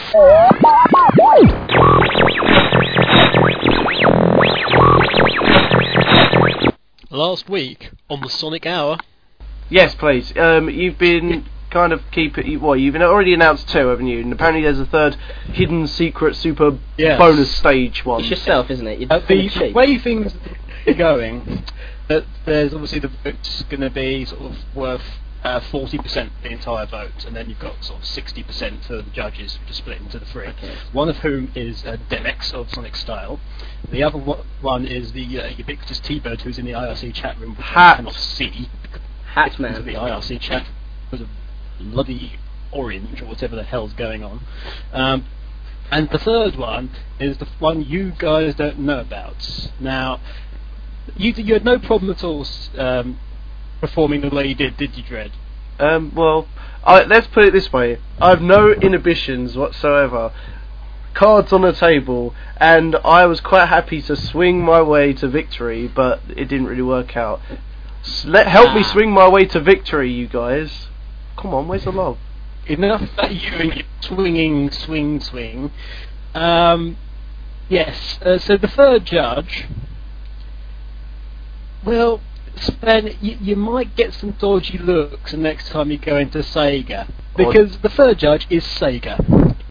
Last week on the Sonic Hour. Yes, please. You've been kind of you've already announced 2, haven't you? And apparently there's a 3rd hidden secret super bonus stage one. It's yourself, isn't it? The way things are going, that there's obviously the vote's going to be sort of worth 40% the entire vote, and then you've got sort of 60% for the judges to split into the 3. Okay. One of whom is Demex of Sonic Style. The other one is the ubiquitous T-Bird who's in the IRC chat room, which I cannot see. Hatman. The IRC chat was a bloody orange or whatever the hell's going on. And the 3rd one is the one you guys don't know about. Now, you had no problem at all performing the way you did you, Dread? Let's put it this way. I have no inhibitions whatsoever. Cards on the table, and I was quite happy to swing my way to victory, but it didn't really work out. Help me swing my way to victory, you guys. Come on, where's the log? Enough that you and your swing. Yes, so the 3rd judge, well, Sven, you might get some dodgy looks the next time you go into Sega, because the 3rd judge is Sega.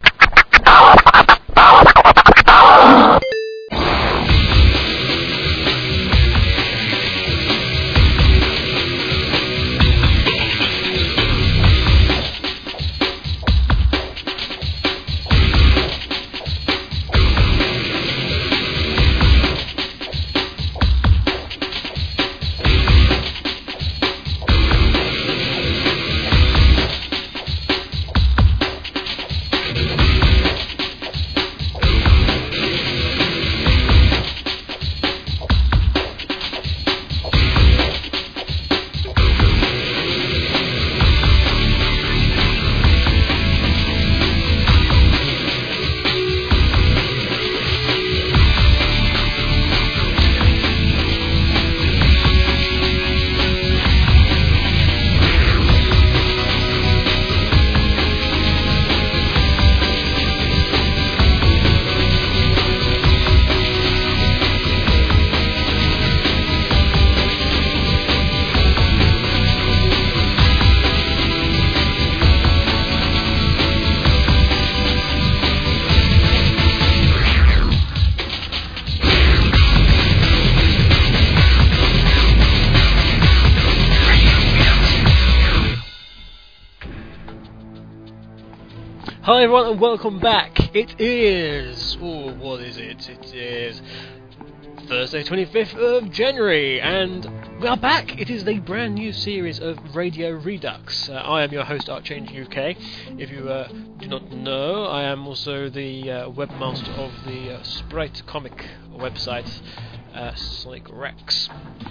Hi everyone and welcome back. It is... what is it? It is Thursday 25th of January and we are back. It is the brand new series of Radio Redux. I am your host Archange UK. If you do not know, I am also the webmaster of the Sprite comic website Sonic Rex.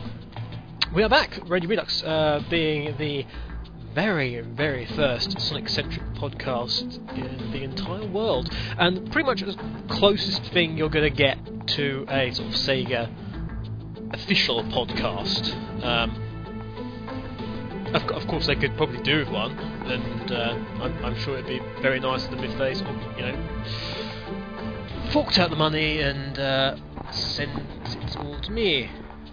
We are back, Radio Redux being the very, very first Sonic-centric podcast in the entire world, and pretty much the closest thing you're going to get to a sort of Sega official podcast. Of course, they could probably do with one, and I'm sure it'd be very nice of them if they sort of, forked out the money and sent it all to me.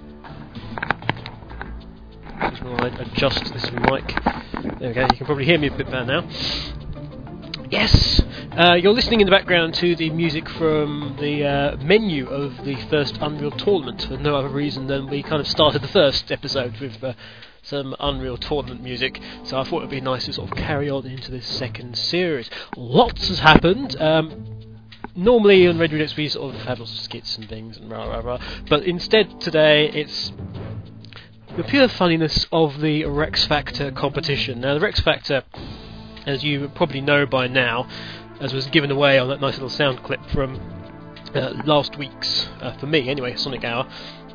I'll adjust this mic. There we go, you can probably hear me a bit better now. Yes! You're listening in the background to the music from the menu of the first Unreal Tournament for no other reason than we kind of started the first episode with some Unreal Tournament music, so I thought it would be nice to sort of carry on into this second series. Lots has happened. Normally on Radio Redux we sort of have lots of skits and things and rah rah rah, but instead today it's the pure funniness of the Rex Factor competition. Now, the Rex Factor, as you probably know by now, as was given away on that nice little sound clip from last week's, for me anyway, Sonic Hour,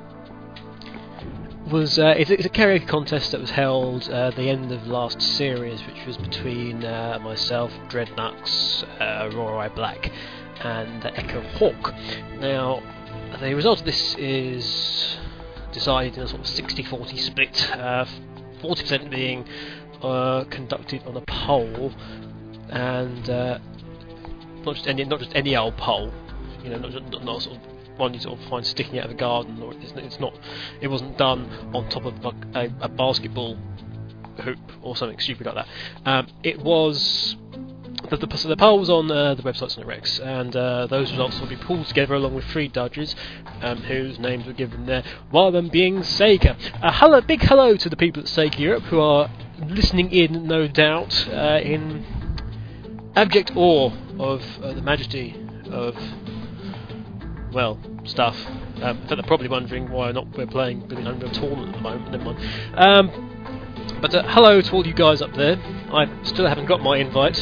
was it's a karaoke contest that was held at the end of last series, which was between myself, Dreadnux, Rorai Black, and Echo Hawk. Now, the result of this is decided in a sort of 60-40 split, 40% being conducted on a poll, and not just any old pole, you know, not sort of one you sort of find sticking out of a garden, or it wasn't done on top of a basketball hoop or something stupid like that. It was. So the poll was on the website Sonic Rex, and those results will be pulled together along with 3 judges whose names were given there, one of them being Sega. Big hello to the people at Sega Europe who are listening in, no doubt, in abject awe of the majesty of, well, stuff. They're probably wondering why we're playing Billion Unreal Tournament at the moment, never mind. But hello to all you guys up there. I still haven't got my invite.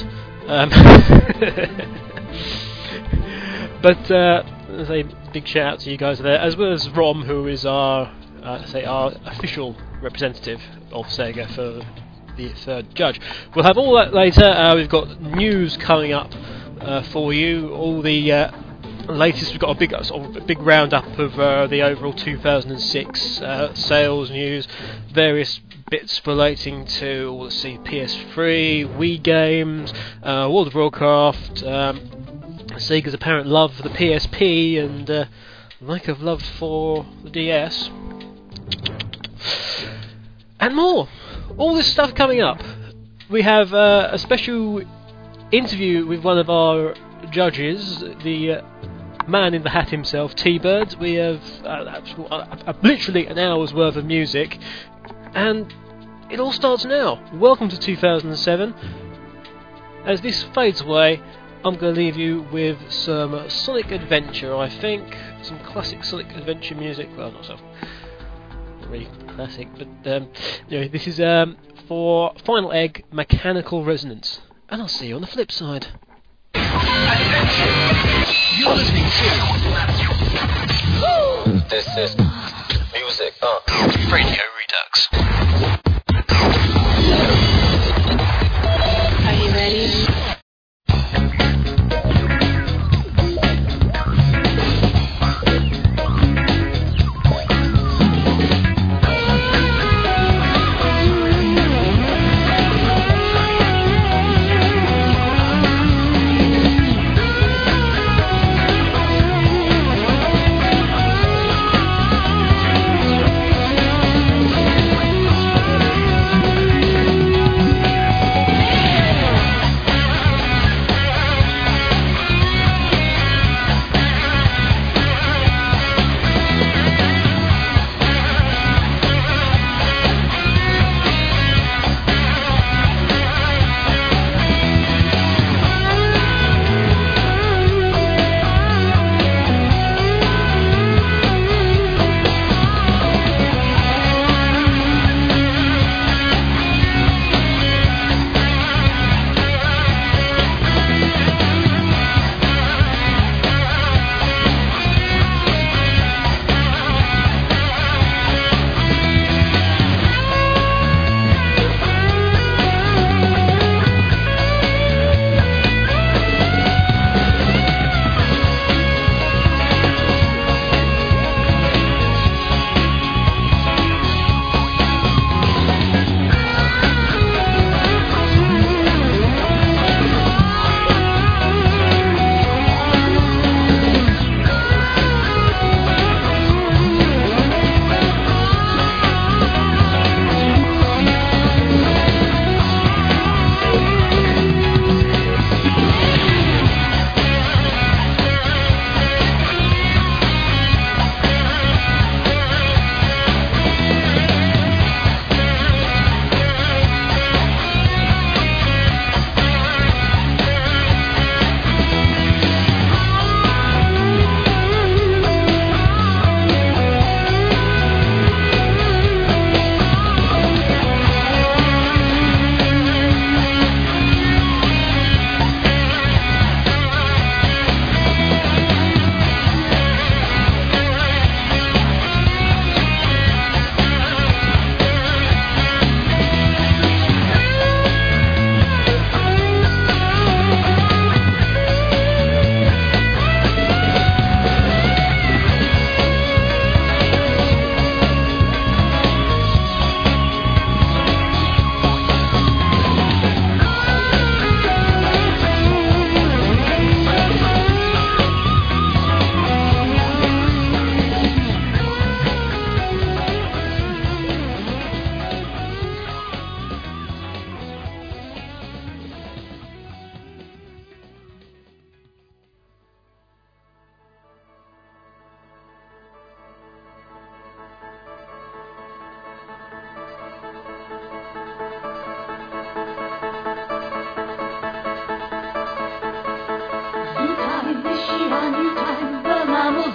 But there's a big shout out to you guys there, as well as Rom, who is our official representative of Sega for the 3rd judge. We'll have all that later. We've got news coming up for you. All the latest. We've got a big roundup of the overall 2006 sales news, various bits relating to, let's see, PS3, Wii games, World of Warcraft, Sega's apparent love for the PSP, and lack of love for the DS, and more. All this stuff coming up. We have a special interview with one of our judges, the man in the hat himself, T-Bird. We have literally an hour's worth of music, and it all starts now. Welcome to 2007. As this fades away, I'm going to leave you with some Sonic Adventure, I think. Some classic Sonic Adventure music. Well, not really classic, but this is for Final Egg, Mechanical Resonance. And I'll see you on the flip side. You're listening to This is music, Radio Redux. Are you ready?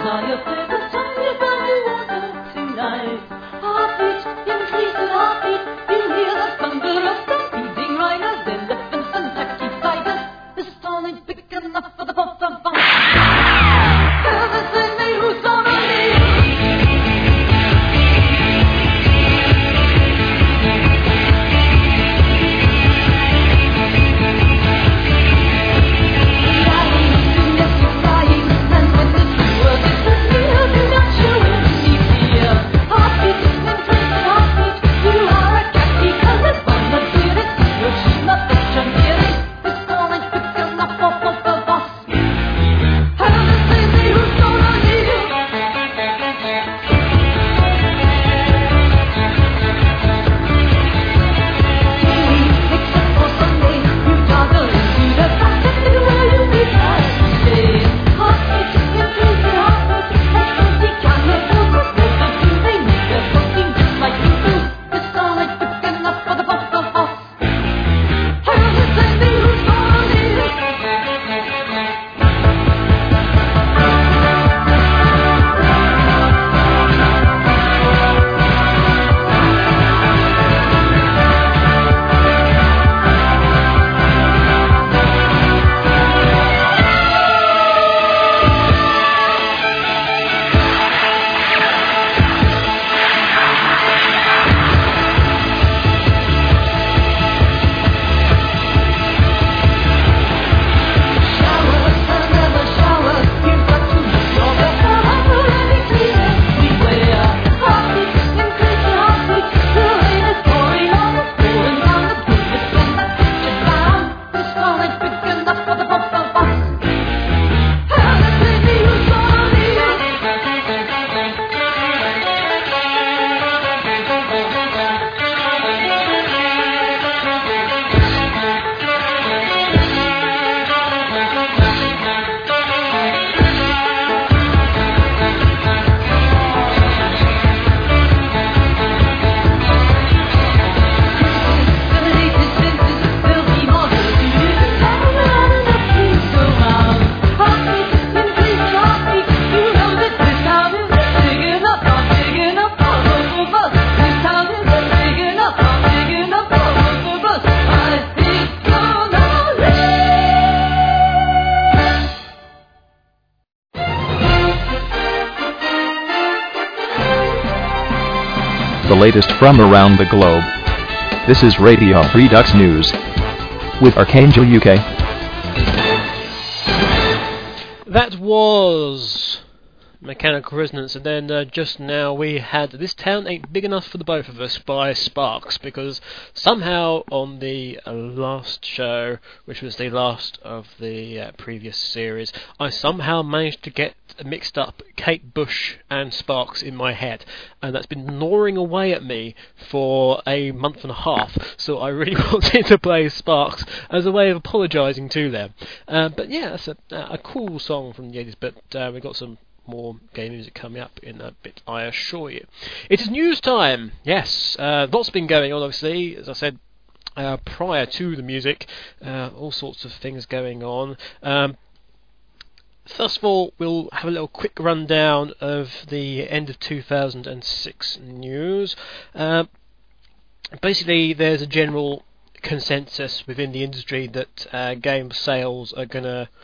the latest from around the globe. This is Radio Redux News with Archangel UK. That was Mechanical Resonance, and then just now we had This Town Ain't Big Enough for the Both of Us by Sparks, because somehow on the last show, which was the last of the previous series, I somehow managed to get mixed up Kate Bush and Sparks in my head, and that's been gnawing away at me for a month and a half, so I really wanted to play Sparks as a way of apologising to them. But yeah, that's a cool song from the 80s, but we've got some more game music coming up in a bit, I assure you. It is news time. Yes, lots been going on, obviously, as I said prior to the music, all sorts of things going on. First of all, we'll have a little quick rundown of the end of 2006 news. Basically, there's a general consensus within the industry that game sales are going to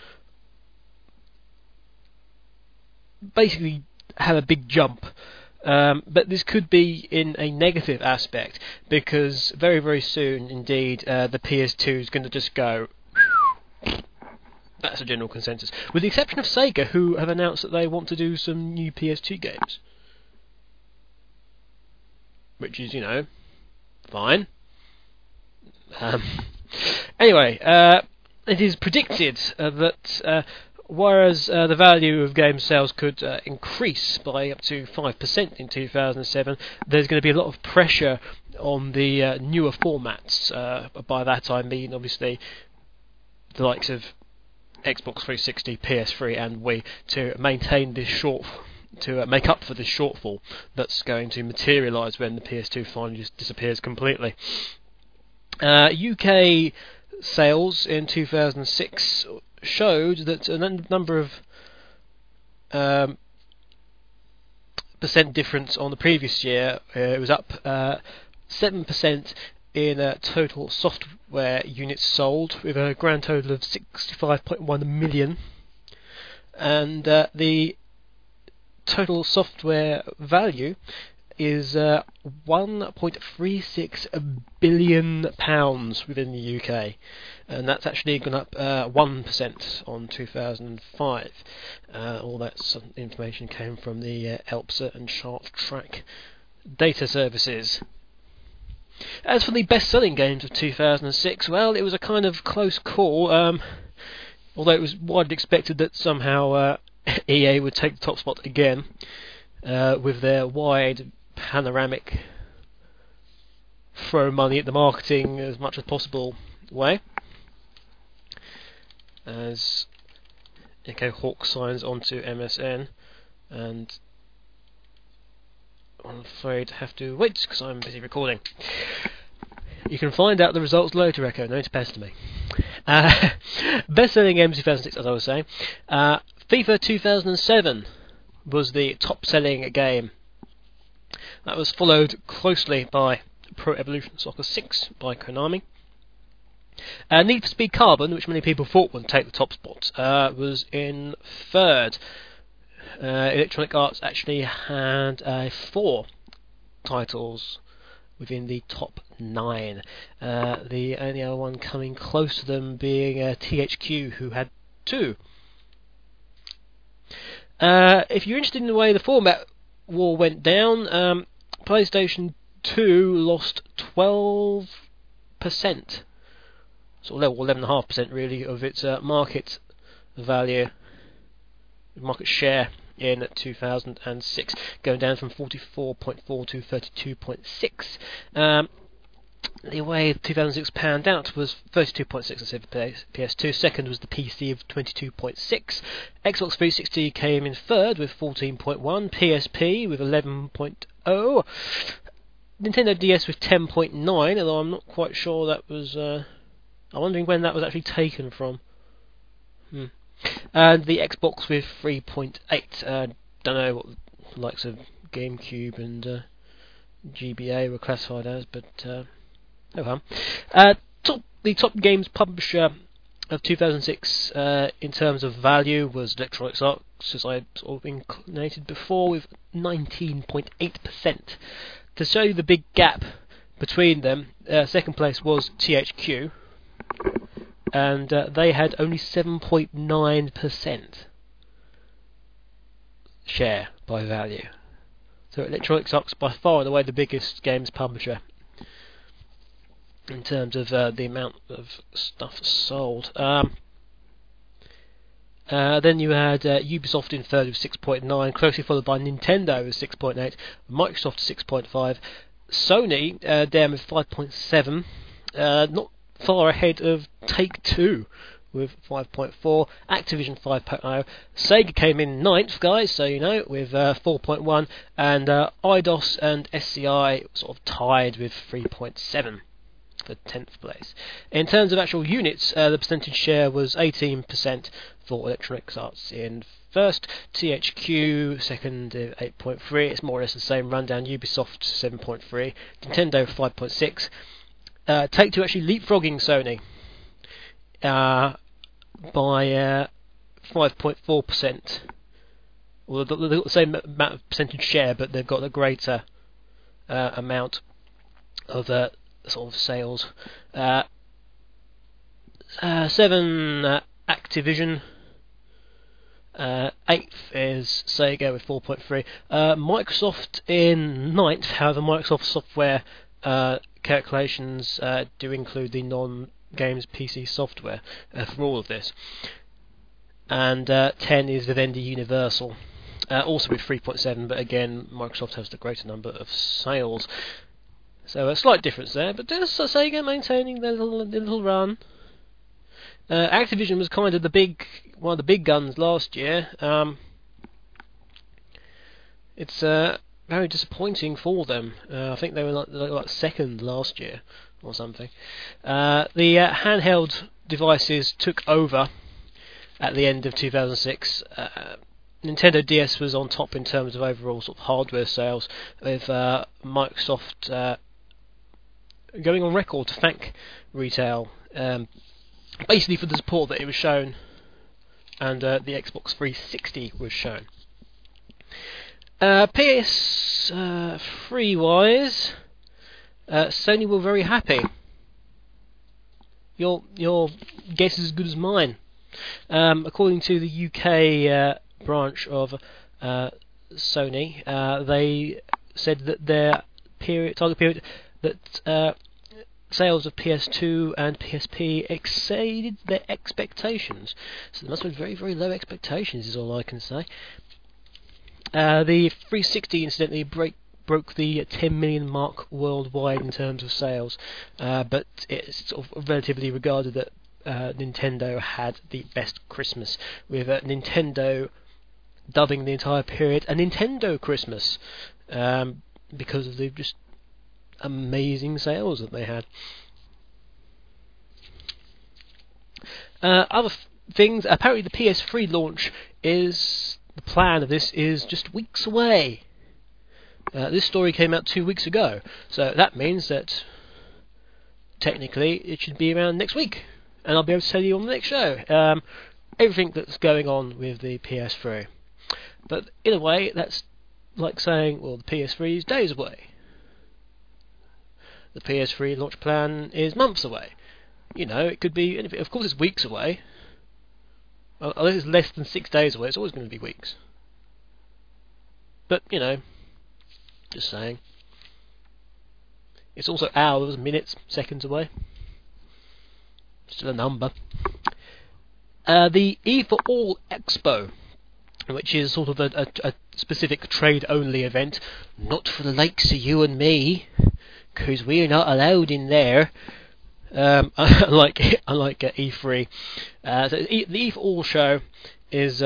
basically have a big jump, but this could be in a negative aspect, because very, very soon indeed the PS2 is going to just go. That's a general consensus, with the exception of Sega, who have announced that they want to do some new PS2 games, which is, fine. Anyway, it is predicted that whereas the value of game sales could increase by up to 5% in 2007, there's going to be a lot of pressure on the newer formats. By that I mean, obviously, the likes of Xbox 360, PS3 and Wii, to maintain this to make up for this shortfall that's going to materialise when the PS2 finally just disappears completely. UK sales in 2006 showed that a number of difference on the previous year. It was up 7% in total software units sold, with a grand total of 65.1 million. And the total software value is £1.36 billion within the UK, and that's actually gone up 1% on 2005. All that information came from the ELPSA and ChartTrack data services. As for the best-selling games of 2006, well, it was a kind of close call, although it was widely expected that somehow EA would take the top spot again, with their wide panoramic throw money at the marketing as much as possible way. As Echo Hawk signs onto MSN, and I'm afraid I have to wait because I'm busy recording. You can find out the results later, Echo, no to pester me. Best-selling games 2006, as I was saying. FIFA 2007 was the top-selling game. That was followed closely by Pro Evolution Soccer 6 by Konami. Need for Speed Carbon, which many people thought would take the top spot, was in third. Electronic Arts actually had 4 titles within the top 9. The only other one coming close to them being THQ, who had 2. If you're interested in the way the format war went down, PlayStation 2 lost 12%, sort of 11.5% really, of its market value, market share in 2006, going down from 44.4 to 32.6. The way 2006 panned out was 32.6 instead of PS2. Second was the PC of 22.6. Xbox 360 came in third with 14.1. PSP with 11.0. Nintendo DS with 10.9, although I'm not quite sure that was... I'm wondering when that was actually taken from. And the Xbox with 3.8. Don't know what the likes of GameCube and GBA were classified as, but... the top games publisher of 2006 in terms of value was Electronic Arts, as I sort of inclinated before, with 19.8%. To show you the big gap between them, second place was THQ, and they had only 7.9% share by value. So Electronic Arts by far and away the biggest games publisher in terms of the amount of stuff sold. Then you had Ubisoft in third with 6.9, closely followed by Nintendo with 6.8, Microsoft 6.5, Sony down with 5.7, not far ahead of Take-Two with 5.4, Activision 5.0, Sega came in ninth, guys, so you know, with 4.1, and Eidos and SCI sort of tied with 3.7. For 10th place. In terms of actual units, the percentage share was 18% for Electronic Arts in first, THQ second 8.3. It's more or less the same rundown. Ubisoft 7.3, Nintendo 5.6. Take-Two actually leapfrogging Sony by 5.4%. Well, they've got the same amount of percentage share, but they've got a greater amount of sort of sales. 7 Activision. 8th is Sega with 4.3. Microsoft in 9th. However, Microsoft software calculations do include the non-games PC software for all of this. And 10 is Vivendi Universal, also with 3.7, but again Microsoft has the greater number of sales. So a slight difference there, but there's Sega maintaining their little run. Activision was kind of one of the big guns last year. It's very disappointing for them. I think they were like second last year or something. The handheld devices took over at the end of 2006. Nintendo DS was on top in terms of overall sort of hardware sales, with Microsoft going on record to thank retail, basically for the support that it was shown, and the Xbox 360 was shown. PS3 wise, Sony were very happy. Your guess is as good as mine. According to the UK branch of Sony, they said that their target period that sales of PS2 and PSP exceeded their expectations. So there must have been very, very low expectations, is all I can say. The 360 incidentally broke the 10 million mark worldwide in terms of sales, but it's sort of relatively regarded that Nintendo had the best Christmas, with Nintendo dubbing the entire period a Nintendo Christmas, because of the just amazing sales that they had. Other things, apparently the PS3 launch the plan of this is just weeks away. This story came out 2 weeks ago, so that means that technically it should be around next week, and I'll be able to tell you on the next show everything that's going on with the PS3. But in a way, that's like saying, well, the PS3 is days away. The PS3 launch plan is months away. You know, it could be anything. Of course, it's weeks away. Well, unless it's less than 6 days away, it's always going to be weeks. But, you know, just saying. It's also hours, minutes, seconds away. Still a number. The E for All Expo, which is sort of a specific trade-only event, not for the likes of you and me, because we're not allowed in there. Unlike E3. So the E for All show is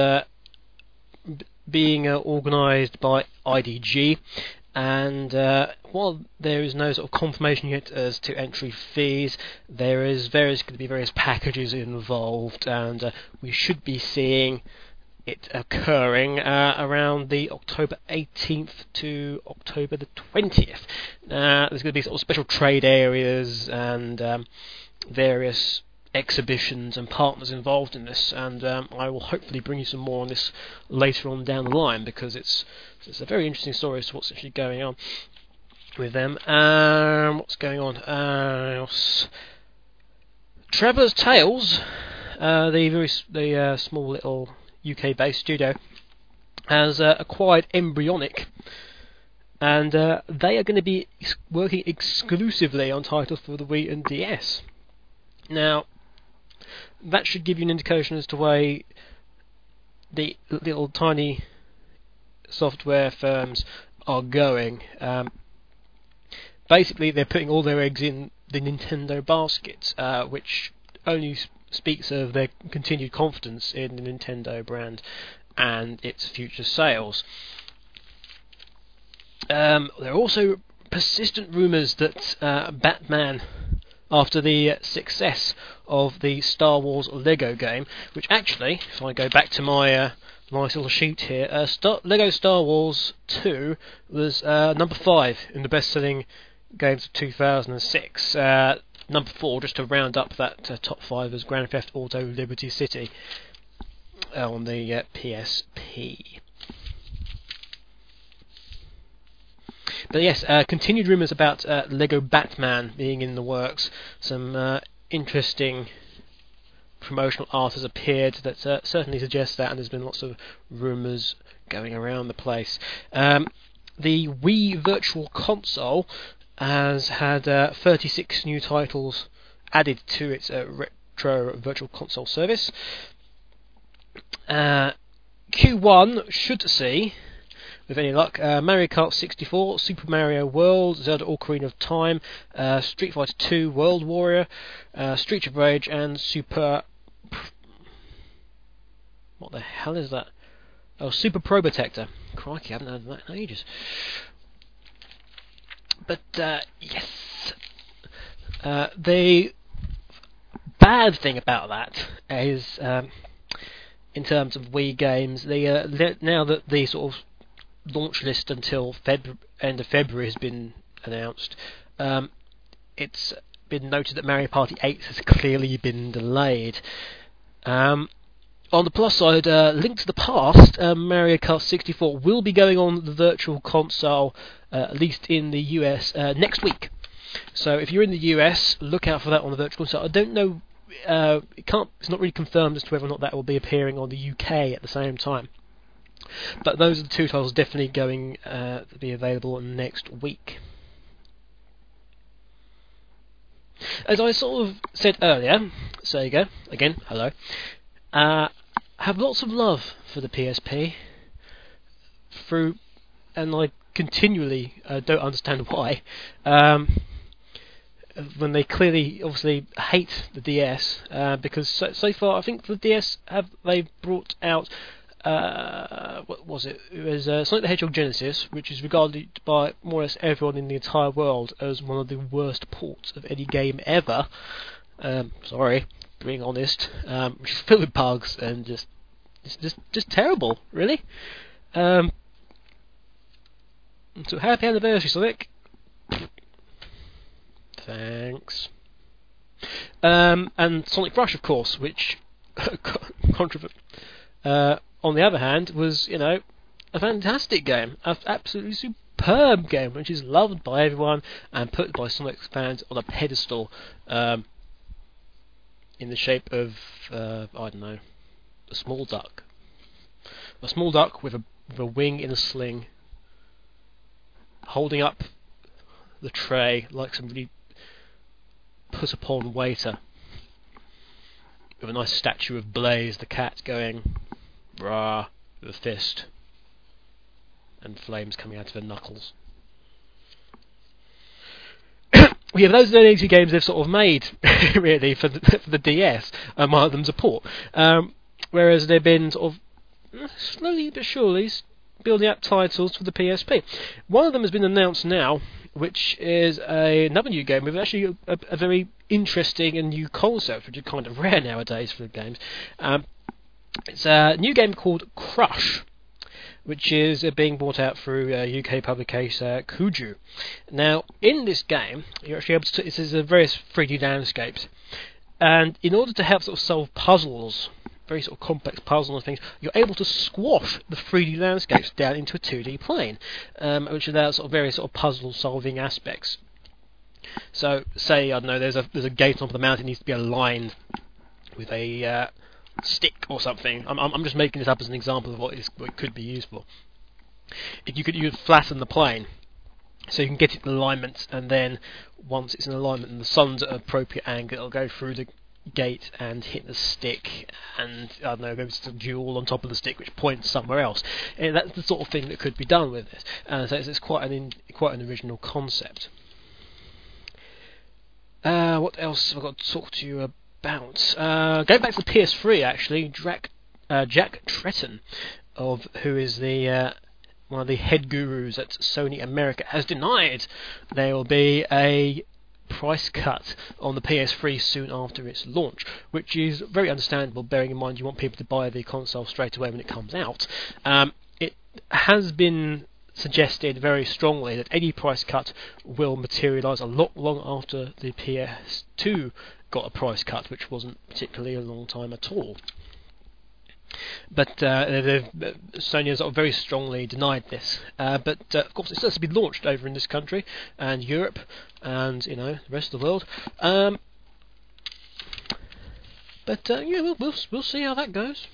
being organised by IDG, and while there is no sort of confirmation yet as to entry fees, there is going to be various packages involved, and we should be seeing it occurring around the October 18th to October the 20th. There's going to be sort of special trade areas and various exhibitions and partners involved in this, and I will hopefully bring you some more on this later on down the line, because it's a very interesting story as to what's actually going on with them. What's going on else? Traveller's Tales, the small little UK-based studio, has acquired Embryonic, and they are going to be working exclusively on titles for the Wii and DS. Now, that should give you an indication as to where the little tiny software firms are going. Basically, they're putting all their eggs in the Nintendo basket, which only speaks of their continued confidence in the Nintendo brand and its future sales. There are also persistent rumours that Batman, after the success of the Star Wars Lego game, which actually, if I go back to my nice little sheet here, Lego Star Wars 2 was number 5 in the best-selling games of 2006. Number 4, just to round up that top 5, was Grand Theft Auto Liberty City on the PSP. But yes, continued rumours about Lego Batman being in the works. Some interesting promotional art has appeared that certainly suggests that, and there's been lots of rumours going around the place. The Wii Virtual Console has had 36 new titles added to its retro Virtual Console service. Q1 should see, with any luck, Mario Kart 64, Super Mario World, Zelda Ocarina of Time, Street Fighter 2, World Warrior, Street of Rage, and Super... What the hell is that? Oh, Super Probotector. Crikey, I haven't heard of that in ages. But, yes. The bad thing about that is in terms of Wii games. Now that the sort of launch list until end of February has been announced, it's been noted that Mario Party 8 has clearly been delayed. On the plus side, Link to the Past, Mario Kart 64 will be going on the Virtual Console, at least in the US, next week. So if you're in the US, look out for that on the Virtual Console. I don't know, it's not really confirmed as to whether or not that will be appearing on the UK at the same time. But those are the two titles definitely going to be available next week. As I sort of said earlier, Sega, again, hello, have lots of love for the PSP, and I continually don't understand why, when they clearly, obviously, hate the DS, because so far I think the DS they've brought out, what was it? It was Sonic the Hedgehog Genesis, which is regarded by more or less everyone in the entire world as one of the worst ports of any game ever. Sorry, being honest, which is filled with bugs and just terrible, really. So happy anniversary, Sonic. Thanks. And Sonic Rush, of course, which on the other hand, was, a fantastic game, an absolutely superb game, which is loved by everyone and put by Sonic fans on a pedestal, in the shape of, I don't know, a small duck. A small duck with a wing in a sling, holding up the tray like some really put-upon waiter, with a nice statue of Blaze the cat going rah with a fist and flames coming out of her knuckles. Yeah, those are the only two games they've sort of made really for the DS, and one of them's a port. Whereas they've been sort of slowly but surely building up titles for the PSP. One of them has been announced now, which is another new game with actually a very interesting and new concept, which is kind of rare nowadays for the games. It's a new game called Crush, which is being brought out through UK publication Kuju. Now, in this game, you're actually able to. This is various 3D landscapes, and in order to help sort of solve puzzles, very sort of complex puzzles and things, you're able to squash the 3D landscapes down into a 2D plane, which allows sort of various sort of puzzle-solving aspects. So, say I don't know, there's a gate on top of the mountain needs to be aligned with a stick or something. I'm just making this up as an example of what it could be used for. You could flatten the plane so you can get it in alignment, and then once it's in alignment and the sun's at an appropriate angle, it'll go through the gate and hit the stick, and I don't know, there's a jewel on top of the stick which points somewhere else. And that's the sort of thing that could be done with this. So it's quite an original concept. What else have I got to talk to you about? Going back to the PS3, actually, Jack Tretton, who is the one of the head gurus at Sony America, has denied there will be a price cut on the PS3 soon after its launch, which is very understandable, bearing in mind you want people to buy the console straight away when it comes out. It has been suggested very strongly that any price cut will materialise a lot long after the PS2 got a price cut, which wasn't particularly a long time at all. But Sony has very strongly denied this. But of course, it's supposed to be launched over in this country and Europe and the rest of the world. But yeah, we'll see how that goes.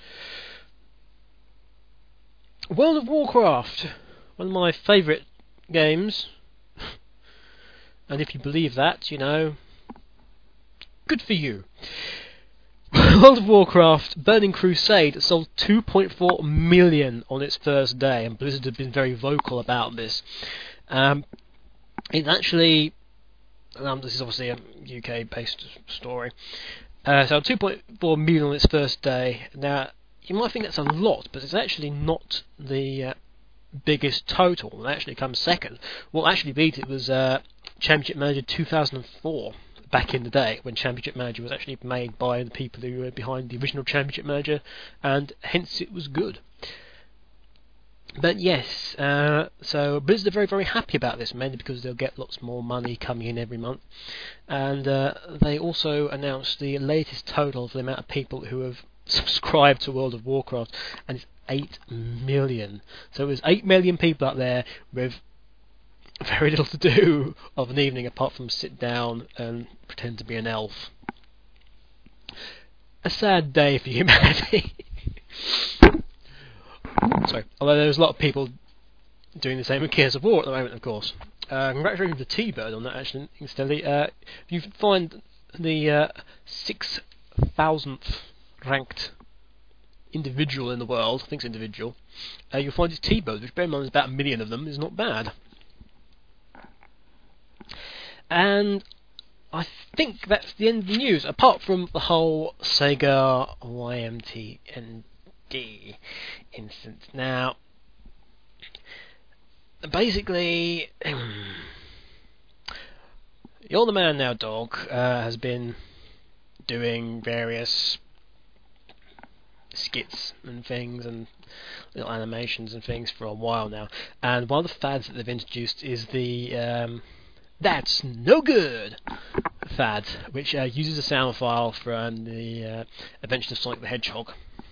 World of Warcraft, one of my favourite games, and if you believe that, good for you. World of Warcraft Burning Crusade sold 2.4 million on its first day, and Blizzard have been very vocal about this. It's actually, this is obviously a UK-based story, so 2.4 million on its first day. Now, you might think that's a lot, but it's actually not the biggest total. It actually comes second. What actually beat it was Championship Manager 2004. back in the day when Championship Manager was actually made by the people who were behind the original Championship Manager, and hence it was good. But yes, so Blizzard are very, very happy about this, mainly because they'll get lots more money coming in every month. And they also announced the latest total for the amount of people who have subscribed to World of Warcraft, and it's 8 million. So there's 8 million people out there with very little to do of an evening apart from sit down and pretend to be an elf. A sad day for humanity. Sorry. Although there's a lot of people doing the same with Gears of War at the moment, of course. Congratulations to T-Bird on that, actually, incidentally. You find the 6,000th ranked individual in the world, I think it's individual, you'll find it's T-Bird, which bear in mind there's about 1 million of them, is not bad. And I think that's the end of the news, apart from the whole Sega YMTND instance. Now, basically, You're the Man Now Dog has been doing various skits and things and little animations and things for a while now, and one of the fads that they've introduced is the That's No Good fad, which uses a sound file from the Adventures of Sonic the Hedgehog,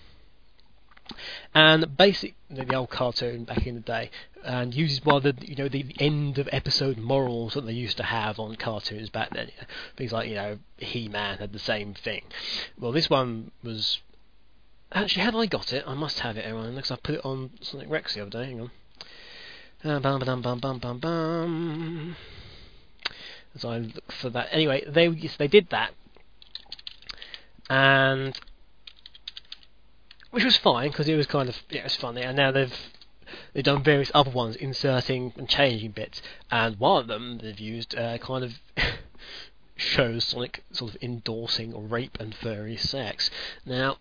and the old cartoon back in the day, and uses one of the end of episode morals that they used to have on cartoons back then. Things like He-Man had the same thing. Well, this one was actually, had I got it? I must have it, everyone, because I put it on Sonic Rex the other day. Hang on. As I look for that. Anyway, they did that, and which was fine because it was kind of it was funny. And now they've done various other ones, inserting and changing bits. And one of them they've used kind of shows Sonic sort of endorsing rape and furry sex. Now,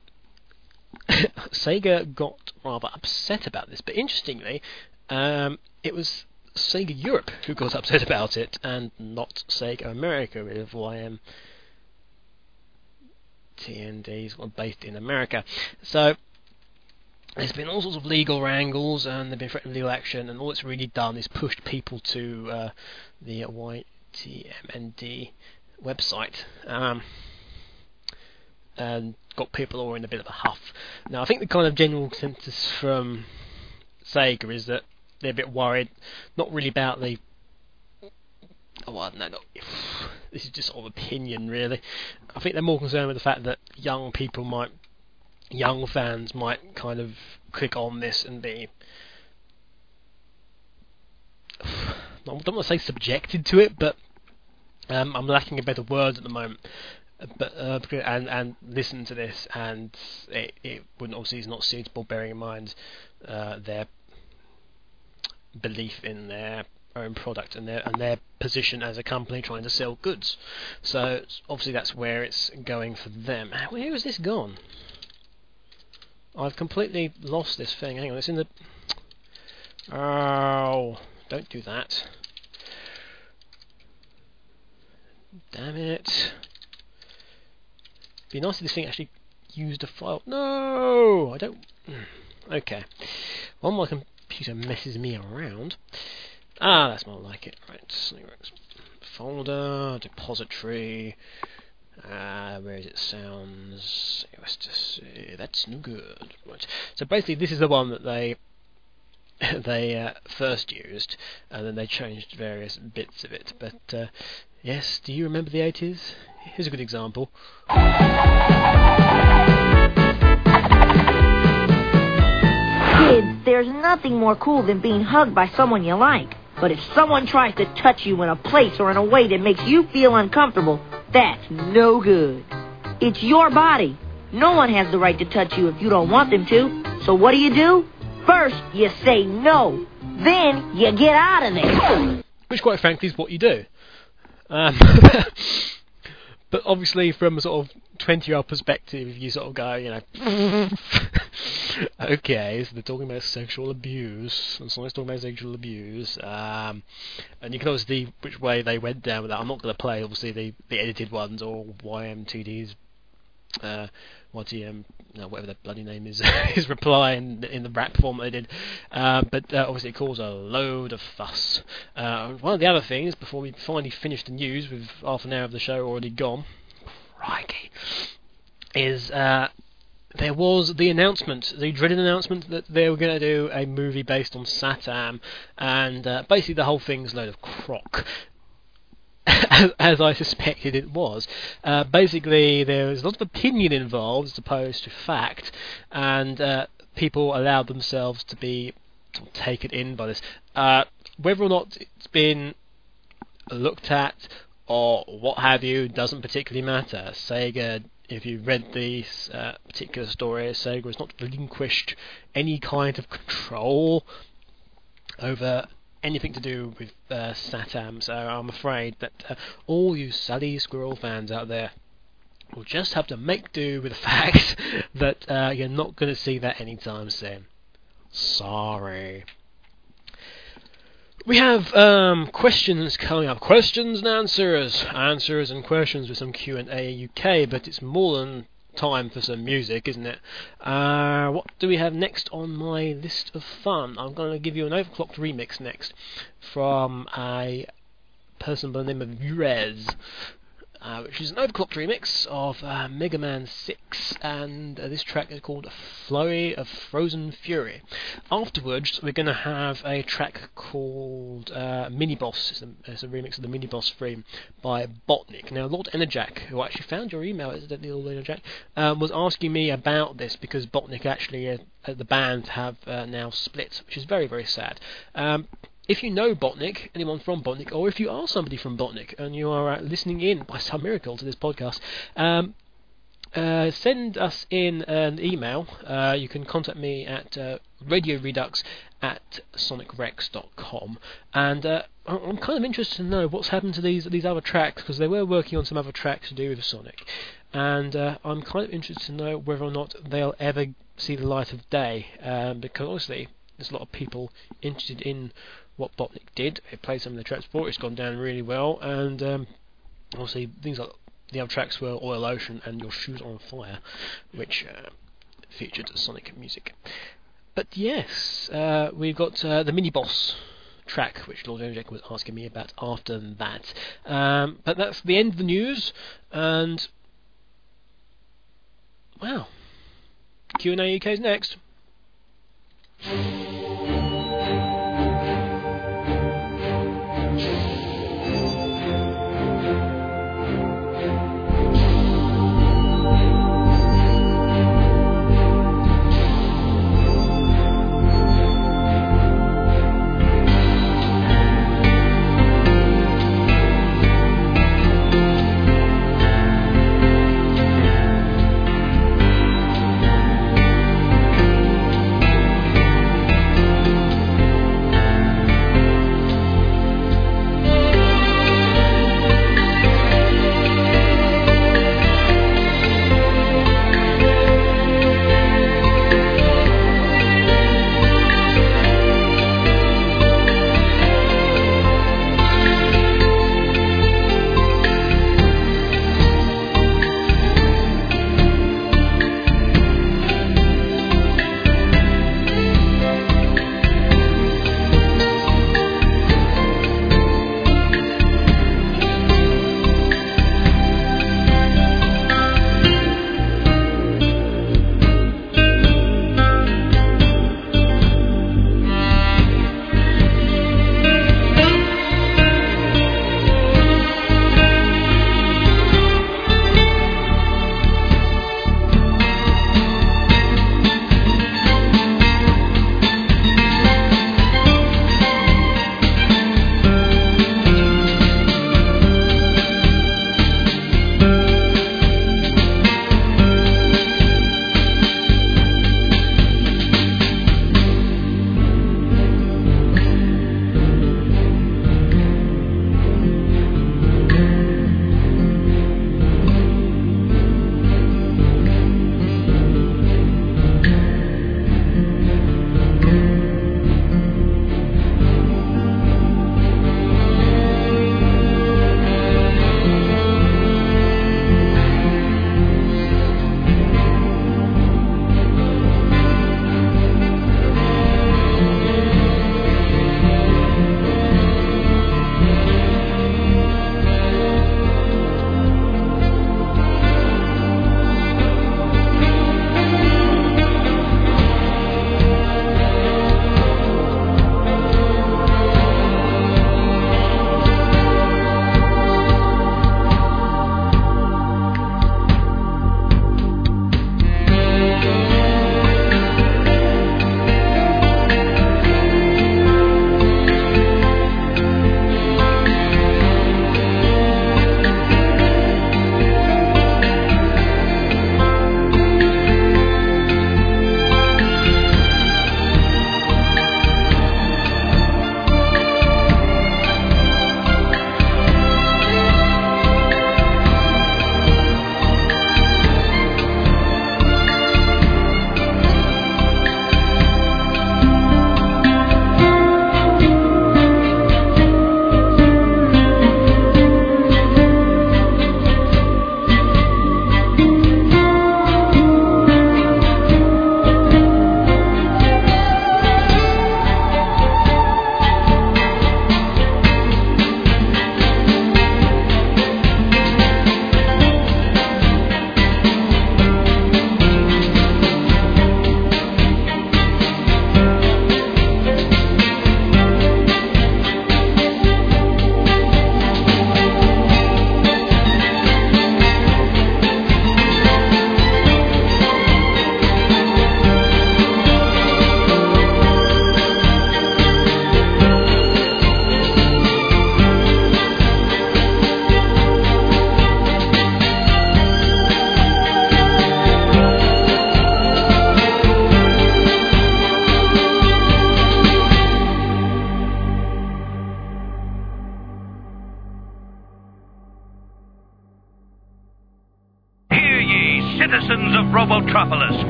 Sega got rather upset about this, but interestingly, it was Sega Europe who got upset about it, and not Sega America with YMTNDs based in America. So there's been all sorts of legal wrangles, and they've been threatening legal action, and all it's really done is pushed people to the YTMND website, and got people all in a bit of a huff. Now, I think the kind of general consensus from Sega is that they're a bit worried, not really about the... this is just sort of opinion, really. I think they're more concerned with the fact that young fans might kind of click on this and be... I don't want to say subjected to it, but I'm lacking a better word at the moment. But and listen to this, and it wouldn't, obviously is not suitable, bearing in mind their belief in their own product and their position as a company trying to sell goods. So obviously that's where it's going for them. Where has this gone? I've completely lost this thing. Hang on, it's in the... Oh, don't do that. Damn it. Be nice if this thing actually used a file. No, I don't. Okay. Well, my computer messes me around. That's more like it. Right. Folder, depository. Where is it? Sounds. That's no good. Right. So basically, this is the one that they first used, and then they changed various bits of it. But yes, do you remember the 80s? Here's a good example. Kids, there's nothing more cool than being hugged by someone you like. But if someone tries to touch you in a place or in a way that makes you feel uncomfortable, that's no good. It's your body. No one has the right to touch you if you don't want them to. So what do? First, you say no. Then, you get out of there. Which, quite frankly, is what you do. But obviously, from a sort of 20-year-old perspective, you sort of go, Okay, so they're talking about sexual abuse. And someone's talking about sexual abuse. And you can obviously see which way they went down with that. I'm not going to play, obviously, the edited ones or YMTD's. YTM, whatever the bloody name is, his reply in the rap form they did. But obviously it caused a load of fuss. One of the other things, before we finally finish the news with half an hour of the show already gone, crikey, is there was the announcement, the dreaded announcement that they were going to do a movie based on Satam, and basically the whole thing's a load of crock. As I suspected it was. Basically, there was a lot of opinion involved as opposed to fact, and people allowed themselves to be taken in by this. Whether or not it's been looked at or what have you doesn't particularly matter. Sega, if you read this particular story, Sega has not relinquished any kind of control over anything to do with Satam, so I'm afraid that all you Sally Squirrel fans out there will just have to make do with the fact that you're not going to see that anytime soon. Sorry. We have questions coming up. Questions and answers. Answers and questions with some Q&A UK, but it's more than time for some music, isn't it? What do we have next on my list of fun? I'm going to give you an overclocked remix next from a person by the name of Urez, which is an overclocked remix of Mega Man 6, and this track is called Flurry of Frozen Fury. Afterwards, we're going to have a track called Mini Boss. It's a remix of the Mini Boss theme by Botnik. Now, Lord Enerjack, who actually found your email, incidentally, Lord Enerjack, was asking me about this because Botnik actually, the band, have now split, which is very, very sad. If you know Botnik, anyone from Botnik, or if you are somebody from Botnik and you are listening in by some miracle to this podcast, send us in an email. You can contact me at radioredux@sonicrex.com, and I'm kind of interested to know what's happened to these other tracks, because they were working on some other tracks to do with Sonic, and I'm kind of interested to know whether or not they'll ever see the light of day, because obviously there's a lot of people interested in what Botnik did. They played some of the tracks before, it's gone down really well, and obviously things like the other tracks were Oil Ocean and Your Shoes on Fire, which featured Sonic music. But yes, we've got the Mini Boss track, which Lord Enerjack was asking me about after that. But that's the end of the news, and wow, Q&A UK is next.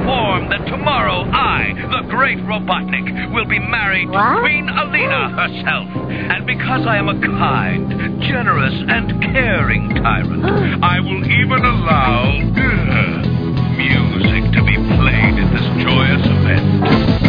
informed that tomorrow I, the great Robotnik, will be married to Queen Alina herself. And because I am a kind, generous, and caring tyrant, I will even allow music to be played at this joyous event.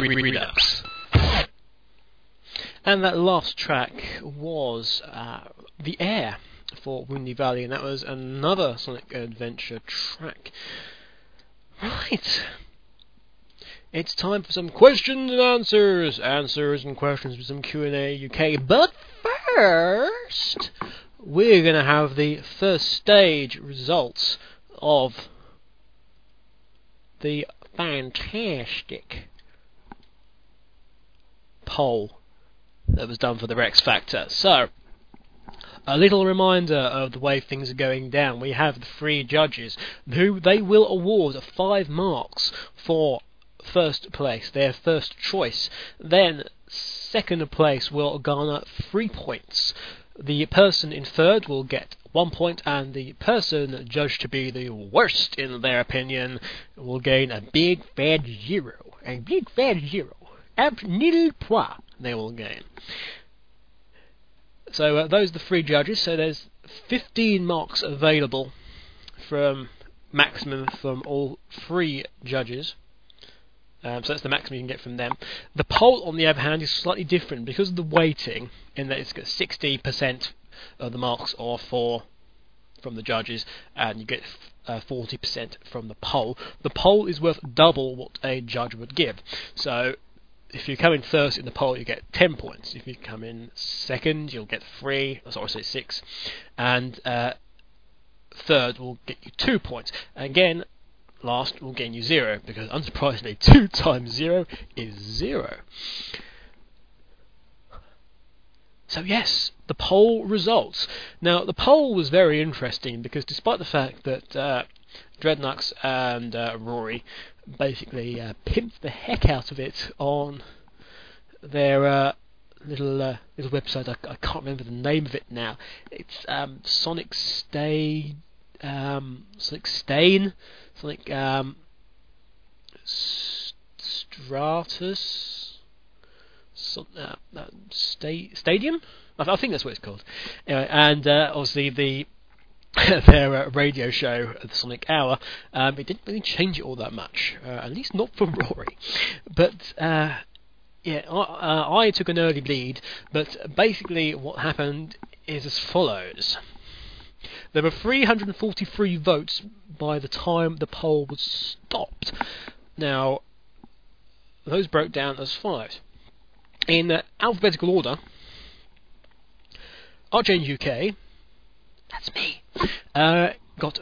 Redux. And that last track was The Air for Windy Valley, and that was another Sonic Adventure track. Right. It's time for some questions and answers. Answers and questions with some Q&A UK. But first, we're going to have the first stage results of the fantastic poll that was done for the Rex Factor. So, a little reminder of the way things are going down. We have the 3 judges who they will award 5 marks for first place, their first choice. Then second place will garner 3 points. The person in third will get 1 point, and the person judged to be the worst in their opinion will gain a big fat 0. A big fat 0. Ab nil point they will gain. So those are the 3 judges. So there's 15 marks available from maximum from all 3 judges. So that's the maximum you can get from them. The poll, on the other hand, is slightly different because of the weighting, in that it's got 60% of the marks are from the judges, and you get 40% from the poll. The poll is worth double what a judge would give. So if you come in first in the poll, you get 10 points. If you come in second, you'll get 6. And third will get you 2 points. Again, last will gain you 0, because unsurprisingly 2 times 0 is 0. So yes, the poll results. Now the poll was very interesting because despite the fact that Dreadnoughts and Rory basically pimped the heck out of it on their little website, I can't remember the name of it now. It's Sonic Stain, Stratus, Stadium. I think that's what it's called. Anyway, and obviously their radio show, the Sonic Hour, it didn't really change it all that much, at least not for Rory. But I took an early lead, but basically what happened is as follows. There were 343 votes by the time the poll was stopped. Now, those broke down as follows. In alphabetical order, Archange UK, that's me, got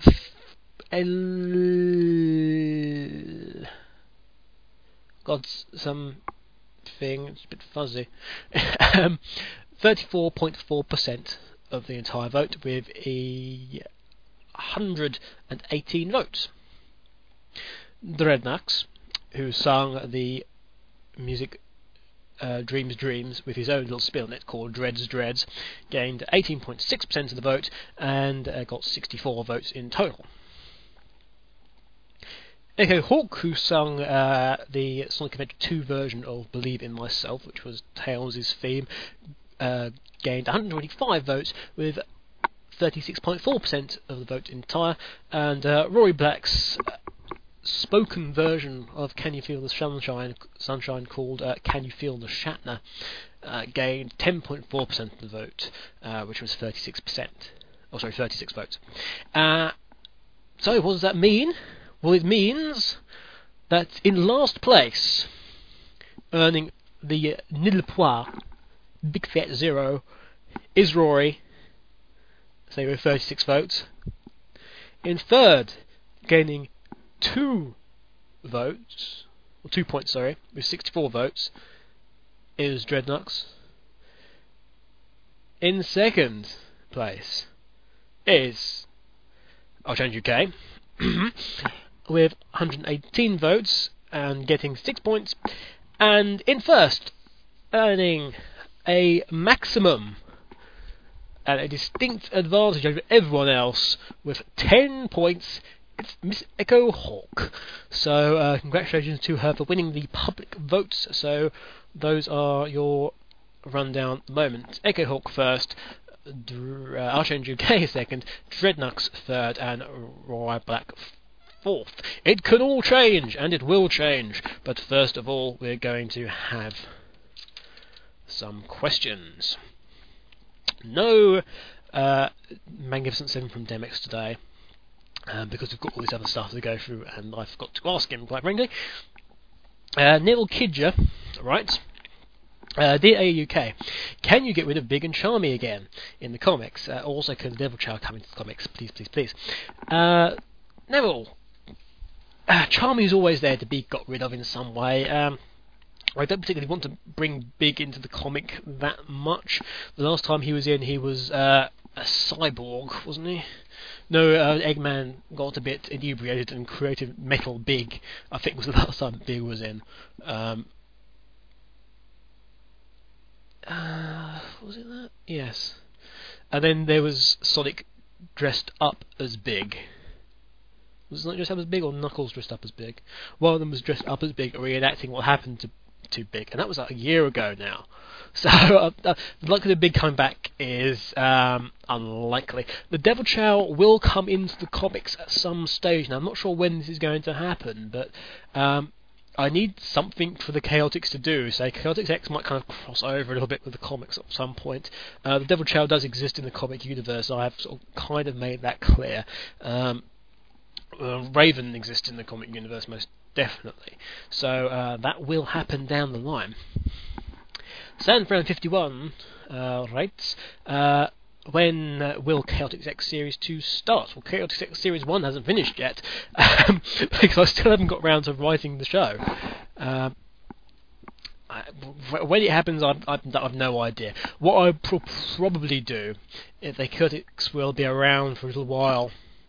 something, it's a bit fuzzy, 34.4% of the entire vote, with 118 votes. The Rednacks, who sung the music Dreams Dreams with his own little spin on it called Dreads Dreads, gained 18.6% of the vote and got 64 votes in total. Echo Hawk, who sung the Sonic Adventure 2 version of Believe in Myself, which was Tails' theme, gained 125 votes with 36.4% of the vote entire, and Rory Black's spoken version of Can You Feel the Sunshine called Can You Feel the Shatner gained 10.4% of the vote, which was 36 votes. So what does that mean? Well, it means that in last place, earning the nil point, big fat 0, is Rory, say with 36 votes. In third, gaining 2 votes, or 2 points, sorry, with 64 votes, is Dreadnoughts. In second place is Archange UK with 118 votes and getting 6 points, and in first, earning a maximum and a distinct advantage over everyone else with 10 points, it's Miss Echo Hawk. So congratulations to her for winning the public votes. So those are your rundown at the moment. Echo Hawk first, Archange UK second, Dreadnoughts third, and Rory Black 4th. It can all change, and it will change. But first of all, we're going to have some questions. No Magnificent 7 from Demex today, because we've got all this other stuff to go through, and I forgot to ask him, quite frankly. Neville Kidger writes, Dear AUK, can you get rid of Big and Charmy again in the comics? Also, can Devil Child come into the comics? Please, please, please. Neville, Charmy is always there to be got rid of in some way. I don't particularly want to bring Big into the comic that much. The last time he was in, he was a cyborg, wasn't he? No, Eggman got a bit inebriated and created Metal Big, I think was the last time Big was in. Was it that? Yes. And then there was Sonic dressed up as Big. Was Sonic dressed up as Big, or Knuckles dressed up as Big? One of them was dressed up as Big, reenacting what happened to Big, and that was like a year ago now. So the likelihood of Big coming back is unlikely. The Devil Chow will come into the comics at some stage. Now I'm not sure when this is going to happen, but I need something for the Chaotix to do. So Chaotix X might kind of cross over a little bit with the comics at some point. The Devil Chow does exist in the comic universe. I have sort of kind of made that clear. Raven exists in the comic universe most definitely. So that will happen down the line. Sandfran51 writes, when will Chaotix X Series 2 start? Well, Chaotix X Series 1 hasn't finished yet, because I still haven't got round to writing the show. When it happens, I've no idea. What I'll probably do, if the Chaotix will be around for a little while,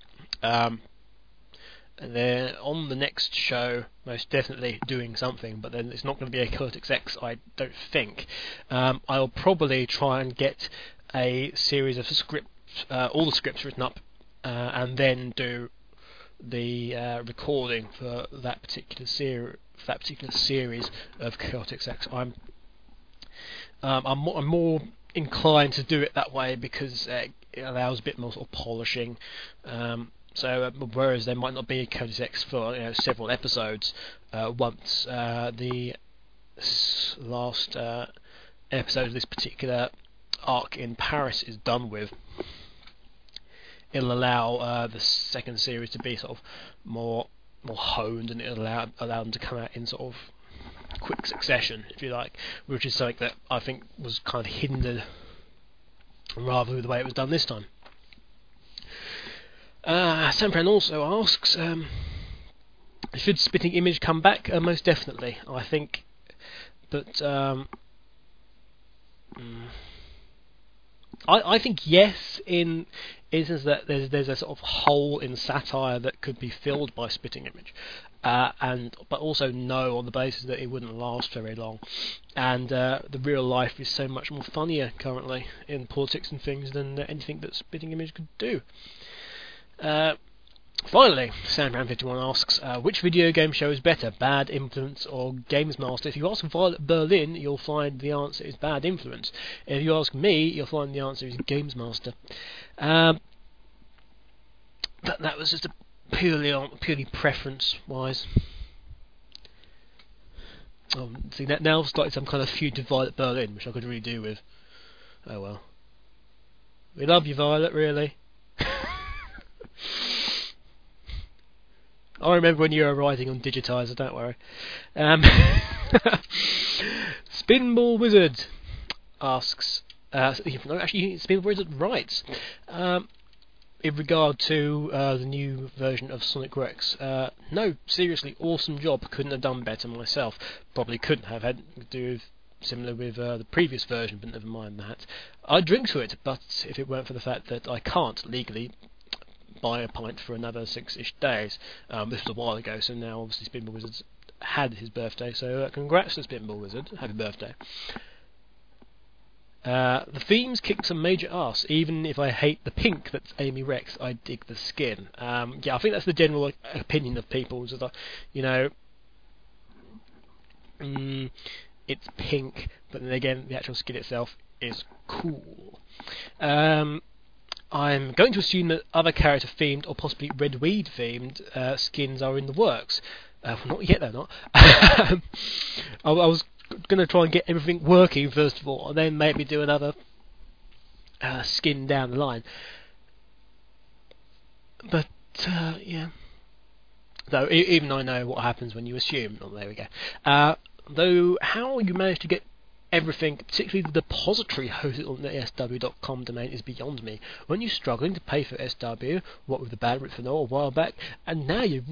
and then on the next show, most definitely doing something, but then it's not going to be a Chaotix X, I don't think. I'll probably try and get a series of scripts, all the scripts written up, and then do the recording for that particular series of Chaotix X. I'm more inclined to do it that way because it allows a bit more sort of polishing. So whereas there might not be a Chaotix X for several episodes, once the last episode of this particular arc in Paris is done with, it'll allow the second series to be sort of more honed, and it'll allow them to come out in sort of quick succession, if you like, which is something that I think was kind of hindered rather with the way it was done this time. Sampran also asks, should Spitting Image come back? Most definitely, I think. But I think yes, in instance that there's a sort of hole in satire that could be filled by Spitting Image, but also no on the basis that it wouldn't last very long, and the real life is so much more funnier currently in politics and things than anything that Spitting Image could do. Finally, Sandman51 asks, which video game show is better, Bad Influence or Games Master? If you ask Violet Berlin, you'll find the answer is Bad Influence. If you ask me, you'll find the answer is Games Master. But that was just a purely preference-wise. See, now I've started some kind of feud to Violet Berlin, which I could really do with. Oh well. We love you, Violet, really. I remember when you were writing on Digitizer, don't worry. Spinball Wizard asks, actually Spinball Wizard writes, in regard to the new version of Sonic Rex, no, seriously, awesome job, couldn't have done better myself, probably couldn't have, had to do with similar with the previous version, but never mind that. I'd drink to it, but if it weren't for the fact that I can't legally buy a pint for another 6-ish days. This was a while ago, so now obviously Spinball Wizard's had his birthday, so congrats to Spinball Wizard, happy birthday. The themes kick some major ass, even if I hate the pink that's Amy Rex, I dig the skin. Yeah, I think that's the general opinion of people, is that, it's pink, but then again, the actual skin itself is cool. I'm going to assume that other character themed or possibly Red Weed themed skins are in the works. Well, not yet, they're not. I was going to try and get everything working first of all, and then maybe do another skin down the line. But yeah. Though even I know what happens when you assume. Oh, there we go. Though how you manage to get everything, particularly the depository hosted on the SW.com domain, is beyond me. Weren't you struggling to pay for SW, what with the bandwidth for a while back, and now you've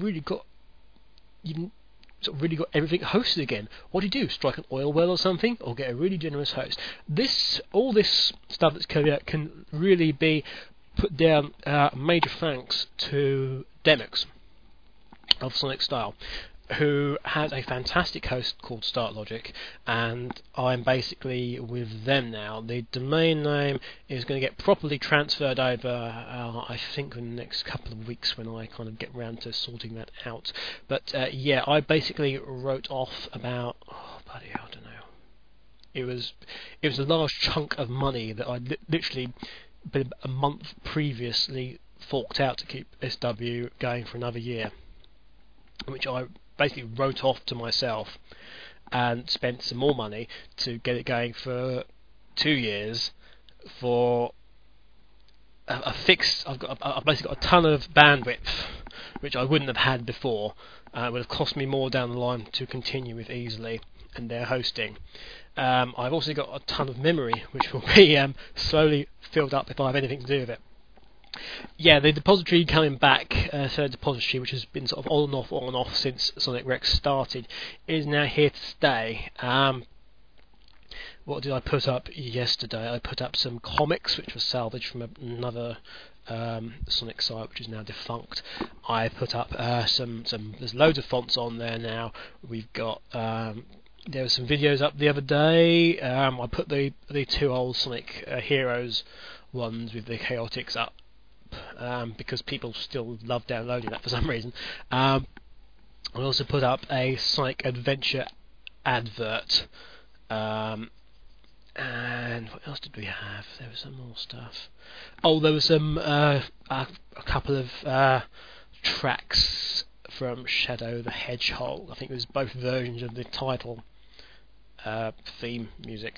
really got everything hosted again? What do you do? Strike an oil well or something, or get a really generous host? All this stuff that's coming out can really be put down. Major thanks to Demix of Sonic Style, who has a fantastic host called StartLogic, and I'm basically with them now. The domain name is going to get properly transferred over, I think, in the next couple of weeks when I kind of get round to sorting that out. But yeah, I basically wrote off about, I don't know. It was a large chunk of money that I literally been a month previously forked out to keep SW going for another year, which I basically wrote off to myself and spent some more money to get it going for 2 years for a fixed. I've basically got a ton of bandwidth, which I wouldn't have had before. It would have cost me more down the line to continue with easily and their hosting. I've also got a ton of memory, which will be slowly filled up if I have anything to do with it. Yeah, the depository coming back, third depository, which has been sort of on and off since Sonic Rex started, is now here to stay. What did I put up yesterday? I put up some comics, which was salvaged from another Sonic site, which is now defunct. I put up some. There's loads of fonts on there now. We've got. There were some videos up the other day. I put the 2 old Sonic Heroes ones with the chaotix up. Because people still love downloading that for some reason. I also put up a Sonic Adventure advert. And what else did we have? There was some more stuff. Oh, there was some a couple of tracks from Shadow the Hedgehog. I think it was both versions of the title theme music.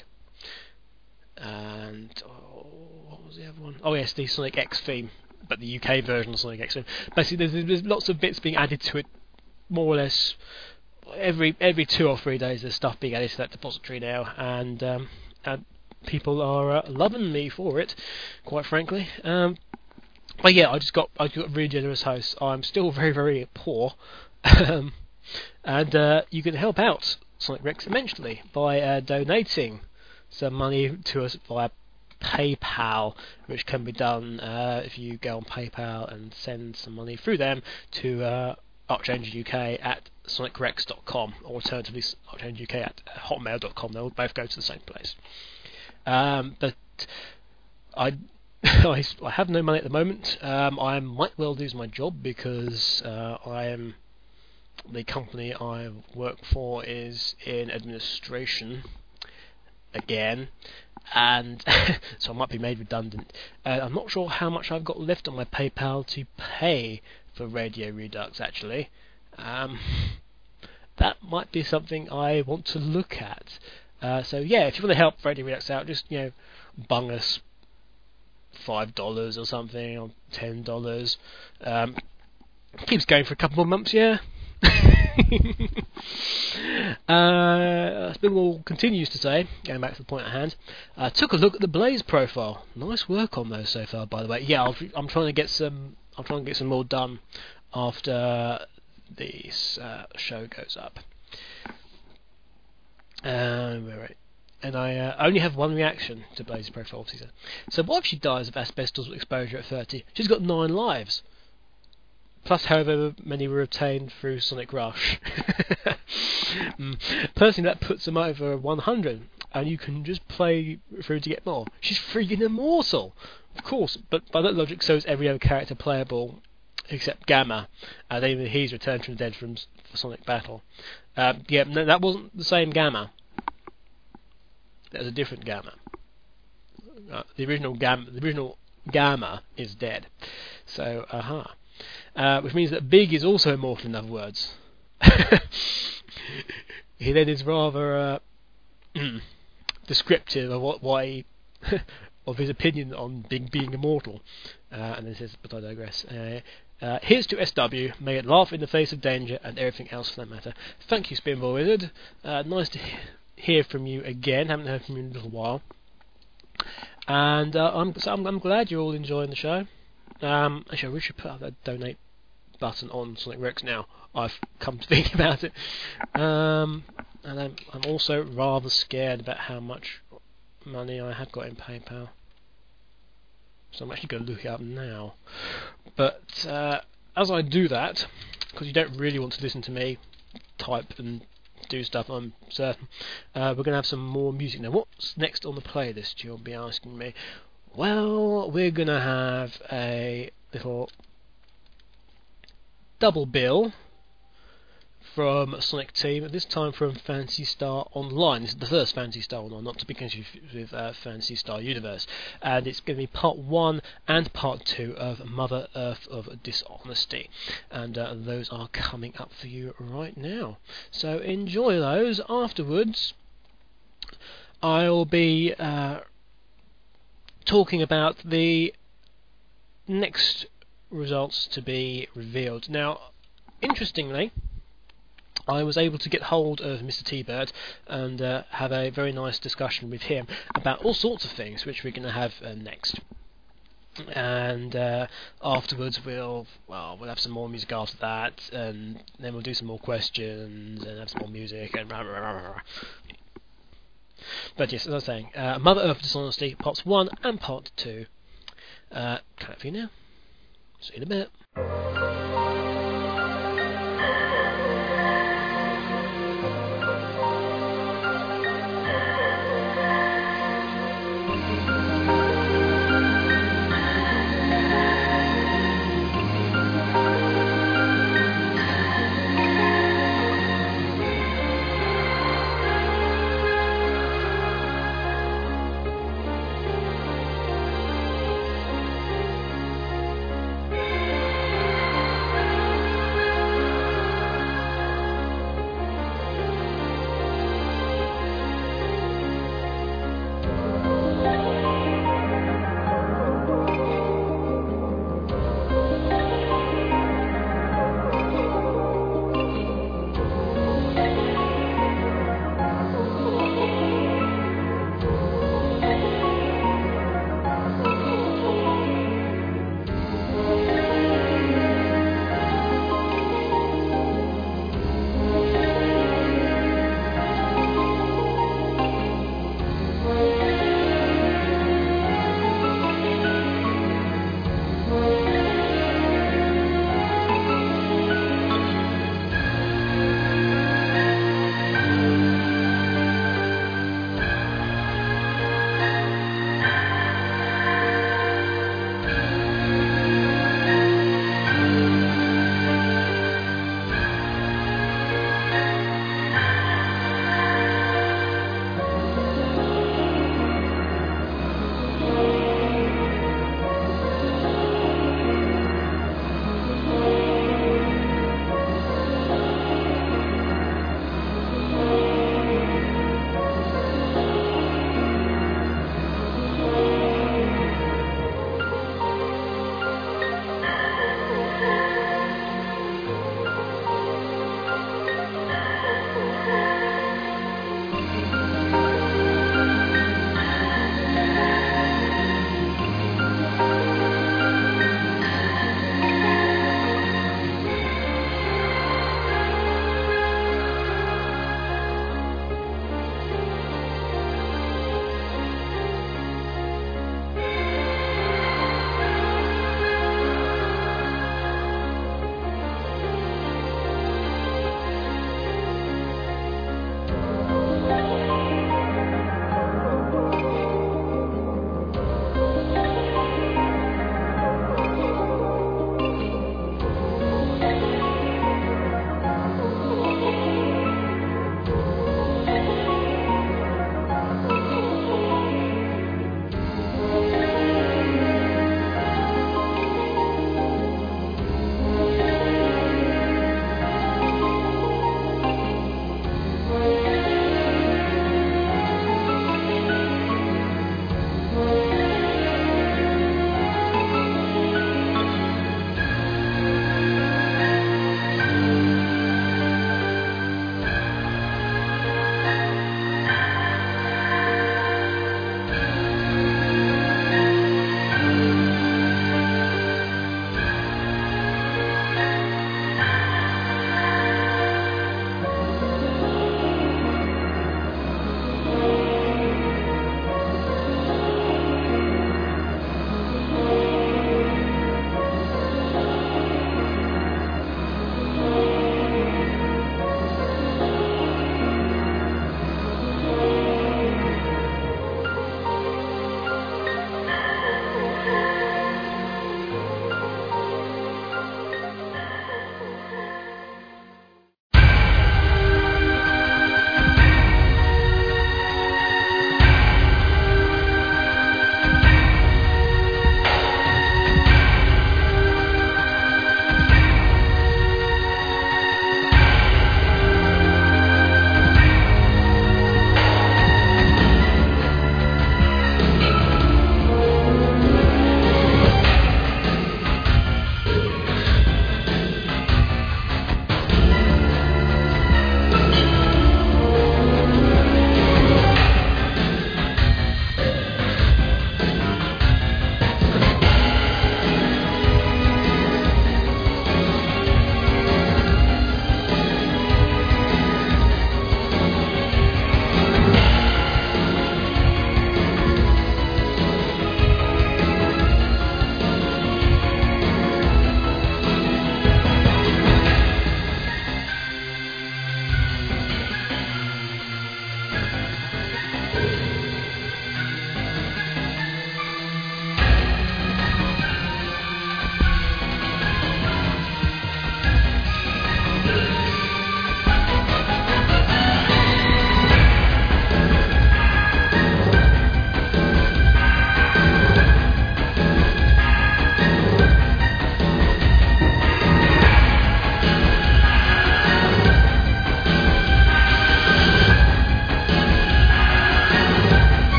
And what was the other one? Oh yes, the Sonic X theme, but the UK version of Sonic X theme. Basically, there's lots of bits being added to it, more or less every 2 or 3 days. There's stuff being added to that depository now, and people are loving me for it, quite frankly. But yeah, I got a really generous host. I'm still very, very poor, and you can help out Sonic Rex immensely by donating some money to us via PayPal, which can be done if you go on PayPal and send some money through them to ArchangelUK at sonicrex.com, or alternatively ArchangelUK at hotmail.com. They'll both go to the same place. But I have no money at the moment. I might well lose my job because the company I work for is in administration again, and so I might be made redundant. I'm not sure how much I've got left on my PayPal to pay for Radio Redux, actually. That might be something I want to look at. So yeah, if you want to help Radio Redux out, just bung us $5 or something, or $10. Keeps going for a couple more months, yeah. Spinball continues to say, going back to the point at hand, took a look at the Blaze profile. Nice work on those so far, by the way. Yeah, I'm trying to get some more done after this show goes up. Right. And I only have one reaction to Blaze's profile, he said. So what if she dies of asbestos exposure at 30? She's got 9 lives. Plus however many were obtained through Sonic Rush. Personally, that puts them over 100, and you can just play through to get more. She's freaking immortal! Of course, but by that logic, so is every other character playable except Gamma, and even he's returned from the dead for Sonic Battle. Yeah, no, that wasn't the same Gamma. That was a different Gamma. The original Gamma is dead. So, which means that Big is also immortal, in other words. He then is rather descriptive of why of his opinion on being immortal. And then says, but I digress. Here's to SW, may it laugh in the face of danger and everything else for that matter. Thank you, Spinball Wizard. Nice to hear from you again. Haven't heard from you in a little while. And I'm glad you're all enjoying the show. Actually, we should put up that donate button on Sonic Rex now. I've come to think about it. And I'm also rather scared about how much money I have got in PayPal. So I'm actually going to look it up now. But as I do that, because you don't really want to listen to me type and do stuff, I'm certain, we're going to have some more music. Now, what's next on the playlist, you'll be asking me? Well, we're going to have a little double bill from Sonic Team, this time from Phantasy Star Online. This is the first Phantasy Star Online, not to be confused with Phantasy Star Universe. And it's going to be part 1 and part 2 of Mother Earth of Dishonesty. And those are coming up for you right now. So enjoy those. Afterwards, I'll be talking about the next results to be revealed. Now, interestingly, I was able to get hold of Mr. T-Bird and have a very nice discussion with him about all sorts of things, which we're going to have next. And afterwards we'll have some more music after that, and then we'll do some more questions and have some more music and But yes, as I was saying, Mother Earth Dishonesty, parts 1 and part 2. Coming up for you now. See you in a bit.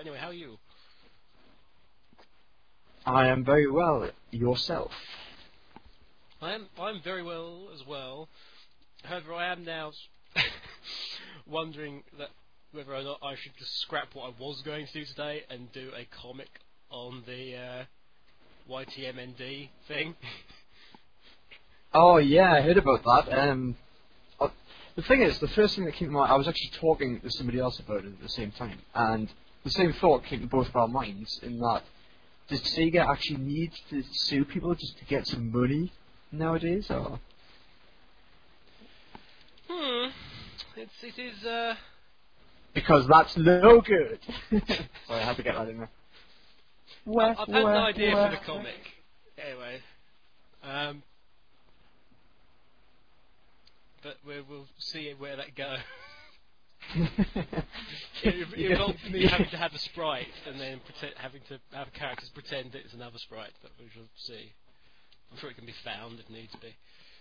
Anyway, how are you? I am very well. Yourself? I'm very well as well. However, I am now wondering whether or not I should just scrap what I was going to do today and do a comic on the YTMND thing. Oh yeah, I heard about that. The thing is, the first thing that came to mind, I was actually talking to somebody else about it at the same time, and the same thought came to both of our minds, in that, does Sega actually need to sue people just to get some money nowadays, or? It is, Because that's no good! Sorry, I had to get that in there. I've had an idea for the comic. Anyway. But we'll see where that goes. It involves me having to have a sprite and then having to have characters pretend it's another sprite, but we shall see. I'm sure it can be found if needs be.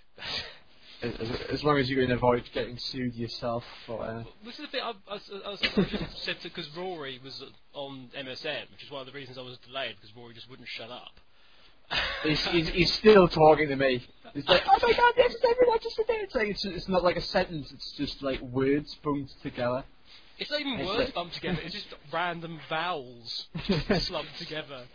As long as you can avoid getting sued yourself for... This is the thing, I just said because Rory was on MSN, which is one of the reasons I was delayed, because Rory just wouldn't shut up. He's still talking to me. He's like, oh my god, this is everyone just today. It's like it's not like a sentence. It's just like words bumped together. It's not even words bumped together. It's just random vowels slumped together.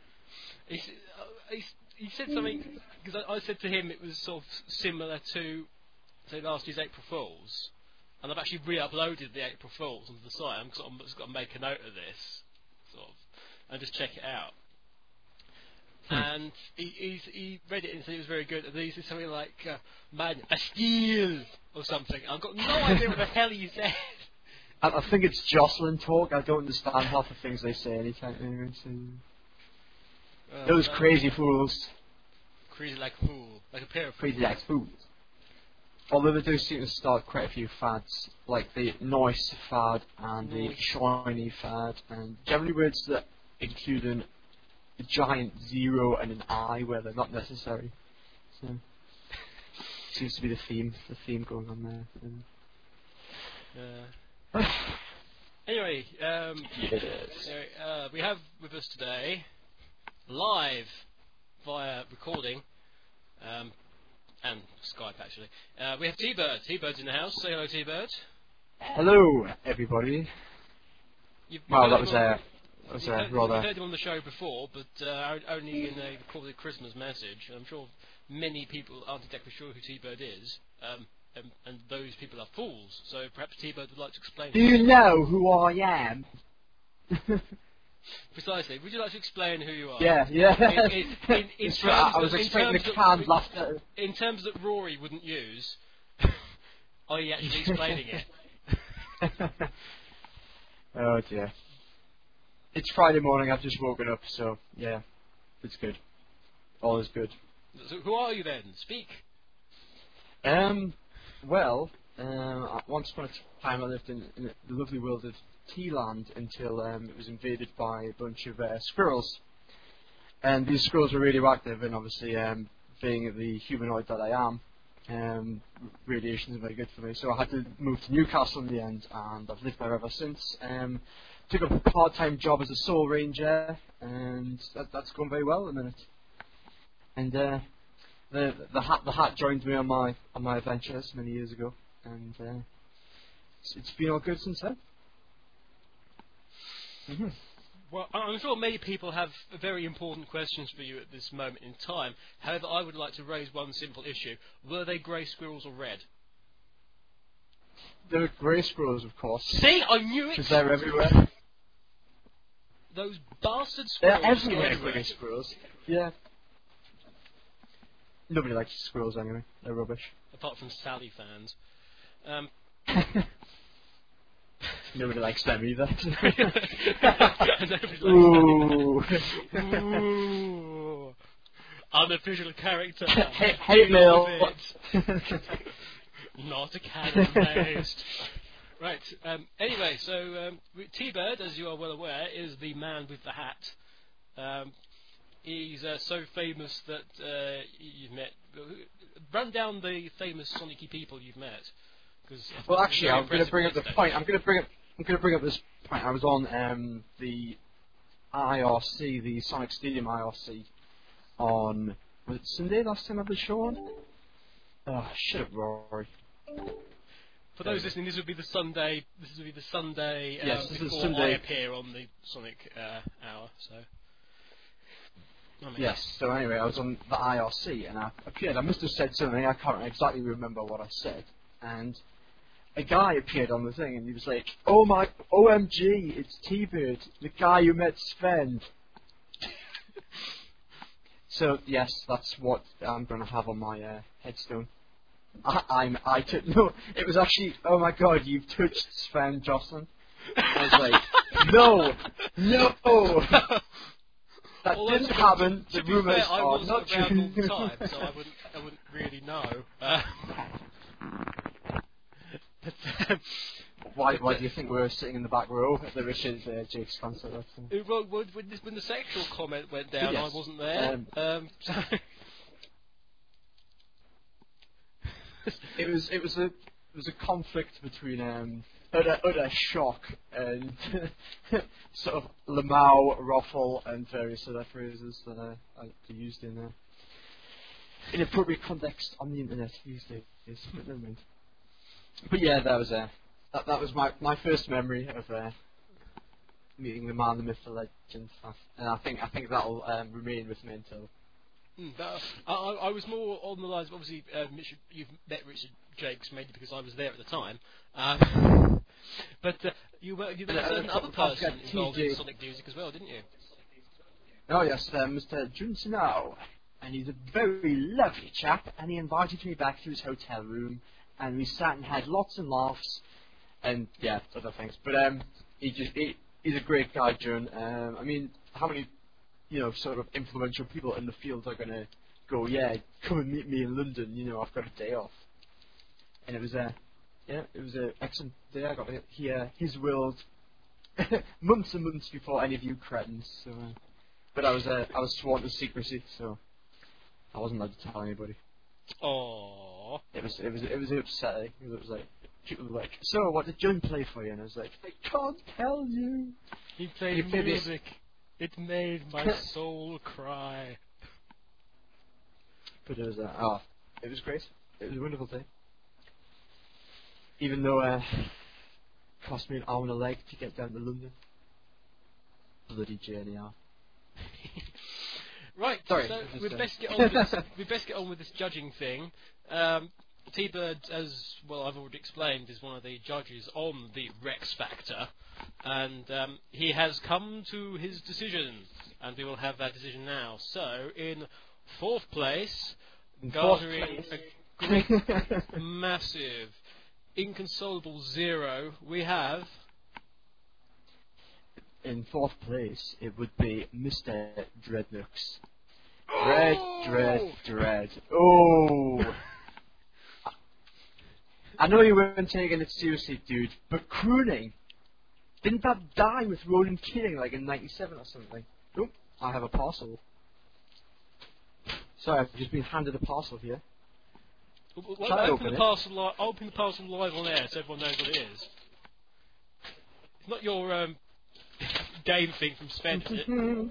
He said something because I said to him it was sort of similar to say last year's April Fools, and I've actually re-uploaded the April Fools onto the site. I'm just got to make a note of this, sort of, and just check it out. And he read it and said it was very good. And then he said something like, "Man, Bastille," or something. I've got no idea what the hell he said. I think it's Jocelyn talk. I don't understand half the things they say anytime. Those crazy fools. Crazy like a fool. Like a pair of crazy like fools. Although they do seem to start quite a few fads, like the noise fad and the shiny fad, and generally words that include a giant zero and an I where they're not necessary. So seems to be the theme going on there. Anyway, we have with us today, live via recording, and Skype actually, we have T-Bird. T-Bird's in the house. Say hello, T-Bird. Hello, everybody. You've rather... You've heard him on the show before, but only in a recorded Christmas message. I'm sure many people aren't exactly sure who T-Bird is, and those people are fools. So perhaps T-Bird would like to explain. Do you know who I am? Precisely. Would you like to explain who you are? Yeah. I was expecting a canned laughter. In terms that Rory wouldn't use, are you actually explaining it? Oh dear. It's Friday morning, I've just woken up, so yeah, it's good. All is good. So who are you then? Speak. Well, once upon a time I lived in the lovely world of Tealand until it was invaded by a bunch of squirrels. And these squirrels were really active, and obviously, being the humanoid that I am, radiation is very good for me. So I had to move to Newcastle in the end, and I've lived there ever since. Took up a part-time job as a Soul Ranger, and that's going very well at the minute. And the hat joined me on my adventures many years ago, and it's been all good since then. Mm-hmm. Well, I'm sure many people have very important questions for you at this moment in time. However, I would like to raise one simple issue: were they grey squirrels or red? They're grey squirrels, of course. See, I knew it. Because they're everywhere. Those bastard squirrels. They're everywhere, grey squirrels. Yeah. Nobody likes squirrels anyway. They're rubbish. Apart from Sally fans. Nobody likes them either. Ooh. Ooh. Unofficial character. Hate mail. Not a canon based. Right. Anyway, so T-Bird, as you are well aware, is the man with the hat. He's so famous that you've met. Run down the famous Sonic-y people you've met. Well, actually, I'm going to bring up the point. I'm going to bring up I'm going to bring up this point. I was on the IRC, the Sonic Stadium IRC, on, was it Sunday last time I had the show on? Oh, shut up, Rory. For those listening, this would be the Sunday. This would be the Sunday Yes, this is before Sunday. I appear on the Sonic Hour. So. Yes, so anyway, I was on the IRC and I appeared. I must have said something, I can't exactly remember what I said. And a guy appeared on the thing and he was like, "Oh my, OMG, it's T-Bird, the guy who met Sven." So, yes, that's what I'm going to have on my headstone. I took, no, it was actually, "Oh my god, you've touched Sven Jocelyn." I was like, no! That Although, didn't happen. To The be rumours fair, I are wasn't not around all true. the time, so I wouldn't really know. But, Why do you think we were sitting in the back row at the Richard Jake's concert? well, when the sexual comment went down, Yes. I wasn't there. So It was a conflict between utter shock and sort of Lamau, Ruffle, and various other phrases that I used in inappropriate context on the internet these days. But never mind. But yeah, that was my first memory of meeting the man, the myth, the legend, and I think that'll remain with me until. I was more on the lines of, obviously, you've met Richard Jakes mainly because I was there at the time. But you met a certain other person involved in Sonic music as well, didn't you? Oh yes, Mr. Jun Sinao, and he's a very lovely chap, and he invited me back to his hotel room, and we sat and had lots of laughs, and yeah, other things. But he's a great guy, Jun. I mean, how many, sort of influential people in the field are going to go, "Yeah, come and meet me in London, I've got a day off." And it was an excellent day. I got to hear his world months and months before any of you cretins. So, but I was sworn to secrecy, so I wasn't allowed to tell anybody. Aww. It was upsetting. It was like, people were like, "So, what did Jun play for you?" And I was like, "I can't tell you." He played music. It made my soul cry. But it was it was great. It was a wonderful day. Even though it cost me an arm and a leg to get down to London. Bloody journey out. Right, Sorry, so just, we'd best get on with this judging thing. T-Bird, as well I've already explained, is one of the judges on the Rex Factor, and he has come to his decision, and we will have that decision now. So, in fourth place, garnering a great, massive, inconsolable 0, we have... In fourth place, it would be Mr. Dreadnooks. Dread. Oh! I know you weren't taking it seriously, dude, but crooning, didn't that die with Ronan Keating like in '97 or something? Oh, I have a parcel. Sorry, I've just been handed a parcel here. Open the parcel live on air so everyone knows what it is. It's not your game thing from Sven, is it?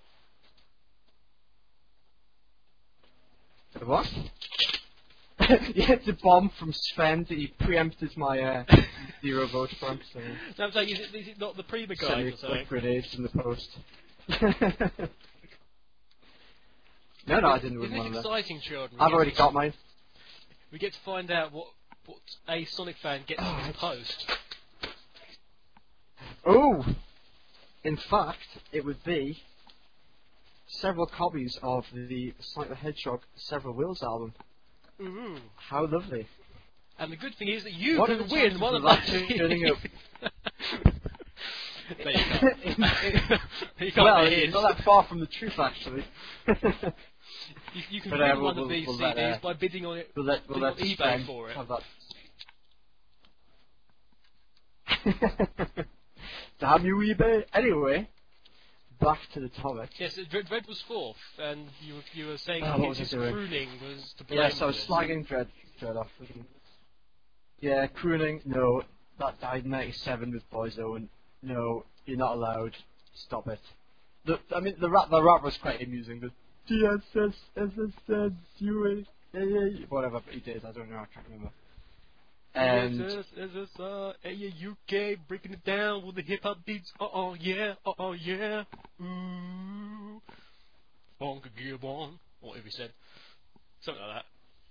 What? Yeah, it's a bomb from Sven that he preempted my 0 vote from. So No, I'm saying, is it not the Prima guide or something? grenades in the post. No, I didn't win Isn't one this of them. exciting, children? I've already got mine. We get to find out what a Sonic fan gets in his post. Oh! In fact, it would be several copies of the Sonic the Hedgehog Several Wheels album. Ooh. How lovely. And the good thing is that you What can are the win chances one of of that those. turning up? There you go. You can't Well, be it's not that far from the truth, actually. You can But, win one we'll of these let, CDs by bidding on it We'll let bidding on eBay Sven for it. have that. Damn you, eBay! Anyway, back to the topic. Yes, Dread was fourth, and you were saying Oh, what was his I doing? crooning was to blame. Yes, I was for this. slagging Dread off. Yeah, crooning. No, that died in '97 with Boyzone. No, you're not allowed. Stop it. The rap was quite amusing. The TSS, SSN, UA, whatever he did, I don't know, I can't remember. And UK breaking it down with the hip hop beats. Yeah, ooh, bonga gear bong, whatever he said, something like that.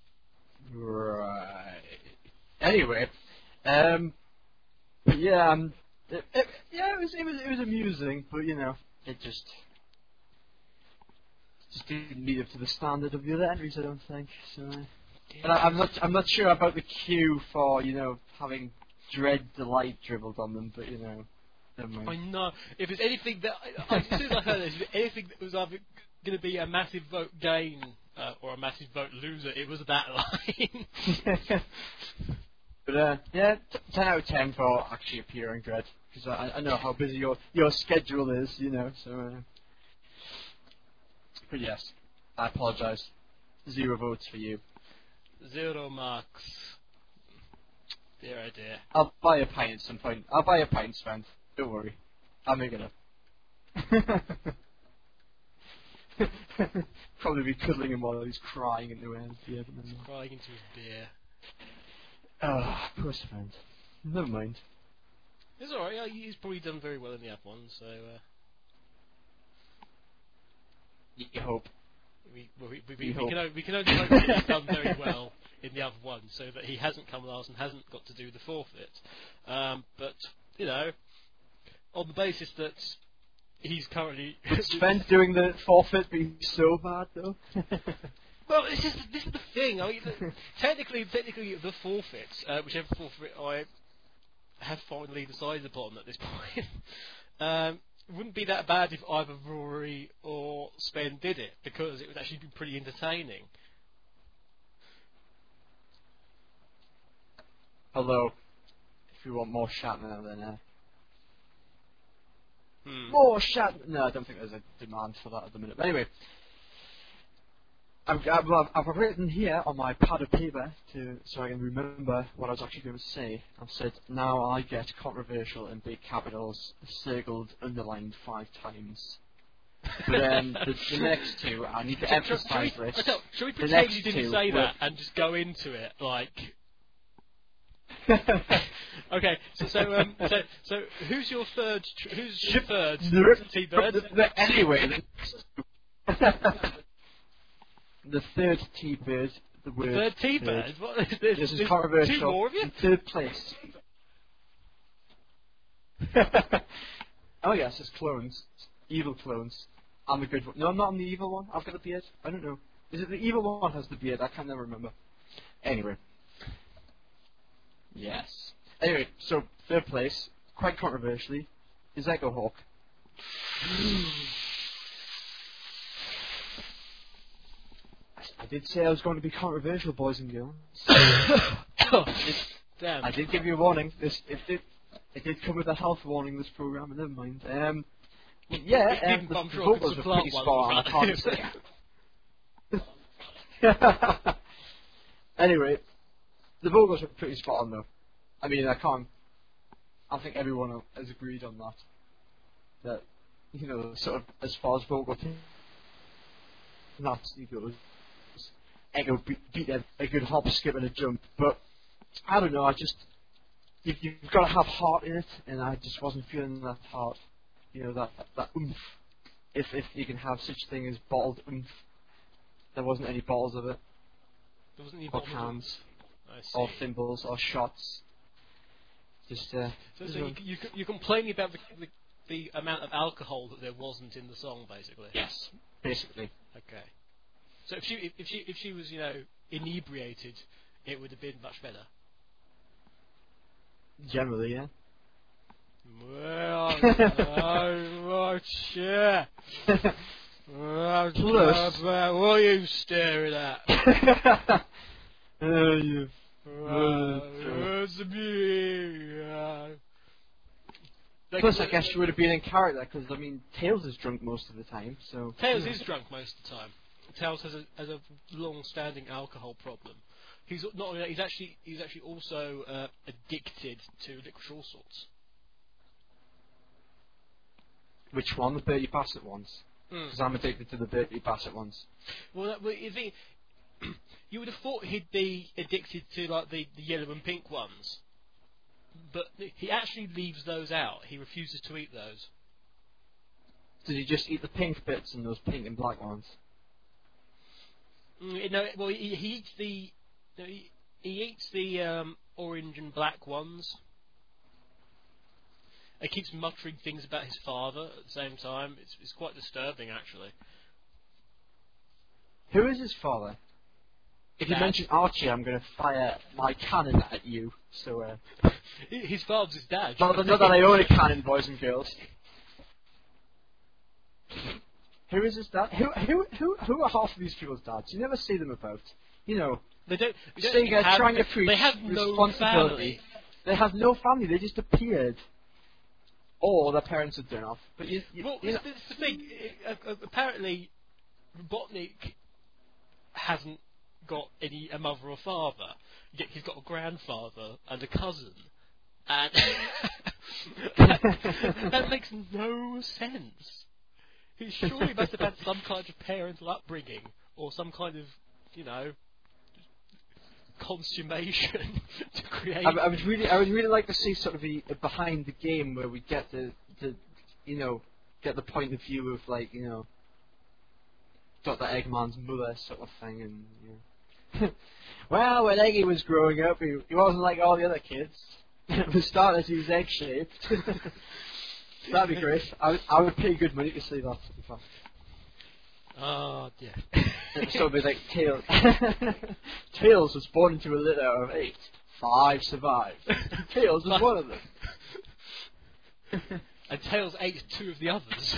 Right. Anyway, but yeah, it was amusing, but you know, it just didn't meet up to the standard of the other entries, I don't think. So, and I'm not sure about the queue for having Dread Delight dribbled on them, but never mind. I know. If there's anything that as soon as I heard this, if anything that was either going to be a massive vote gain or a massive vote loser, it was that line. But 10 out of 10 for actually appearing, Dread, because I know how busy your schedule is, so. But yes, I apologise. 0 votes for you. 0 marks. Dear oh dear. I'll buy a pint at some point. I'll buy a pint, Sven. Don't worry. I'll make it up. Probably be cuddling him while he's crying into his beer. He's crying into his beer. Oh, poor Sven. Never mind. It's alright, yeah, he's probably done very well in the app one, so you hope. We can only hope that he's done very well in the other one, so that he hasn't come last and hasn't got to do the forfeit. But on the basis that he's currently Sven doing the forfeit being so bad though. Well, this is the thing. I mean, technically, the forfeits, whichever forfeit I have finally decided upon at this point, wouldn't be that bad if either Rory or Sven did it, because it would actually be pretty entertaining. Although, if you want more Shatner, then more Shatner. No, I don't think there's a demand for that at the minute. But anyway. I've written here on my pad of paper so I can remember what I was actually going to say. I've said, now I get controversial in big capitals, circled, underlined 5 times. But the next 2, I need to emphasise this. Shall we pretend you didn't say that and just go into it like? Okay, so who's your third? Who's your third? T-Bird. Anyway. The third T-Bird, the word. Third T-Bird? What? This is controversial. 2 more of you? In 3rd place. Oh yes, it's clones. Evil clones. I'm the good one. No, I'm not on the evil one. I've got a beard. I don't know. Is it the evil one has the beard? I can never remember. Anyway. Yes. Anyway, so 3rd place, quite controversially, is Echo Hawk. I did say I was going to be controversial, boys and girls. Damn. I did give you a warning. It did come with a health warning, this programme, but never mind. The vocals were pretty spot on, I can't say. Anyway, the vocals were pretty spot on though. I mean, I think everyone has agreed on that. That, sort of, as far as vocal that goes, Echo beat a good hop, skip and a jump, but I don't know, you've got to have heart in it, and I just wasn't feeling that heart, that oomph, if you can have such thing as bottled oomph. There wasn't any bottles of it, there wasn't any or cans, or thimbles, or shots, just so you're complaining about the amount of alcohol that there wasn't in the song, basically? Yes, basically. Okay. So if she was inebriated, it would have been much better. Generally, yeah. Well, oh shit. Plus, what are you staring at? Plus, I guess she would have been in character because Tails is drunk most of the time. So Tails is drunk most of the time. Tails has a long-standing alcohol problem. he's not only that, he's actually also addicted to licorice all sorts. Which one? The Bertie Bassett ones? Because I'm addicted to the Bertie Bassett ones. Well, you would have thought he'd be addicted to like the yellow and pink ones, but he actually leaves those out. He refuses to eat those. Did he just eat the pink bits and those pink and black ones? No, well, he eats the orange and black ones. He keeps muttering things about his father at the same time. It's quite disturbing, actually. Who is his father? If you mention Archie, I'm going to fire my cannon at you. So, his father's his dad. Not that I own a cannon, boys and girls. Who is his dad? Who are half of these people's dads? You never see them about. You know, they don't trying to preach they have responsibility. No family. They have no family. They just appeared, or their parents had done off. But it's the thing. Apparently, Robotnik hasn't got a mother or father. Yet he's got a grandfather and a cousin, and that makes no sense. He surely must have had some kind of parental upbringing, or some kind of, consummation to create. I would really like to see sort of a behind the game where we get get the point of view of Dr. Eggman's mother sort of thing, and well, when Eggy was growing up, he wasn't like all the other kids. For starters, he was egg-shaped. That'd be great. I would pay good money to see that. In fact. Oh dear. So it'd be like Tails. Tails was born into a litter of 8. 5 survived. Tails was one of them. And Tails ate 2 of the others.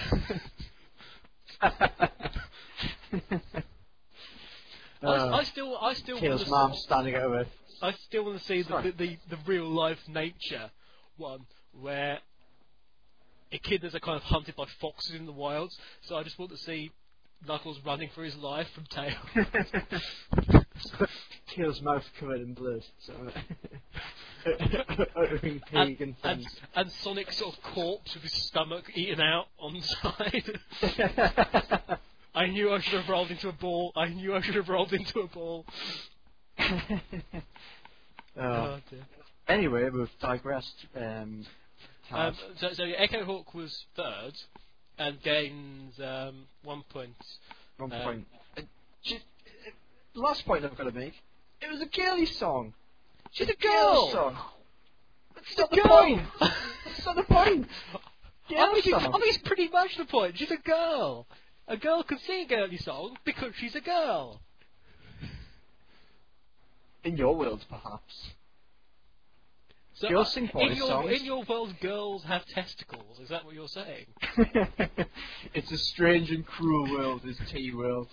I still Tails' mom standing over. I still want to see the real life nature one where a kid that's kind of hunted by foxes in the wilds. So I just want to see Knuckles running for his life from Tails. Tails' mouth covered in blood. So and Sonic sort of corpse with his stomach eaten out on the side. I knew I should have rolled into a ball. Oh dear. Anyway, we've digressed. So Echo Hawk was third and gains 1 point. 1 point. The last point I've got to make. It was a girly song. She's a girl song. That's not the point. That's not the point. I think it's pretty much the point. She's a girl. A girl can sing a girly song because she's a girl. In your world, perhaps. So girls sing boys songs. In your world, girls have testicles. Is that what you're saying? It's a strange and cruel world, this T-world.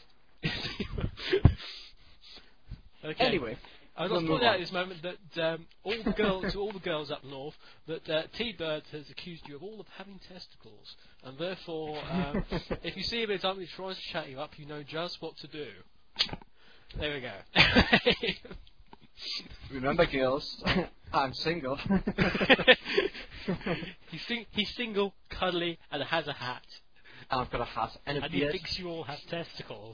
Okay. Anyway, I was going to point out at this moment that all the girls up north, that T-Bird has accused you of all of having testicles, and therefore, if you see him anytime he tries to chat you up, you know just what to do. There we go. Remember, girls, I'm single. He's single, cuddly, and has a hat. I've got a hat and a beard. And he thinks you all have testicles.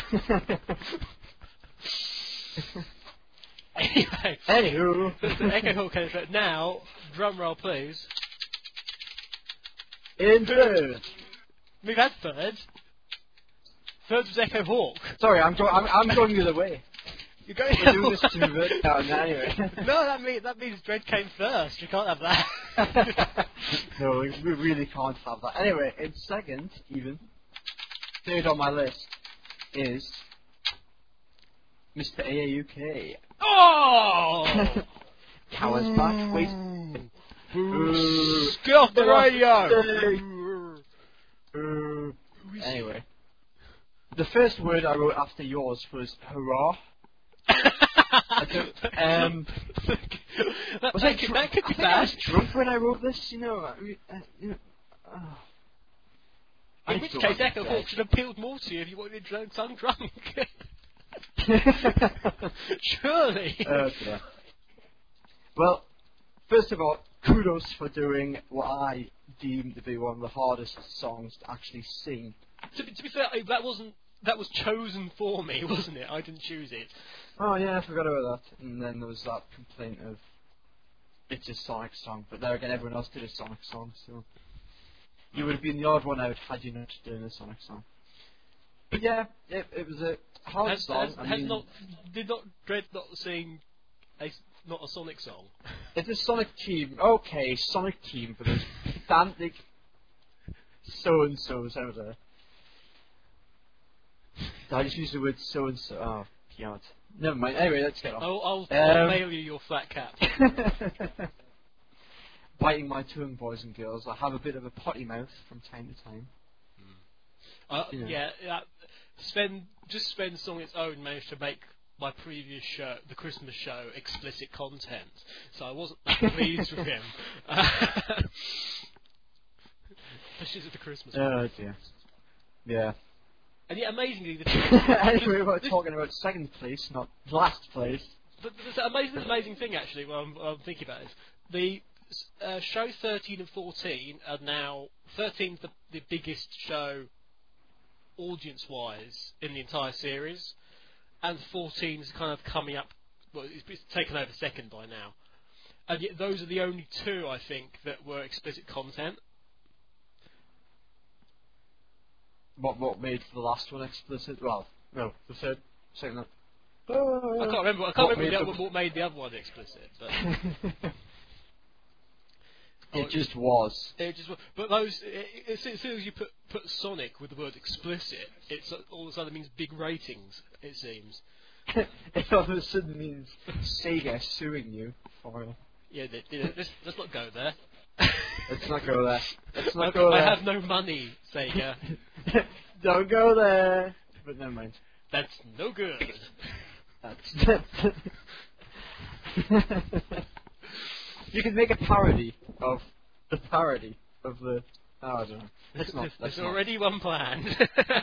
Anyway. Anywho. Echo Hawk came through. Now, drum roll, please. In third. We've had third. Third was Echo Hawk. Sorry, I'm going the other way. You're going We're doing this to revert down anyway. No, that means Dread came first. You can't have that. No, we really can't have that. Anyway, in second, even, third on my list is Mr. AAUK. Oh! Cowards back. Wait. Get off the radio! Anyway. The first word I wrote after yours was hurrah. Was I drunk? I was drunk when I wrote this, In which case, Echo Hawk should have appealed more to you if you wanted to drunk. Surely. Okay. Well, first of all, kudos for doing what I deem to be one of the hardest songs to actually sing. To be fair, that was chosen for me, wasn't it? I didn't choose it. Oh yeah, I forgot about that. And then there was that complaint of it's a Sonic song, but there again, everyone else did a Sonic song, so you would have been the odd one out had you not done a Sonic song. But yeah, it was a hard song. Did not Dread not sing not a Sonic song? It's a Sonic Team. Okay, Sonic Team for those pedantic so-and-sos out there. I just used the word so-and-so. Oh, God. Never mind. Anyway, let's get on. I'll mail you your flat cap. Biting my tongue, boys and girls. I have a bit of a potty mouth from time to time. Sven on its own managed to make my previous show, the Christmas show, explicit content, so I wasn't that pleased with him. Especially at the Christmas one. Oh dear. Yeah. And yet, amazingly, anyway, we're talking about second place, not last place. But there's an amazing thing, actually, what I'm thinking about is the show 13 and 14 are now 13's the biggest show audience-wise in the entire series, and 14 is kind of coming up. Well, it's taken over second by now, and yet those are the only two I think that were explicit content. What made the last one explicit? Well, no, the third, second. I can't remember. What made the other one explicit. But it just was. It just was. But those, as soon as you put Sonic with the word explicit, it's all of a sudden means big ratings. It seems. It all of a sudden means Sega suing you for. Yeah, let's not go there. Let's not go there. Let's not go there. I have no money, Sega. Don't go there. But never mind. That's no good. You can make a parody of the parody of the. Oh, I don't know. There's already one planned.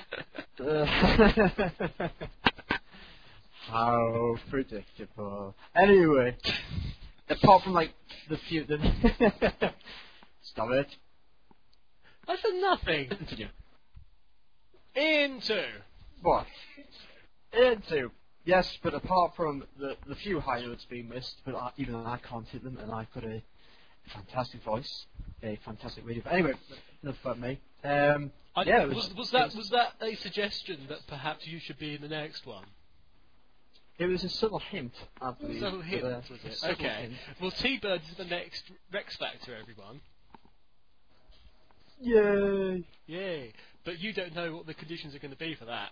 How predictable. Anyway, apart from like the few. Stop it. I said nothing. Into. What? Into. Yes, but apart from the few high notes being missed, but even I can't hit them, and I've got a fantastic voice, a fantastic radio. Anyway, enough about me. Was that a suggestion that perhaps you should be in the next one? It was a subtle hint, I believe. Subtle hint, was it? Okay. Well, T-Bird is the next Rex Factor, everyone. Yay! Yay! But you don't know what the conditions are going to be for that.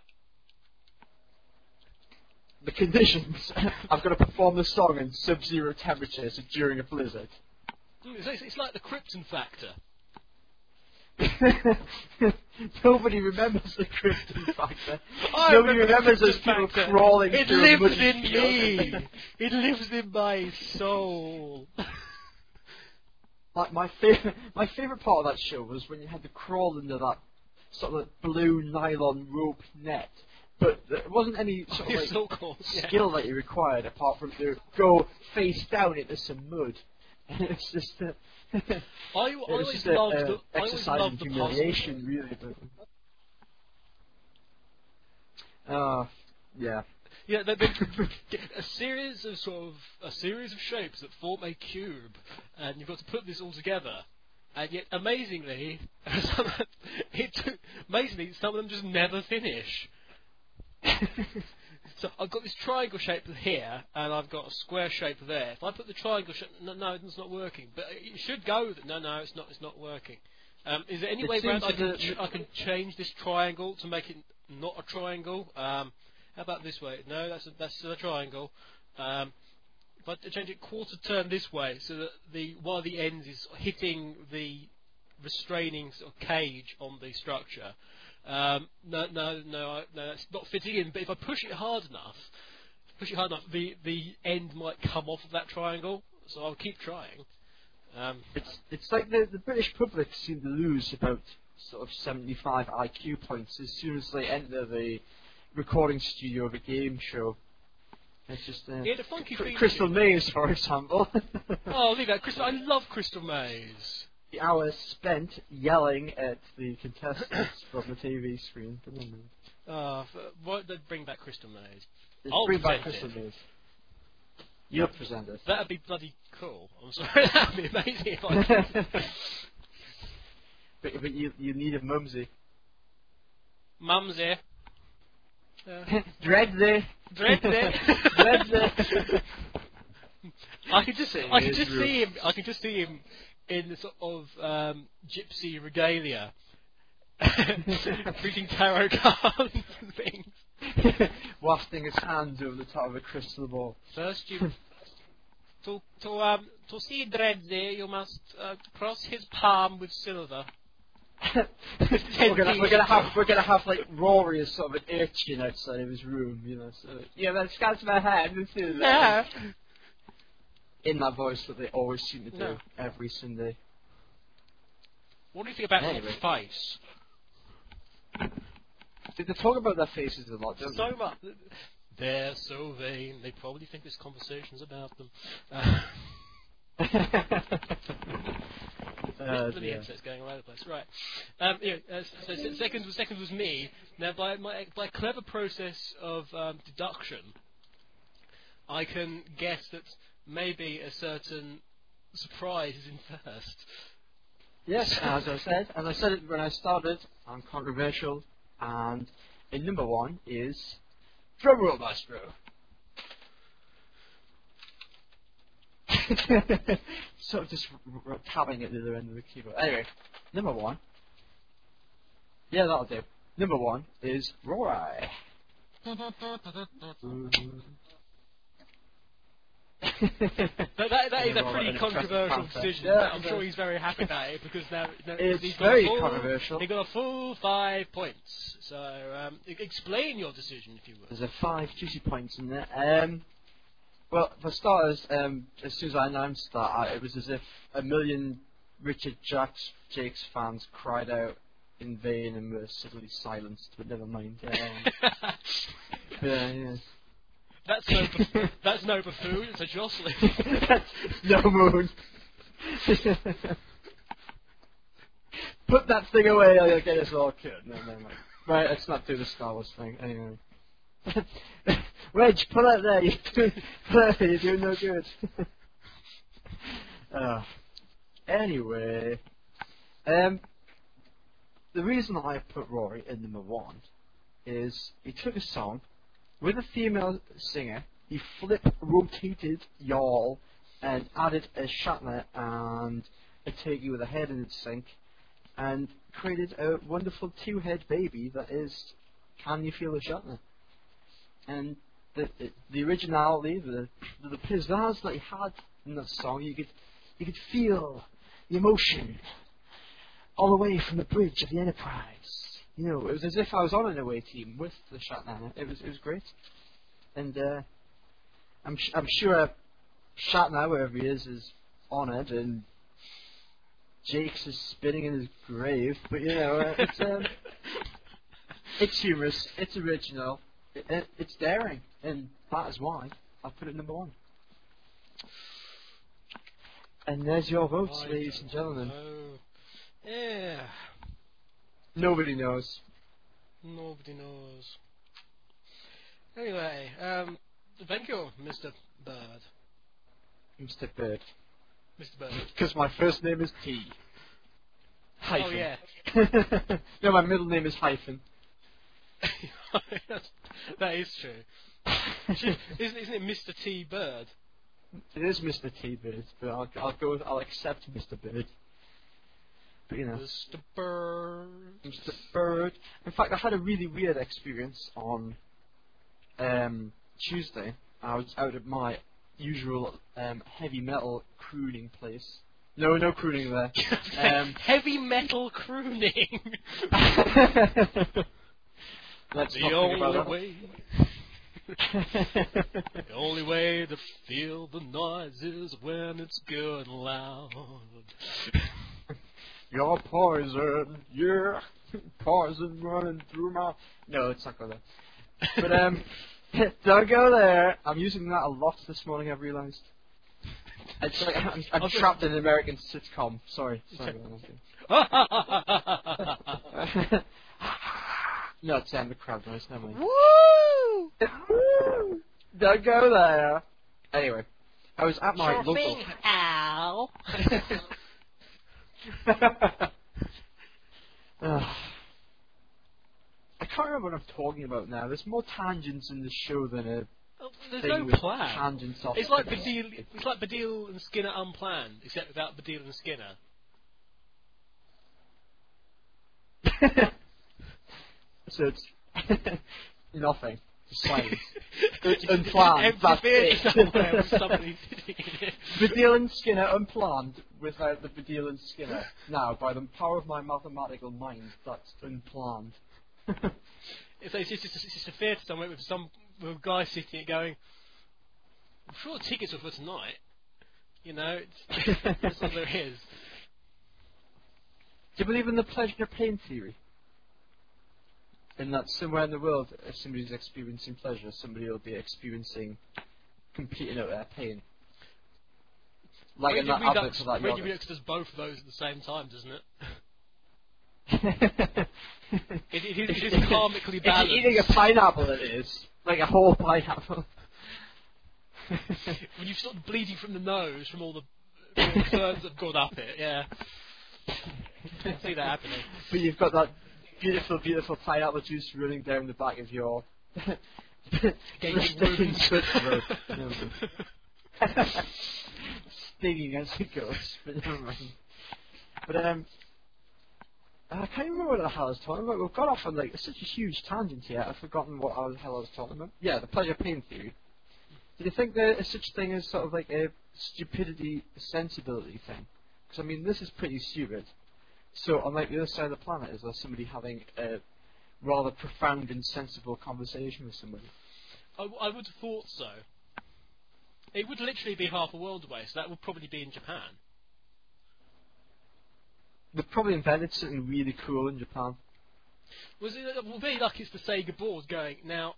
The conditions? I've got to perform the song in sub-zero temperatures during a blizzard. It's like the Krypton Factor. Nobody remembers the Krypton Factor. Nobody remembers those people crawling it through lives a muddy in me. It lives in my soul. Like my favorite part of that show was when you had to crawl into that sort of blue nylon rope net, but there wasn't any sort of skill that you required apart from to go face down into some mud. It's just I always loved the humiliation, really. But yeah. Yeah, a series of shapes that form a cube, and you've got to put this all together. And yet, amazingly, some of them just never finish. So I've got this triangle shape here, and I've got a square shape there. If I put the triangle shape, no, it's not working. But it should go. No, it's not. It's not working. Is there any way around I can change this triangle to make it not a triangle? How about this way? No, that's still a triangle. If I change it quarter turn this way, so that one of the ends is hitting the restraining sort of cage on the structure. No, that's not fitting in. But if I push it hard enough, the end might come off of that triangle. So I'll keep trying. It's like the British public seem to lose about sort of 75 IQ points as soon as they enter the recording studio of a game show. It's just Yeah, the funky feeling. Crystal Maze, for example. Oh, look at that, Crystal! I love Crystal Maze. The hours spent yelling at the contestants from the TV screen. What? They'd bring back Crystal Maze. Just I'll bring back present Crystal it. Maze. You'll present it. That'd be bloody cool. I'm sorry, that'd be amazing if I could. But you need a mumsy. Mum's here. Dreadsy. Dreadsy. I can just see him in the sort of gypsy regalia, reading tarot cards and things. Wafting his hands over the top of a crystal ball. First, you to see Dreadsy, you must cross his palm with silver. we're gonna have like Rory as sort of an urchin outside of his room, you know. So let's scratch my hand and do that. In that voice that they always seem to do every Sunday. What do you think about their face? They talk about their faces a lot, don't So much. They're so vain. They probably think this conversation's about them. The headset's going all over the place. Right. So second was me. Now, by a clever process of deduction, I can guess that maybe a certain surprise is in first. Yes, as I said it when I started, I'm controversial, and in number one is Drumroll Maestro. Sort of just tapping at the other end of the keyboard. Anyway, number one. Yeah, that'll do. Number one is Rory. That is a pretty controversial decision. Yeah, I'm sure he's very happy about it because now it's he's got very controversial. He got a full 5 points. So explain your decision, if you will. There's 5 juicy points in there. Well, for starters, as soon as I announced that, it was as if a million Richard Jakes fans cried out in vain and were suddenly silenced. But never mind. Yeah. That's no buffoon, it's a Jocelyn. That's no moon. Put that thing away or you'll get us all killed. No. Right, let's not do the Star Wars thing. Anyway. Reg, pull out there. You're doing no good. Anyway. The reason I put Rory in number one is he took a song with a female singer, he rotated y'all and added a Shatner and a turkey with a head in its sink and created a wonderful 2-head baby that is Can You Feel the Shatner? And the originality, the pizzazz that he had in that song, you could feel the emotion all the way from the bridge of the Enterprise. You know, it was as if I was on an away team with the Shatner. It was great, and I'm sure Shatner, wherever he is honoured, and Jakes is spinning in his grave. But you know, it's humorous, it's original, it's daring, and that is why I put it number one. And there's your votes, ladies and gentlemen. Yeah. Nobody knows. Nobody knows. Anyway, thank you, Mr. Bird. Mr. Bird. Mr. Bird. Because my first name is T. Hyphen. Oh, yeah. No, my middle name is Hyphen. That is true. Isn't it Mr. T. Bird? It is Mr. T. Bird, but I'll accept Mr. Bird. But you know, Mr. Bird. Mr. Bird. In fact, I had a really weird experience on Tuesday. I was out at my usual heavy metal crooning place. No crooning there. Heavy metal crooning. Let's the not only think about way. The only way to feel the noise is when it's good and loud. You're poison, yeah. Poison running through my... No, it's not going to. But don't go there. I'm using that a lot this morning, I've realised. It's like I'm trapped in an American sitcom. Sorry. No, it's the crowd noise, never mind. Woo! Don't go there. Anyway, I was at my local... Ow! I can't remember what I'm talking about now. There's more tangents in the show than a There's thing no with plan. tangents off. It's like Badil and Skinner unplanned, except without Badil and Skinner. So it's nothing. Just silence. It's unplanned. That's it. Somewhere with somebody sitting in it. Badil and Skinner unplanned without the Badil and Skinner. Now, by the power of my mathematical mind, that's unplanned. It's just a theatre somewhere with with a guy sitting it going, I'm sure the tickets are for tonight. You know, that's all there is. Do you believe in the pleasure pain theory? In that somewhere in the world, if somebody's experiencing pleasure, somebody will be experiencing complete and utter pain. Like in that advert for that Radio yogurt. Redux does both of those at the same time, doesn't it? It is karmically balanced. If you're eating a pineapple, it is. Like a whole pineapple. When you've started bleeding from the nose from all the burns that have gone up it, yeah. I can see that happening. But you've got that beautiful, beautiful pineapple juice running down the back of your... Stinging as it goes. But never mind. But, I can't remember what the hell I was talking about. We've got off on such a huge tangent here. I've forgotten what the hell I was talking about. Yeah, the pleasure pain theory. Do you think there is such thing as sort of like a stupidity sensibility thing? Because I mean, this is pretty stupid. So on like the other side of the planet, is there somebody having a rather profound and sensible conversation with somebody? I would have thought so. It would literally be half a world away, so that would probably be in Japan. They've probably invented something really cool in Japan. It will be like it's the Sega board going, now,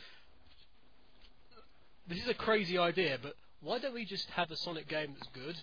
this is a crazy idea, but why don't we just have a Sonic game that's good?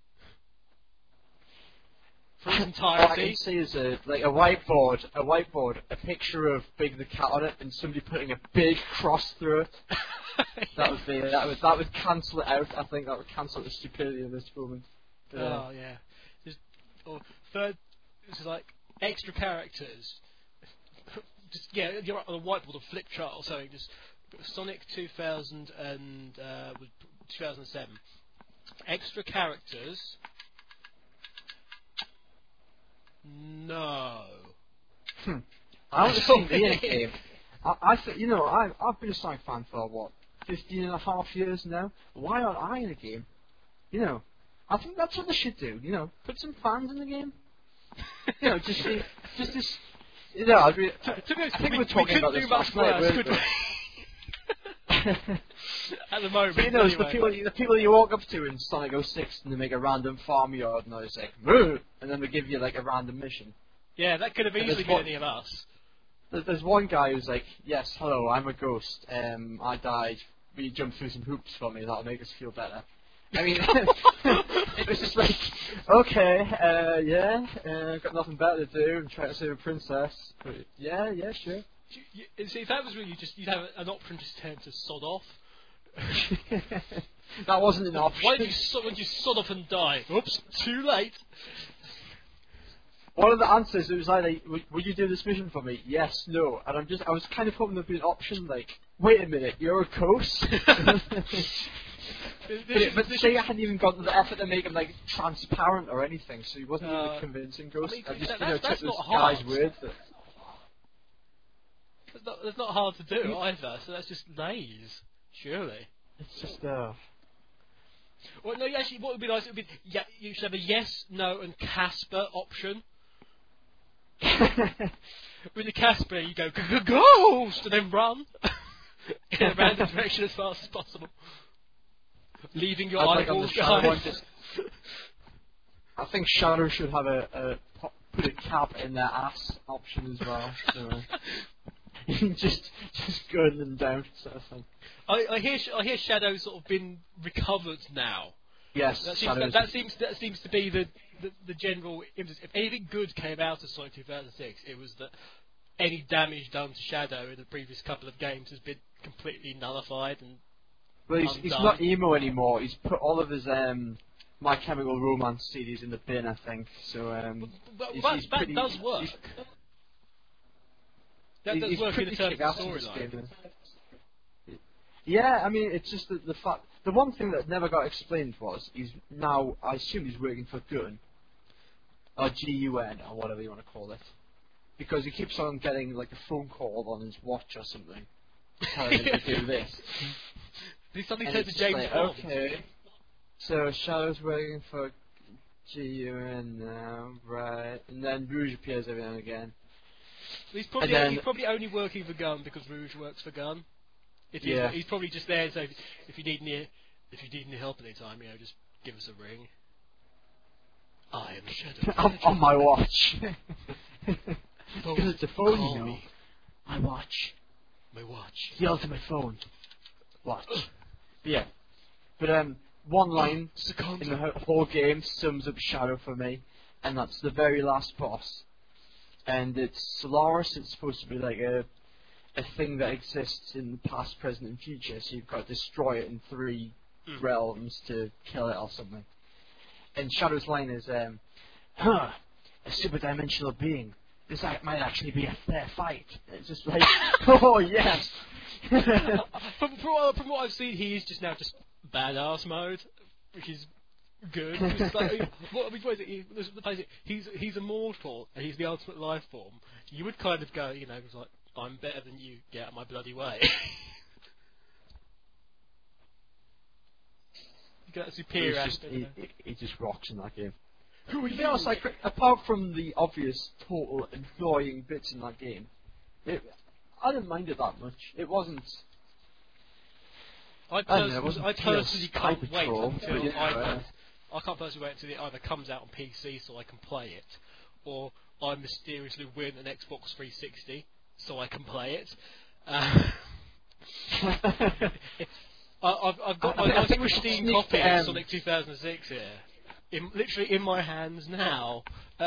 For its entirety. All I can see is a whiteboard, a picture of Big the Cat on it, and somebody putting a big cross through it. That would cancel it out. I think that would cancel the stupidity of this moment. Oh yeah. Or third, this is like extra characters. Just you're on a whiteboard or flip chart or something. Just Sonic 2000 and 2007. Extra characters. No. I want to see the end game. I think, I've been a Sonic fan for 15 and a half years now. Why aren't I in a game? I think that's what they should do. Put some fans in the game. I think we're talking about this last night, weren't we? At the moment, it's the people you walk up to in Sonic 06 and they make a random farmyard and they say, "Moo!" and then they give you like a random mission. Yeah, that could have easily been any of us. There's one guy who's like, "Yes, hello, I'm a ghost. I died. Will you jump through some hoops for me? That'll make us feel better." I mean, it was just like, okay, got nothing better to do. I'm trying to save a princess. But yeah, sure. See, if that was really you'd have an option just to sod off. That wasn't an option. Why did you sod off and die? Oops, too late. One of the answers, it was either, would you do this mission for me? Yes, no. And I was kind of hoping there'd be an option like, wait a minute, you're a ghost? But Sega hadn't even gone to the effort to make him like transparent or anything, so he wasn't even a convincing ghost. I just took this guy's word for it. That's not hard to do either, so that's just laze, surely. It's just Well, no, actually, what would be nice? It would be you should have a yes, no, and Casper option. With the Casper, you go ghost and then run in a random direction as fast as possible, leaving your eyeballs behind. I think Shadow should have put a cap in their ass option as well. So. just gun them down, sort of thing. I hear Shadow's sort of been recovered now. Yes, That Shadows. seems to be the general impetus. If anything good came out of Sonic 2006, it was that any damage done to Shadow in the previous couple of games has been completely nullified and Well, he's not emo anymore. He's put all of his My Chemical Romance CDs in the bin, I think. So that does work. That does work in terms of storyline. Yeah, I mean, it's just the fact. The one thing that never got explained was he's now. I assume he's working for Gun, or GUN, or whatever you want to call it, because he keeps on getting like a phone call on his watch or something, telling him to do this. He suddenly And turned to it's James like, Bond. okay, so Shadow's working for GUN now, right? And then Rouge appears every now and again. He's then- probably only working for Gun because Rouge works for Gun. He's probably just there. So if you need any help anytime, just give us a ring. I am Shadow. on my watch. Phone, Because it's a phone, call you know. me. My watch. My watch. The ultimate phone. Watch. But one line Second. in the whole game sums up Shadow for me, and that's the very last boss. And it's Solaris. It's supposed to be like a thing that exists in the past, present, and future. So you've got to destroy it in 3 realms to kill it or something. And Shadow's line is, a superdimensional being. This might actually be a fair fight. It's just like, oh yes. From what I've seen, he is just now just badass mode, which is good. It's like, what is it? He's immortal and he's the ultimate life form. You would kind of go, it's like, I'm better than you. Get out of my bloody way. You got a superior aspect. He just rocks in that game. Who are To be you? honest, apart from the obvious total annoying bits in that game, I didn't mind it that much. It wasn't. I don't know, it personally wasn't can't PS wait Patrol, until but yeah. I can't personally wait until it either comes out on PC so I can play it, or I mysteriously win an Xbox 360 so I can play it. I've got my pristine copy of Sonic 2006 here, literally in my hands now.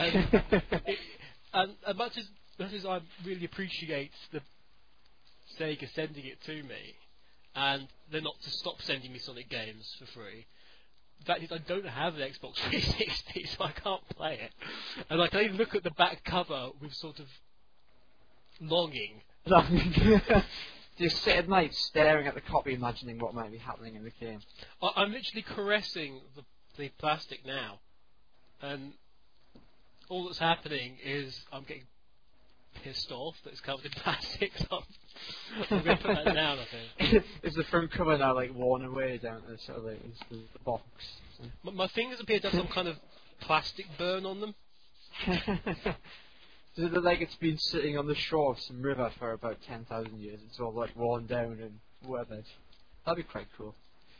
And much as I really appreciate the Sega sending it to me, and they're not to stop sending me Sonic games for free. The fact is, I don't have an Xbox 360, so I can't play it. And I can even look at the back cover with sort of longing. Just sit at night staring at the copy, imagining what might be happening in the game. I'm literally caressing the plastic now, and all that's happening is I'm getting pissed off that it's covered in plastic. So I'm going to put that down, I think. Is the front cover now like worn away down to sort of like the box? My fingers appear to have some kind of plastic burn on them. Does it look like it's been sitting on the shore of some river for about 10,000 years? It's all like worn down and weathered. That'd be quite cool.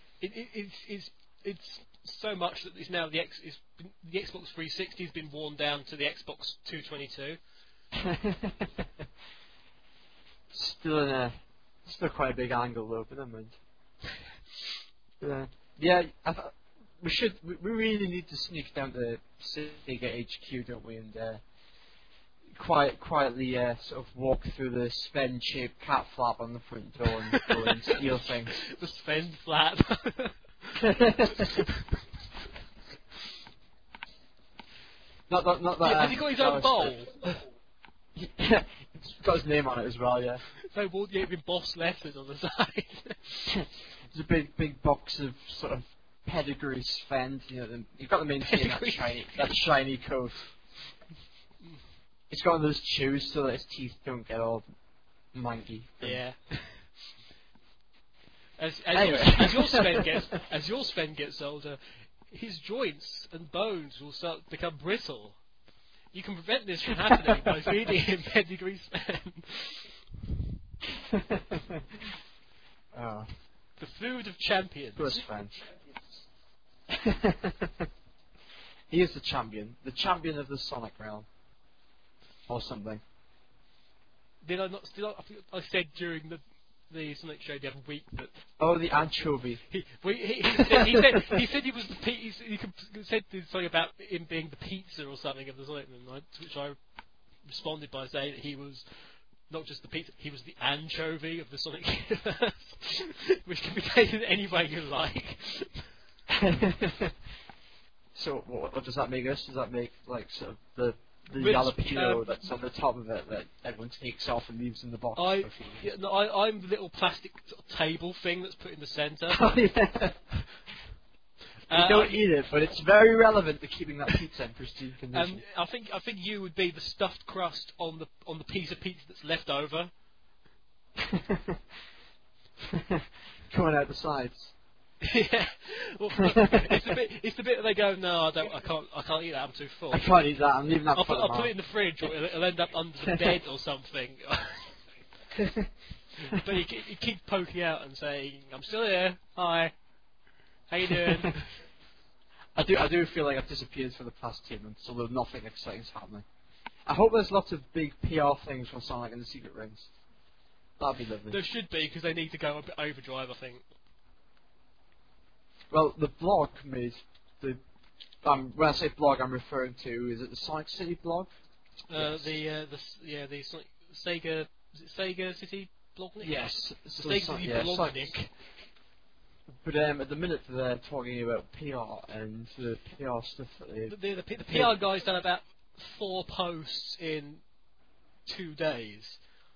It's so much that it's now the Xbox 360 has been worn down to the Xbox 222. Still quite a big angle though, but never mind. Yeah, we really need to sneak down to Sega HQ, don't we? And quietly sort of walk through the Sven-shaped cat flap on the front door and go and steal things. The Sven flap. Not that. Has he got his own bowl? Yeah, it's got his name on it as well, yeah. No, well, yeah, with boss letters on the side. There's a big box of sort of pedigree Sven. You've got to maintain that shiny coat. He's got those chews so that his teeth don't get all manky. Yeah. Anyway. As your Sven gets older, his joints and bones will start to become brittle. You can prevent this from happening by feeding him pedigree Sven. Oh. The food of champions. Good Sven. He is the champion of the Sonic realm. Or something. did I not? I think I said during the Sonic show the other week that. Oh, the anchovy. He said he was the he said something about him being the pizza or something of the Sonic Man, which I responded by saying that he was not just the pizza, he was the anchovy of the Sonic universe, which can be taken any way you like. So what does that make us? Does that make like sort of the jalapeno that's on the top of it that everyone takes off and leaves in the box? I'm the little plastic sort of table thing that's put in the centre. Oh, yeah. You don't eat it, but it's very relevant to keeping that pizza in pristine condition. I think you would be the stuffed crust on the piece of pizza that's left over. Coming out the sides. Yeah, well, it's the bit that they go, no, I can't eat that, I'm too full. I can't eat that, I'm leaving that. I'll put it in the fridge, or it'll end up under the bed or something. But you keep poking out and saying, I'm still here, hi, how you doing? I do feel like I've disappeared for the past 2 months, although nothing exciting's happening. I hope there's lots of big PR things from Sonic and the Secret Rings. That'd be lovely. There should be, because they need to go a bit overdrive, I think. Well, the blog made the. When I say blog, I'm referring to, is it the Sonic City blog? Yes. The Sega. Is it Sega City blog? Yes, the Sega City blog. But at the minute they're talking about PR and the PR stuff that the PR guy's done about 4 posts in 2 days.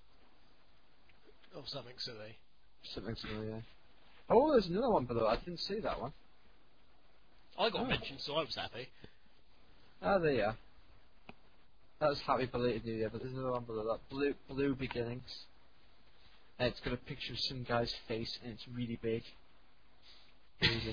Or something silly. Something silly, yeah. Oh, there's another one below. I didn't see that one. I got mentioned, so I was happy. Oh, there you are. That was happy belated New Year, but there's another one below that. Blue Beginnings. And it's got a picture of some guy's face, and it's really big. Is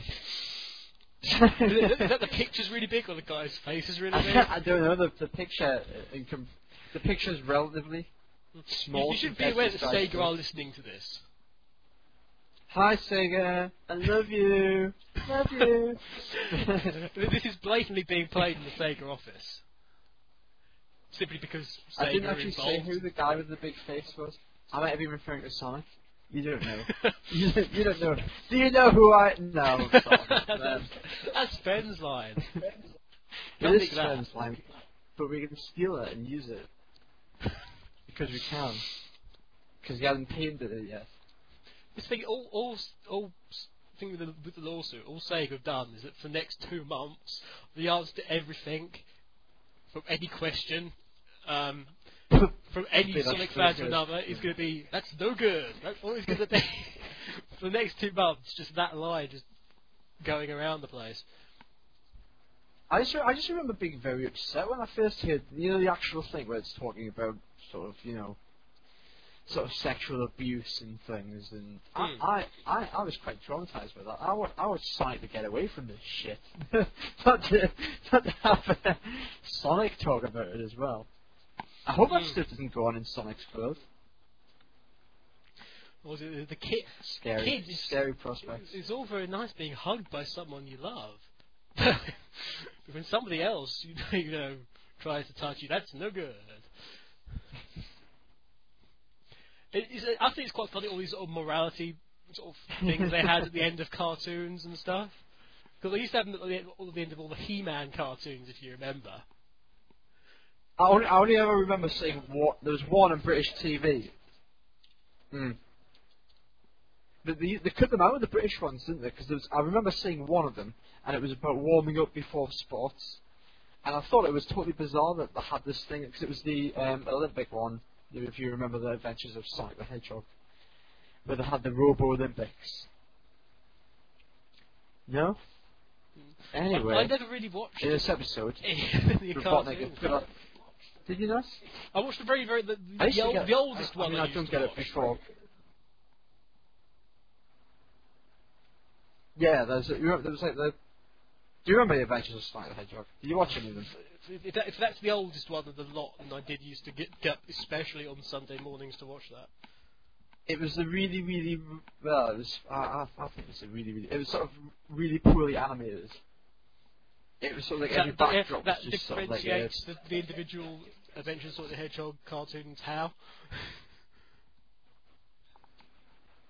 that the picture's really big, or the guy's face is really big? I don't know. The picture, the picture's relatively small. You should be aware that Sega are listening to this. Hi Sega, I love you. Love you. This is blatantly being played in the Sega office. Simply because Sega I didn't actually involved. say who the guy with the big face was. I might have been referring to Sonic. You don't know. you don't know. Do you know who I... No. That's Ben's line. It is Ben's line. But we can steal it and use it. Because we can. Because he hasn't painted it yet. This thing, all thing with the lawsuit, all Sega have done is that for the next 2 months, the answer to everything, from any question, from any Sonic fan to another, is going to be, that's no good. That's all it's going to be. For the next 2 months, just that line just going around the place. I just remember being very upset when I first heard, the actual thing where it's talking about sort of, sort of sexual abuse and things, and I was quite traumatized by that. I was trying to get away from this shit, not to have Sonic talk about it as well. I hope that stuff doesn't go on in Sonic's world. Well, the kid, scary prospects. It's all very nice being hugged by someone you love. When somebody else, tries to touch you, that's no good. I think it's quite funny, all these sort of morality sort of things they had at the end of cartoons and stuff. Because they used to have them at the end of all the He-Man cartoons, if you remember. I only ever remember seeing there was one on British TV. But they cut them out of the British ones, didn't they? Because I remember seeing one of them, and it was about warming up before sports. And I thought it was totally bizarre that they had this thing, because it was the Olympic one. If you remember the Adventures of Sonic the Hedgehog, where they had the Robo Olympics. No? Anyway, I never really watched in this episode. Robotnik. Did you not? I watched the the oldest one. I don't get it before. Yeah, there was like the. Do you remember the Adventures of Sonic the Hedgehog? Did you watch any of them? If that's the oldest one of the lot, and I did used to get up, especially on Sunday mornings, to watch that. It was a really, really well. It was. I think it was it was sort of really poorly animated. It was sort of like every backdrop was just sort of like differentiates the individual Adventures of the Hedgehog cartoons. How?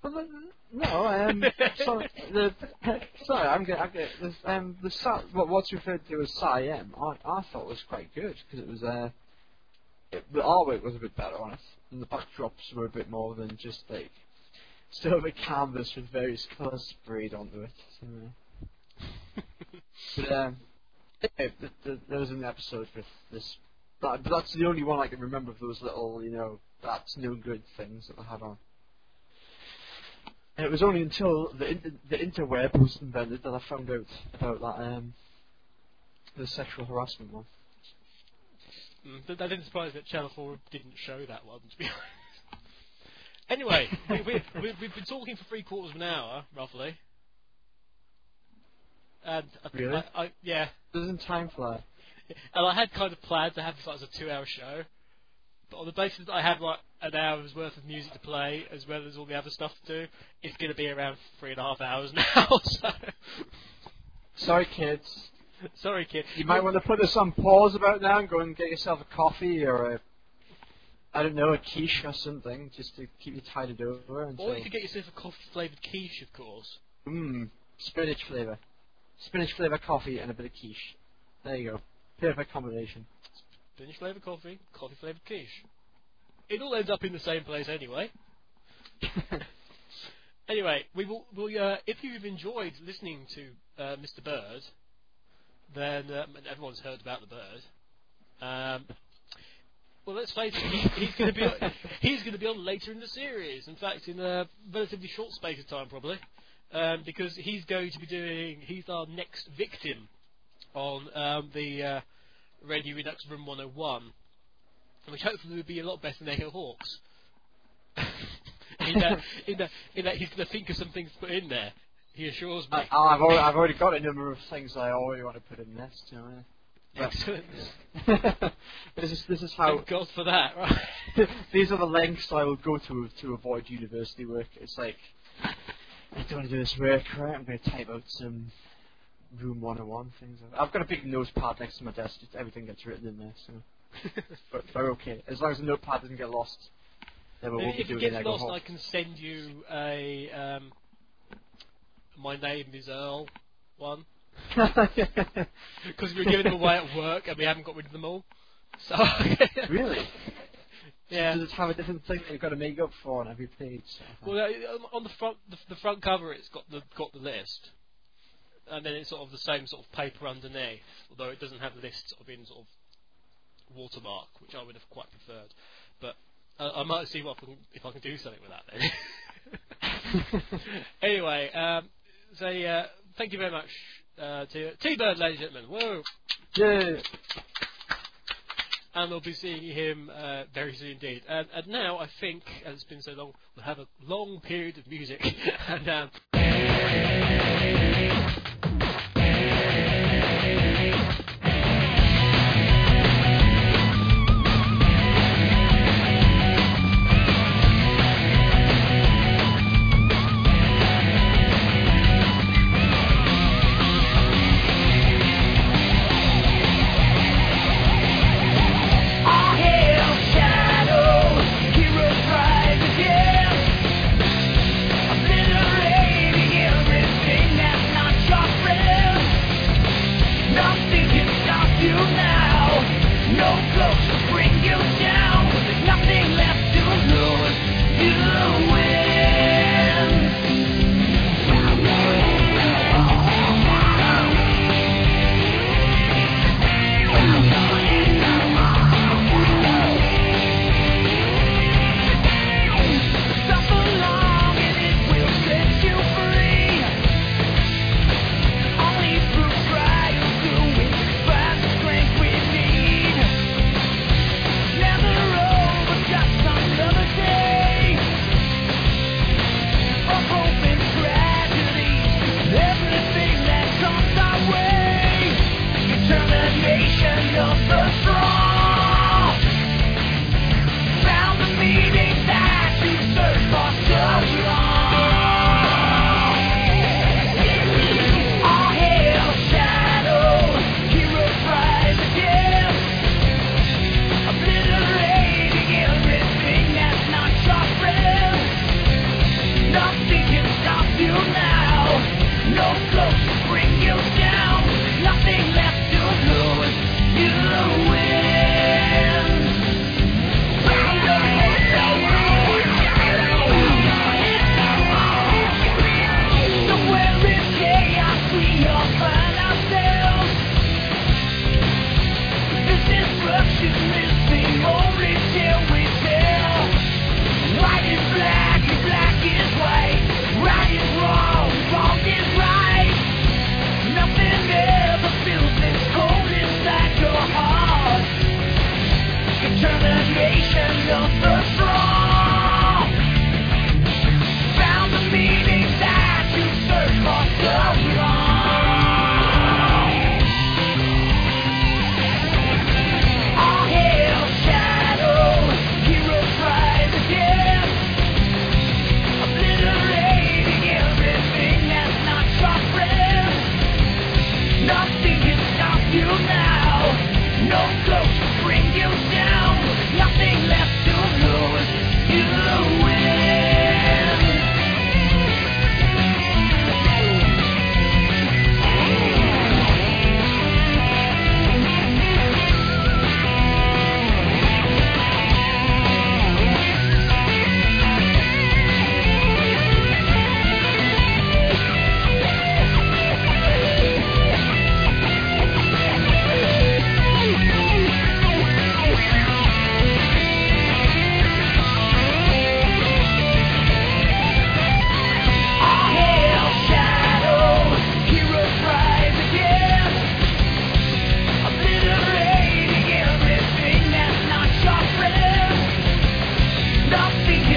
Well, no, sorry, I'm getting what's referred to as SciM. I thought was quite good because it was the artwork was a bit better on it, and the backdrops were a bit more than just like still a canvas with various colours sprayed onto it. So, but there was an episode with this. But that's the only one I can remember of those little, that's no good things that I had on. And it was only until the interweb was invented that I found out about that the sexual harassment one. That didn't surprise me that Channel 4 didn't show that one, to be honest. Anyway, we've been talking for 3/4 of an hour, roughly. And Really? Yeah. Doesn't time fly? And I had kind of planned to have this as a 2-hour show, but on the basis that I have like an hour's worth of music to play, as well as all the other stuff to do, it's going to be around 3.5 hours now. So. Sorry, kids. Sorry, kid. You might want to put this on pause about now and go and get yourself a coffee or a quiche or something, just to keep you tided over. Or you could get yourself a coffee-flavoured quiche, of course. Spinach flavour. Spinach flavour coffee and a bit of quiche. There you go. Perfect combination. Spinach flavoured coffee, coffee flavoured quiche. It all ends up in the same place anyway. Anyway, if you've enjoyed listening to Mr. Bird, then everyone's heard about the bird. Well, let's face it, he's going to be on later in the series. In fact, in a relatively short space of time, probably, because he's our next victim on the Radio Redux Room 101, which hopefully will be a lot better than Echo Hawks. in that he's going to think of some things to put in there. He assures me. I've already got a number of things I already want to put in this. Excellent. This is how. Thank God for that. Right. These are the lengths I will go to avoid university work. It's like I don't want to do this work. Right, I'm going to type out some Room 101 things. I've got a big notepad next to my desk. Just everything gets written in there. So, but we're okay as long as the notepad doesn't get lost. Then we won't be doing if it gets lost, I can send you a. My name is Earl one. Because we were giving them away at work and we haven't got rid of them all. So really? Yeah. Does it have a different thing that you've got to make up for on every page? Well, on the front cover, it's got the list, and then it's sort of the same sort of paper underneath, although it doesn't have the list sort of in sort of watermark, which I would have quite preferred. But I might see if I can do something with that then. Anyway, thank you very much to T-Bird, ladies and gentlemen. Whoa! Yeah. And we'll be seeing him very soon indeed. And now, I think, as it's been so long, we'll have a long period of music. And Nothing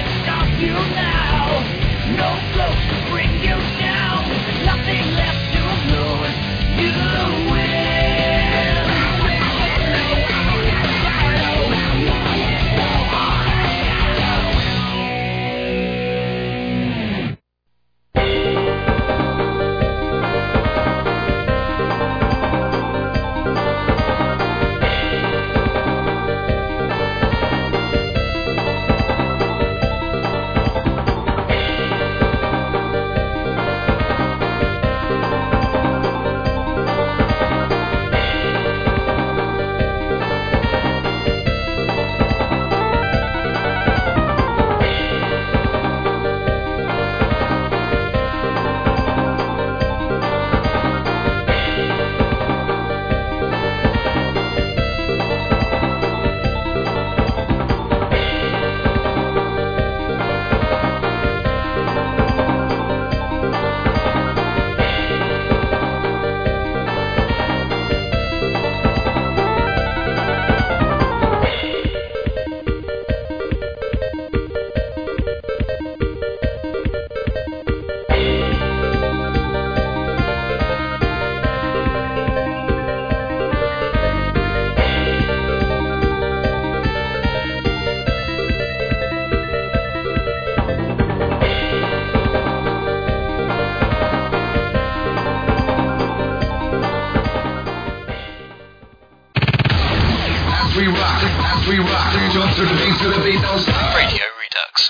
we rock, we jump to the beat, don't stop. Radio Redux.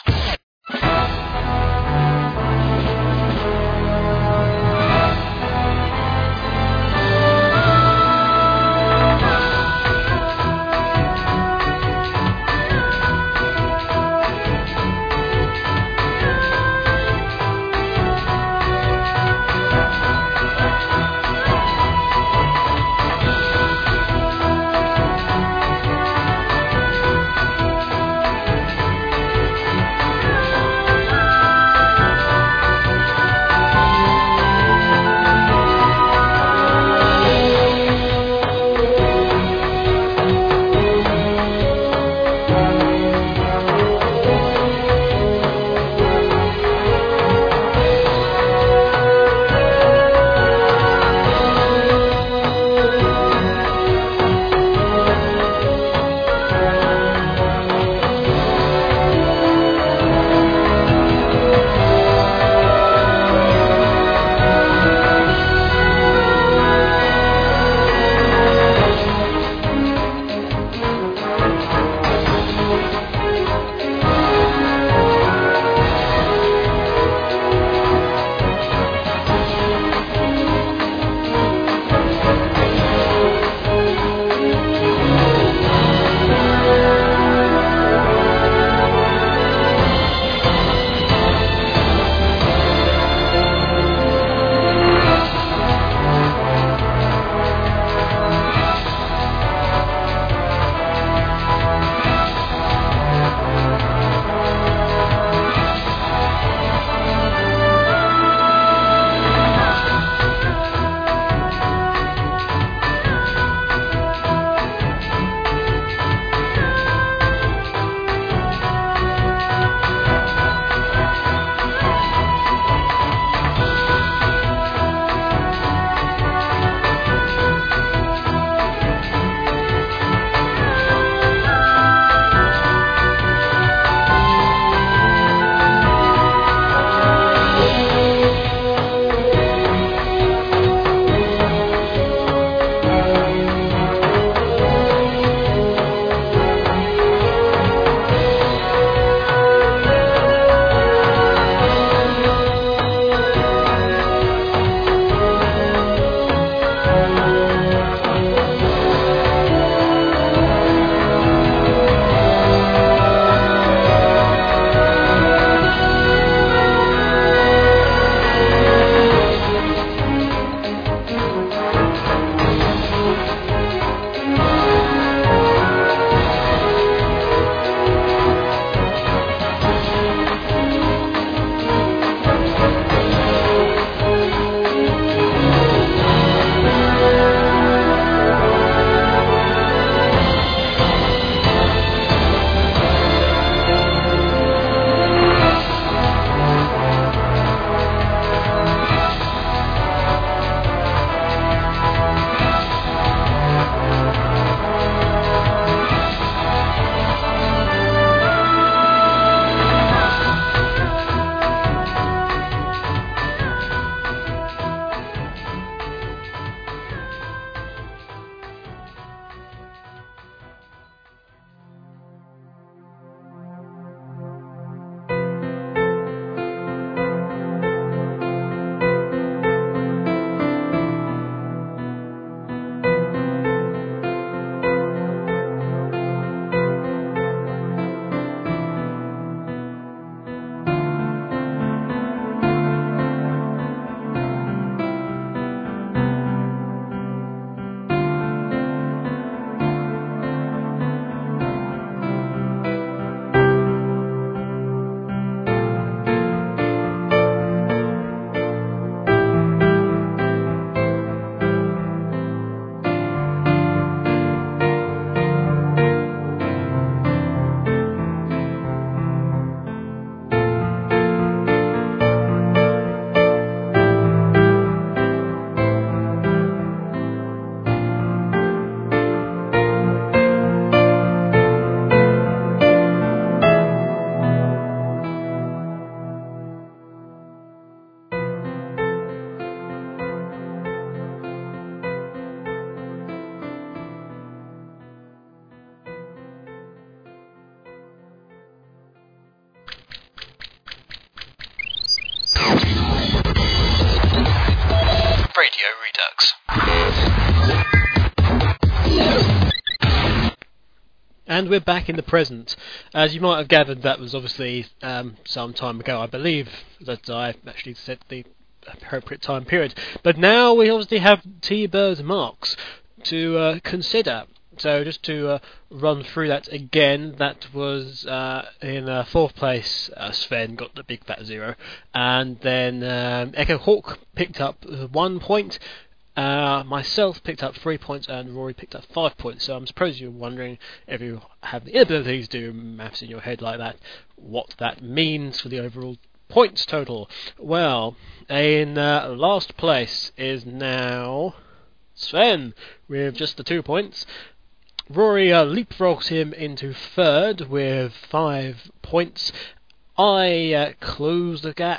And we're back in the present. As you might have gathered, that was obviously some time ago. I believe that I actually set the appropriate time period. But now we obviously have T-Bird's marks to consider. So just to run through that again, that was in fourth place, Sven got the big fat 0. And then Echo Hawk picked up 1 point. Myself picked up 3 points and Rory picked up 5 points. So I'm suppose you're wondering, if you have the inability to do maths in your head like that, what that means for the overall points total. Well, in last place is now Sven with just the 2 points. Rory leapfrogs him into third with 5 points. I closed the gap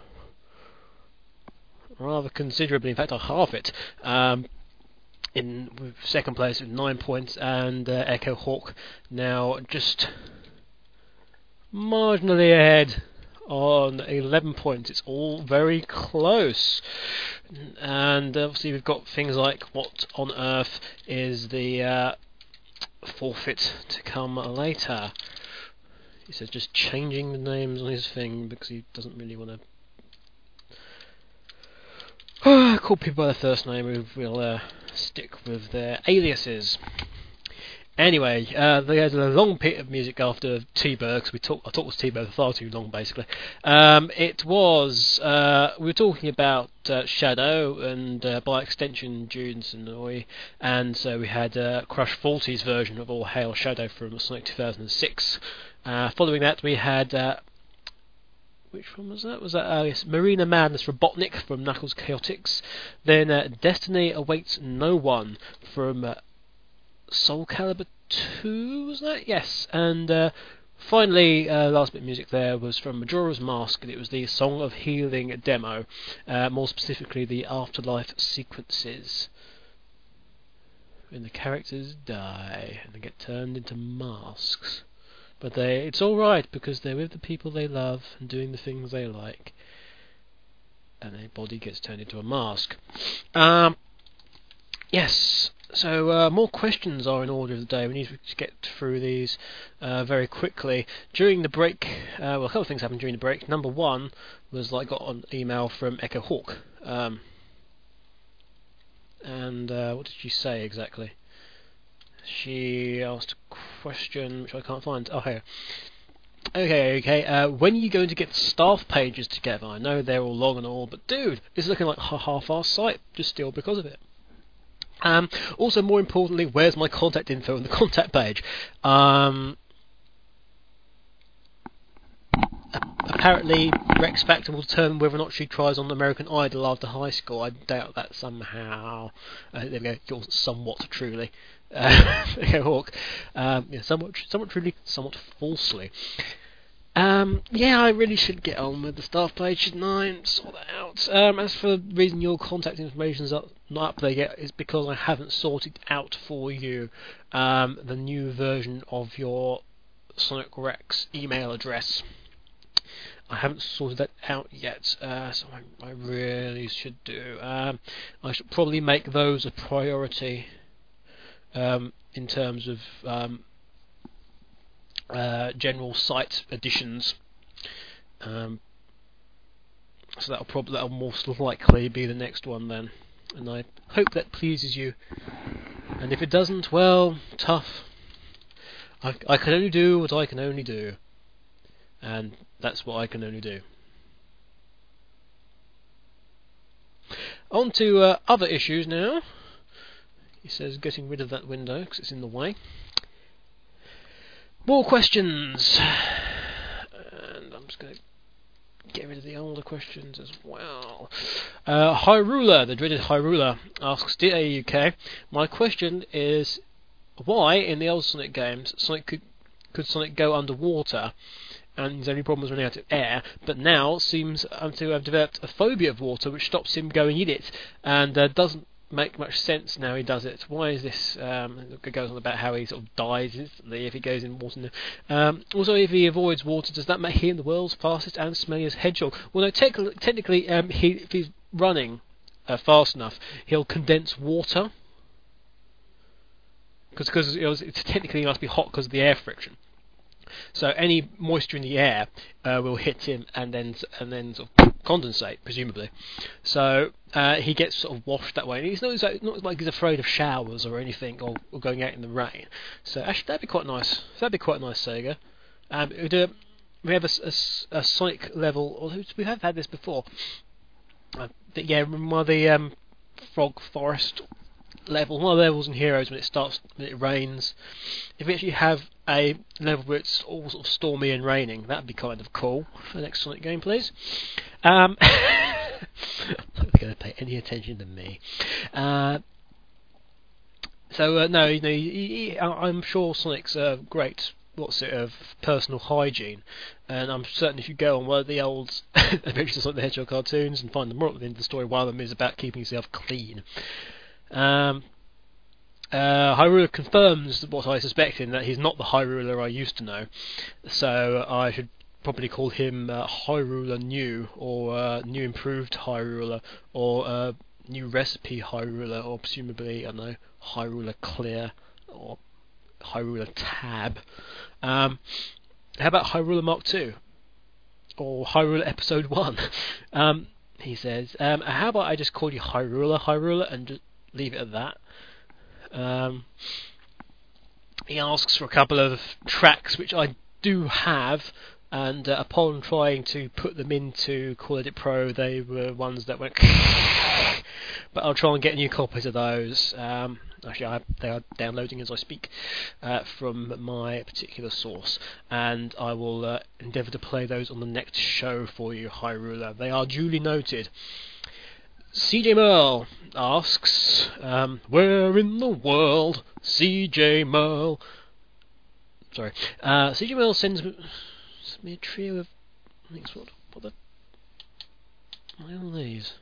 rather considerably. In fact, I halve it. In with second place with 9 points, and Echo Hawk now just marginally ahead on 11 points. It's all very close, and obviously we've got things like what on earth is the forfeit to come later. He says just changing the names on his thing because he doesn't really want to call people by their first name. We'll stick with their aliases. Anyway, there's a long bit of music after T-Bird, because I talked with T-Bird for far too long, basically. It was, we were talking about Shadow, and by extension, June Senoi, and so we had Crush 40's version of All Hail Shadow from Sonic 2006. Following that, we had... which one was that? Yes, Marina Madness Robotnik from Knuckles Chaotix. Then Destiny Awaits No One from Soul Calibur 2, was that? Yes. And finally, last bit of music there was from Majora's Mask, and it was the Song of Healing demo, more specifically the Afterlife sequences. When the characters die and they get turned into masks. But it's alright because they're with the people they love and doing the things they like. And their body gets turned into a mask. Yes, so more questions are in order of the day. We need to get through these very quickly. During the break, well, a couple of things happened during the break. Number one was I got an email from Echo Hawk. And what did she say exactly? She asked a question which I can't find. Oh, here. Okay. When are you going to get staff pages together? I know they're all long and all, but dude, it's looking like a half-assed site just still because of it. Also, more importantly, where's my contact info on the contact page? Apparently, Rex Factor will determine whether or not she tries on American Idol after high school. I doubt that somehow. There we go. Yours somewhat truly. Hawk. Somewhat truly, somewhat falsely. Yeah, I really should get on with the staff page, shouldn't I, and sort that out. As for the reason your contact information is not up there yet, is because I haven't sorted out for you the new version of your Sonic Rex email address. I haven't sorted that out yet, so I really should do. I should probably make those a priority in terms of general site additions. So that'll most likely be the next one then, and I hope that pleases you. And if it doesn't, well, tough. I can only do what I can only do, and that's what I can only do. On to other issues now. He says getting rid of that window because it's in the way. More questions, and I'm just going to get rid of the older questions as well. Hyrule, the dreaded Hyrule, asks, Dear AUK, my question is, why in the old Sonic games could Sonic go underwater and his only problem was running out of air, but now seems to have developed a phobia of water which stops him going in it, and doesn't make much sense now he does it. Why is this? It goes on about how he sort of dies instantly if he goes in water. Also, if he avoids water, does that make him the world's fastest and smelliest hedgehog? Well, no, technically, if he's running fast enough, he'll condense water because it's technically must be hot because of the air friction. So any moisture in the air will hit him and then sort of condensate, presumably. So he gets sort of washed that way. And he's not like he's afraid of showers or anything, or going out in the rain. So actually, that'd be quite nice. That'd be quite nice, Sega. We have a Sonic level. Or we have had this before. One of the Frog Forest level, one of the levels in Heroes when it rains. If we actually have a level where it's all sort of stormy and raining, that'd be kind of cool for the next Sonic game, please. I'm not going to pay any attention to me. I'm sure Sonic's great. What's it of personal hygiene, and I'm certain if you go on one of the old Adventures of Sonic the Hedgehog cartoons and find them right at the end of the story, one of them is about keeping yourself clean. Hyrule confirms what I suspect in that he's not the Hyrule I used to know, so I should probably call him Hyrule New, or New Improved Hyrule, or New Recipe Hyrule, or presumably, I don't know, Hyrule Clear, or Hyrule Tab. How about Hyrule Mark II? Or Hyrule Episode 1? He says, how about I just call you Hyrule, and just leave it at that? He asks for a couple of tracks which I do have, and upon trying to put them into Call Edit Pro, they were ones that went but I'll try and get new copies of those. Actually, they are downloading as I speak from my particular source, and I will endeavour to play those on the next show for you, Hyrule. They are duly noted. CJ Merle asks, where in the world, CJ Merle? Sorry, CJ Merle sends me a trio of things. What the? What are all these?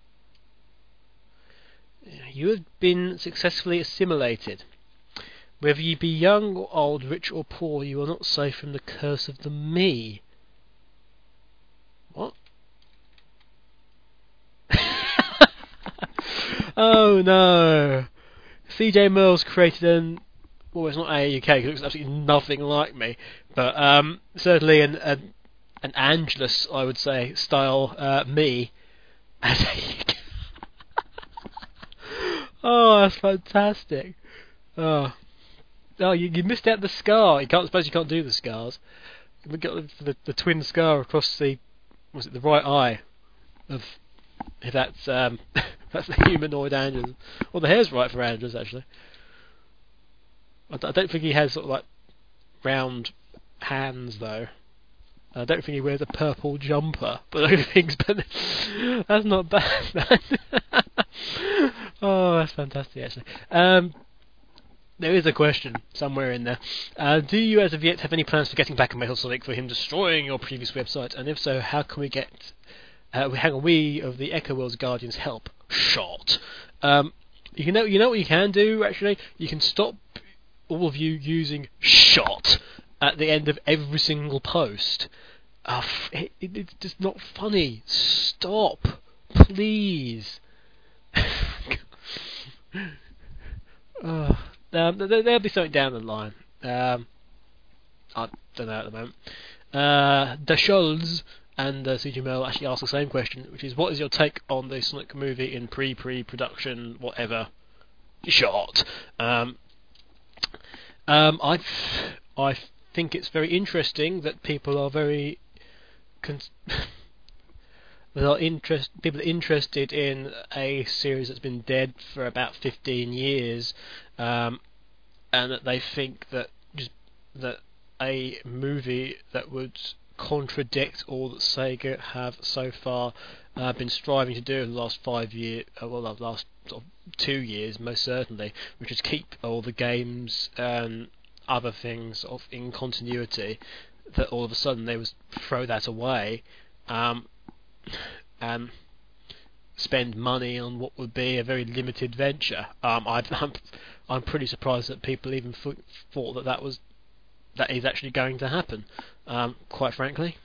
You have been successfully assimilated. Whether you be young or old, rich or poor, you are not safe from the curse of the me. What? Oh no! CJ Merle's created well, it's not AUK because it looks absolutely nothing like me, but certainly an Angelus, I would say, style me as AUK. Oh, that's fantastic! Oh, you missed out the scar. I suppose you can't do the scars. We got the twin scar across the right eye of. If that's that's the humanoid Angelus. Well, the hair's right for Angelus, actually. I don't think he has sort of like round hands though. I don't think he wears a purple jumper, but those things. But that's not bad, man. Oh, that's fantastic, actually. There is a question somewhere in there. Do you, as of yet, have any plans for getting back at Metal Sonic for him destroying your previous website? And if so, how can we get? We of the Echo World's Guardians help? Shot. You know what you can do, actually? You can stop all of you using shot at the end of every single post. It's just not funny. Stop. Please. There'll be something down the line. I don't know at the moment. The Schulz and CG Merle actually ask the same question, which is, what is your take on the Sonic movie in pre-production, whatever, shot? I think it's very interesting that people are very people are interested in a series that's been dead for about 15 years, and that they think that a movie that would contradict all that Sega have so far been striving to do in the last 5 years, the last sort of 2 years most certainly, which is keep all the games and other things sort of in continuity, that all of a sudden they would throw that away and spend money on what would be a very limited venture. I'm pretty surprised that people even thought that is actually going to happen, quite frankly.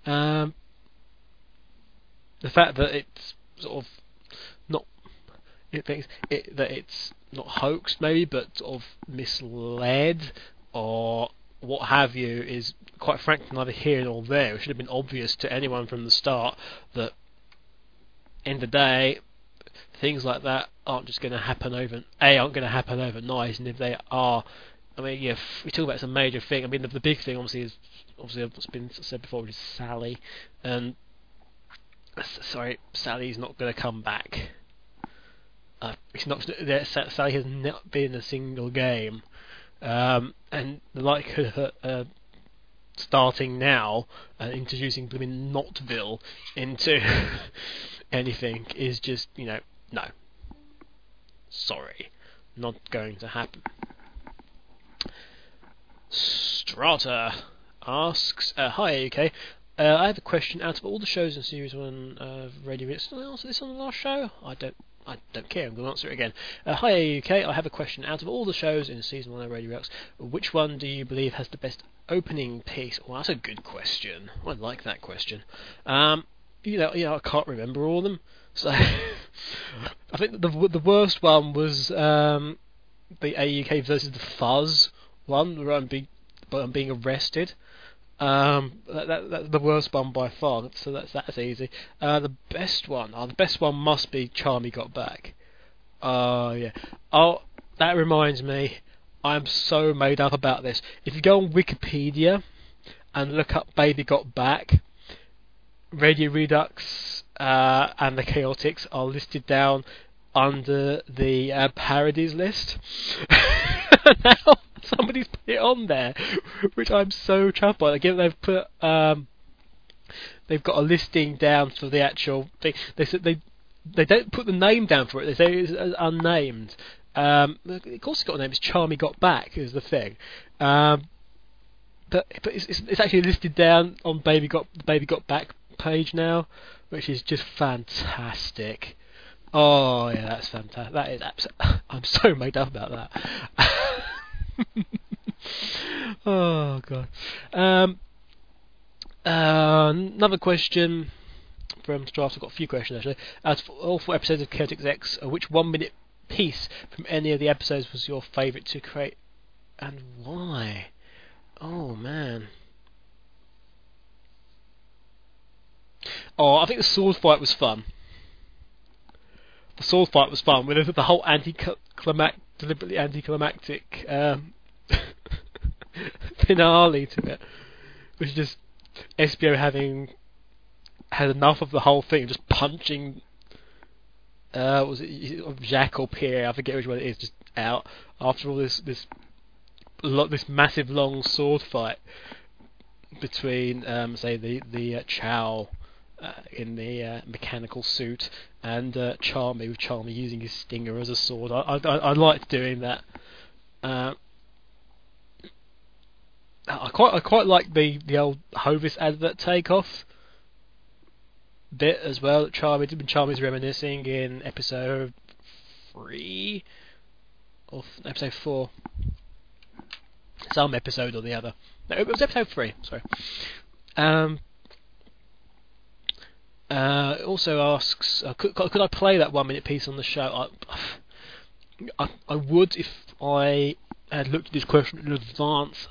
The fact that it's sort of not, it thinks that it's not hoaxed, maybe, but sort of misled or what have you, is quite frankly neither here nor there. It should have been obvious to anyone from the start that, in the day, things like that aren't just going to happen overnight, and if they are, I mean, yeah, we talk about it's a major thing. I mean, the big thing, obviously what's been said before, is Sally, and Sally's not going to come back. It's not. Sally has not been in a single game, and the likelihood of starting now and introducing blooming Knotville into anything is just, no. Sorry, not going to happen. Strata asks, hi UK. I have a question. Out of all the shows in Series 1 of Radio Mix, did I answer this on the last show? I don't care, I'm going to answer it again. Hi UK, I have a question. Out of all the shows in Season 1 of Radio Rex, which one do you believe has the best opening piece? Well, that's a good question. I like that question. I can't remember all of them. So, I think the worst one was the AUK versus the Fuzz one, where I'm being arrested. That's the worst one by far, so that's easy. The best one must be Charmy Got Back. Yeah. Oh, that reminds me, I'm so made up about this. If you go on Wikipedia and look up Baby Got Back, Radio Redux and the Chaotix are listed down under the parodies list. Now somebody's put it on there, which I'm so chuffed by. Again, they've put they've got a listing down for the actual thing. They said they don't put the name down for it. They say it's unnamed. Of course, it's got a name. It's Charmy Got Back is the thing. But it's actually listed down on Baby Got Back page now, which is just fantastic. Oh yeah, that's fantastic. That is I'm so made up about that. Oh god. Another question from Strauss. I've got a few questions actually. Out of all 4 episodes of Chaotix X, which 1-minute piece from any of the episodes was your favourite to create, and why? Oh man. Oh, I think the sword fight was fun. The sword fight was fun with the whole deliberately anticlimactic finale to it, which is just SBO having had enough of the whole thing, just punching. Was it Jacques or Pierre? I forget which one it is. Just out after all this massive long sword fight between say the Chow in the mechanical suit and Charmy, with Charmy using his stinger as a sword. I liked doing that. I quite like the old Hovis advert takeoff bit as well. Charmy's reminiscing in episode 3 or episode 4, some episode or the other. No, it was episode 3. Sorry. Also asks, could I play that 1-minute piece on the show? I would if I had looked at this question in advance.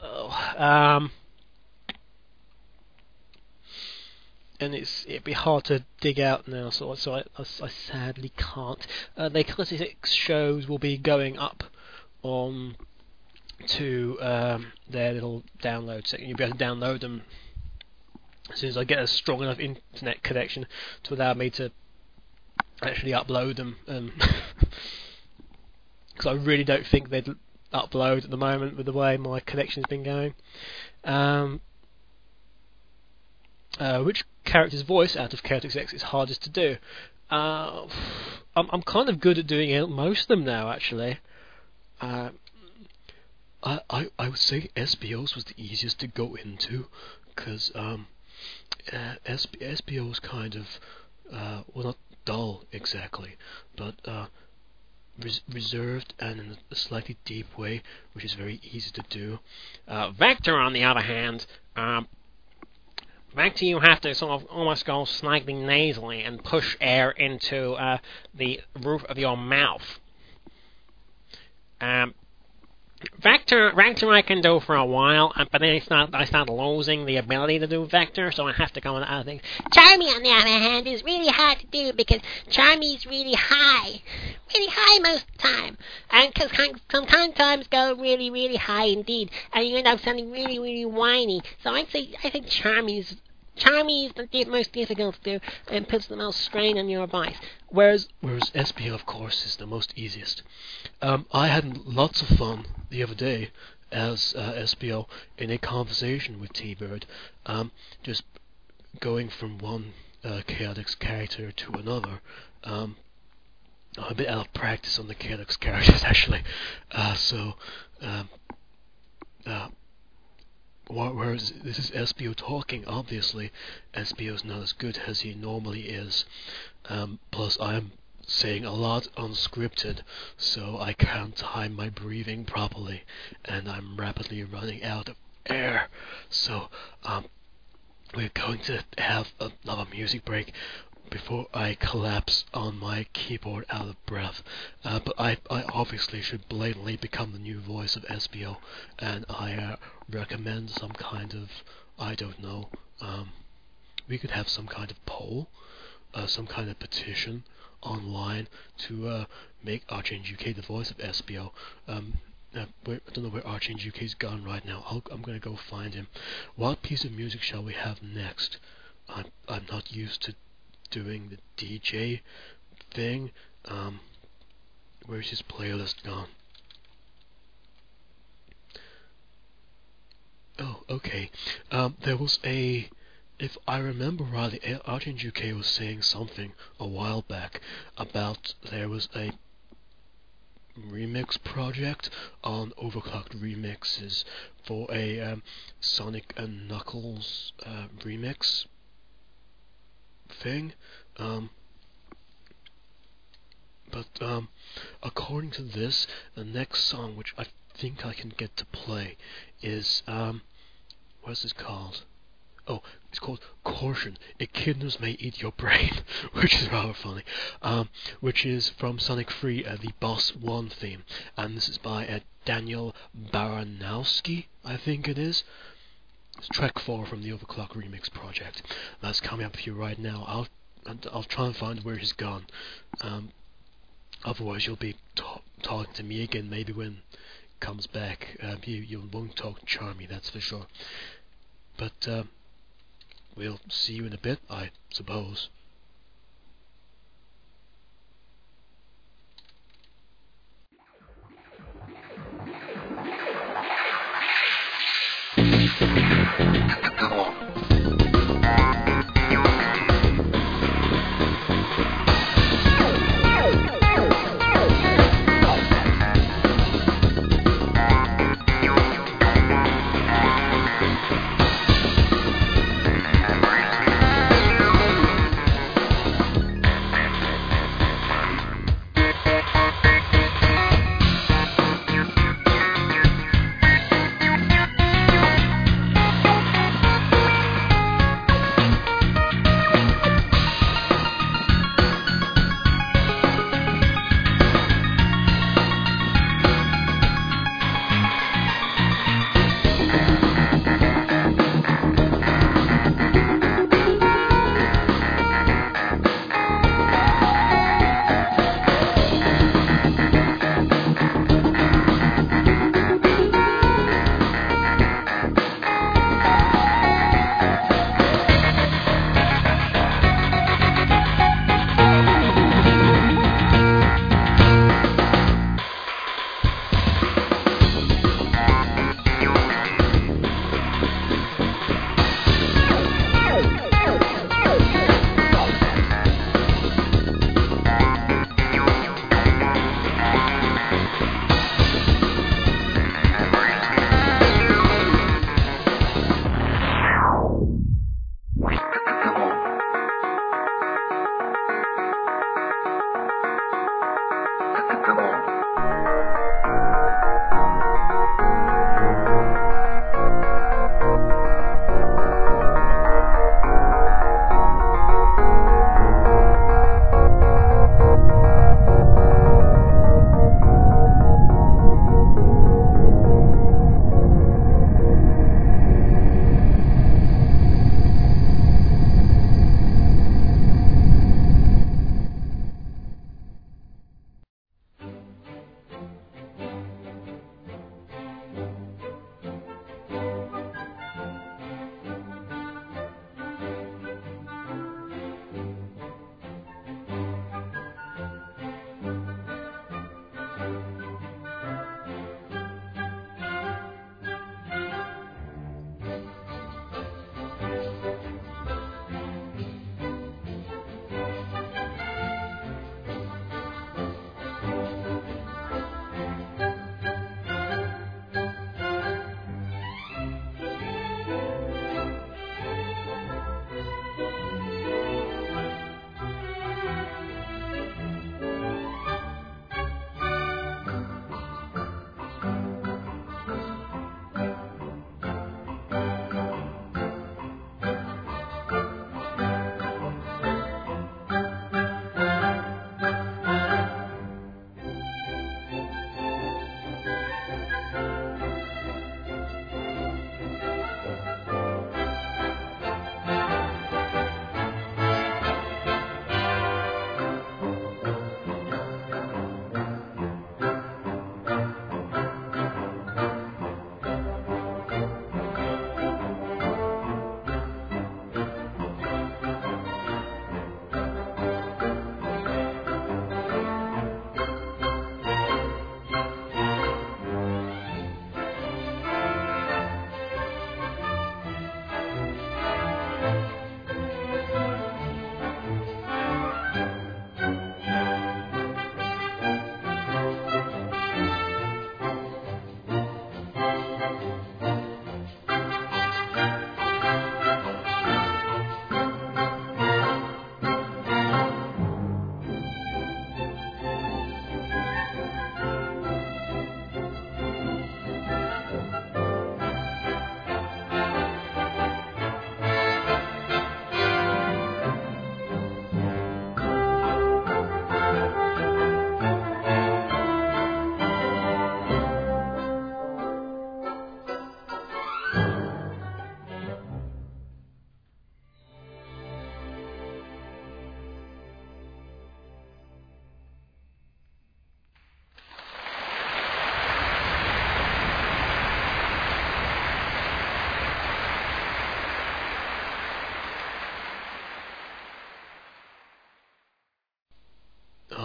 And it'd be hard to dig out now, so I sadly can't. The Chaotix shows will be going up on to their little download section. You'll be able to download them as soon as I get a strong enough internet connection to allow me to actually upload them. Because I really don't think they'd upload at the moment with the way my connection's been going. Which character's voice out of Chaotix X is hardest to do? I'm kind of good at doing most of them now, actually. I would say SBO's was the easiest to go into, because SBO's kind of well, not dull exactly, but reserved and in a slightly deep way, which is very easy to do. Vector, on the other hand, Vector, you have to sort of almost go slightly nasally and push air into the roof of your mouth. Vector I can do for a while, but then I start losing the ability to do Vector, so I have to go on other things. Charmy, on the other hand, is really hard to do because Charmy's really high most of the time, and because sometimes go really, really high indeed, and you end up sounding really, really whiny. So I think Charmy is the most difficult to do and puts the most strain on your voice. Whereas SPO, of course, is the most easiest. I had lots of fun the other day as SPO in a conversation with T-Bird, just going from one Chaotix character to another. I'm a bit out of practice on the Chaotix characters, actually. Whereas this is SPO talking, obviously SPO's not as good as he normally is. Plus I am saying a lot unscripted, so I can't time my breathing properly, and I'm rapidly running out of air. So we're going to have another music break before I collapse on my keyboard out of breath. But I obviously should blatantly become the new voice of SPO, and I recommend some kind of, I don't know, we could have some kind of poll, some kind of petition online to make Archange UK the voice of SPO. I don't know where Archange UK's gone right now. I'm going to go find him. What piece of music shall we have next? I'm not used to doing the DJ thing. Where's his playlist gone? Oh, okay. There was if I remember rightly, Archange UK was saying something a while back about there was a remix project on Overclocked Remixes for a Sonic and Knuckles remix thing. But according to this, the next song which I think I can get to play is what's this called? Oh, it's called Caution. Echidnas May Eat Your Brain, which is rather funny. Which is from Sonic 3, the Boss 1 theme, and this is by Daniel Baranowski, I think it is. It's track 4 from the Overclock Remix project. That's coming up for you right now. I'll try and find where he's gone. Otherwise, you'll be talking to me again. Maybe when he comes back, you won't talk to Charmy, that's for sure. But we'll see you in a bit, I suppose.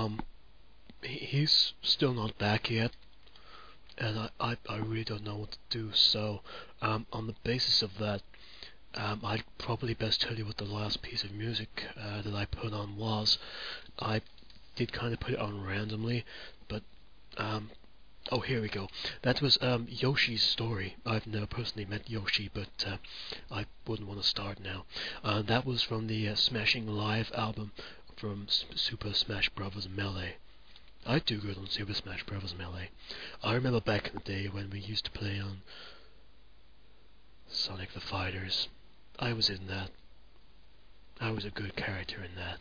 he's still not back yet, and I really don't know what to do. So, on the basis of that, I'd probably best tell you what the last piece of music that I put on was. I did kind of put it on randomly, but oh, here we go. That was Yoshi's Story. I've never personally met Yoshi, but I wouldn't want to start now. That was from the Smashing Live album from Super Smash Bros. Melee. I do good on Super Smash Bros. Melee. I remember back in the day when we used to play on Sonic the Fighters. I was in that. I was a good character in that.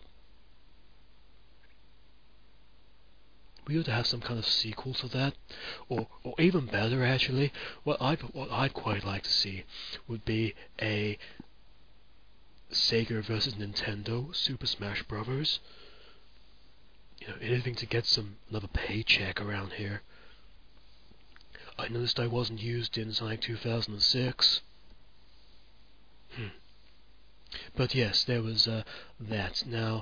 We ought to have some kind of sequel to that, or even better actually. What I'd quite like to see would be a Sega versus Nintendo Super Smash Bros. You know, anything to get another paycheck around here. I noticed I wasn't used in Sonic 2006. But yes, there was that. Now,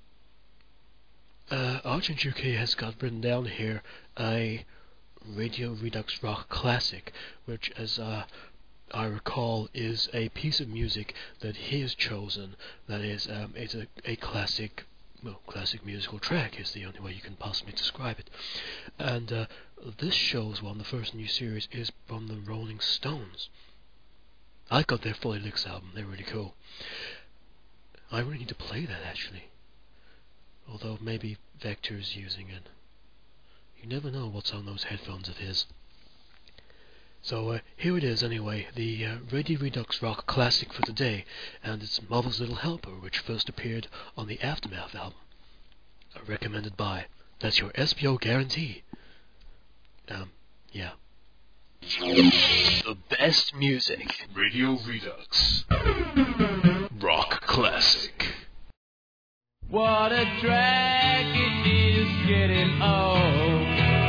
Argent UK has got written down here a Radio Redux Rock classic, which, as I recall, is a piece of music that he has chosen. That is, it's a classic. Well, classic musical track is the only way you can possibly describe it. And this show's one, the first new series, is from the Rolling Stones. I got their Fully Licks album. They're really cool. I really need to play that, actually. Although maybe Vector's using it. You never know what's on those headphones of his. So here it is anyway, the Radio Redux Rock classic for today, and it's Mother's Little Helper, which first appeared on the Aftermath album. Recommended by. That's your SBO guarantee. Yeah. The best music. Radio Redux. Rock classic. What a drag it is getting old.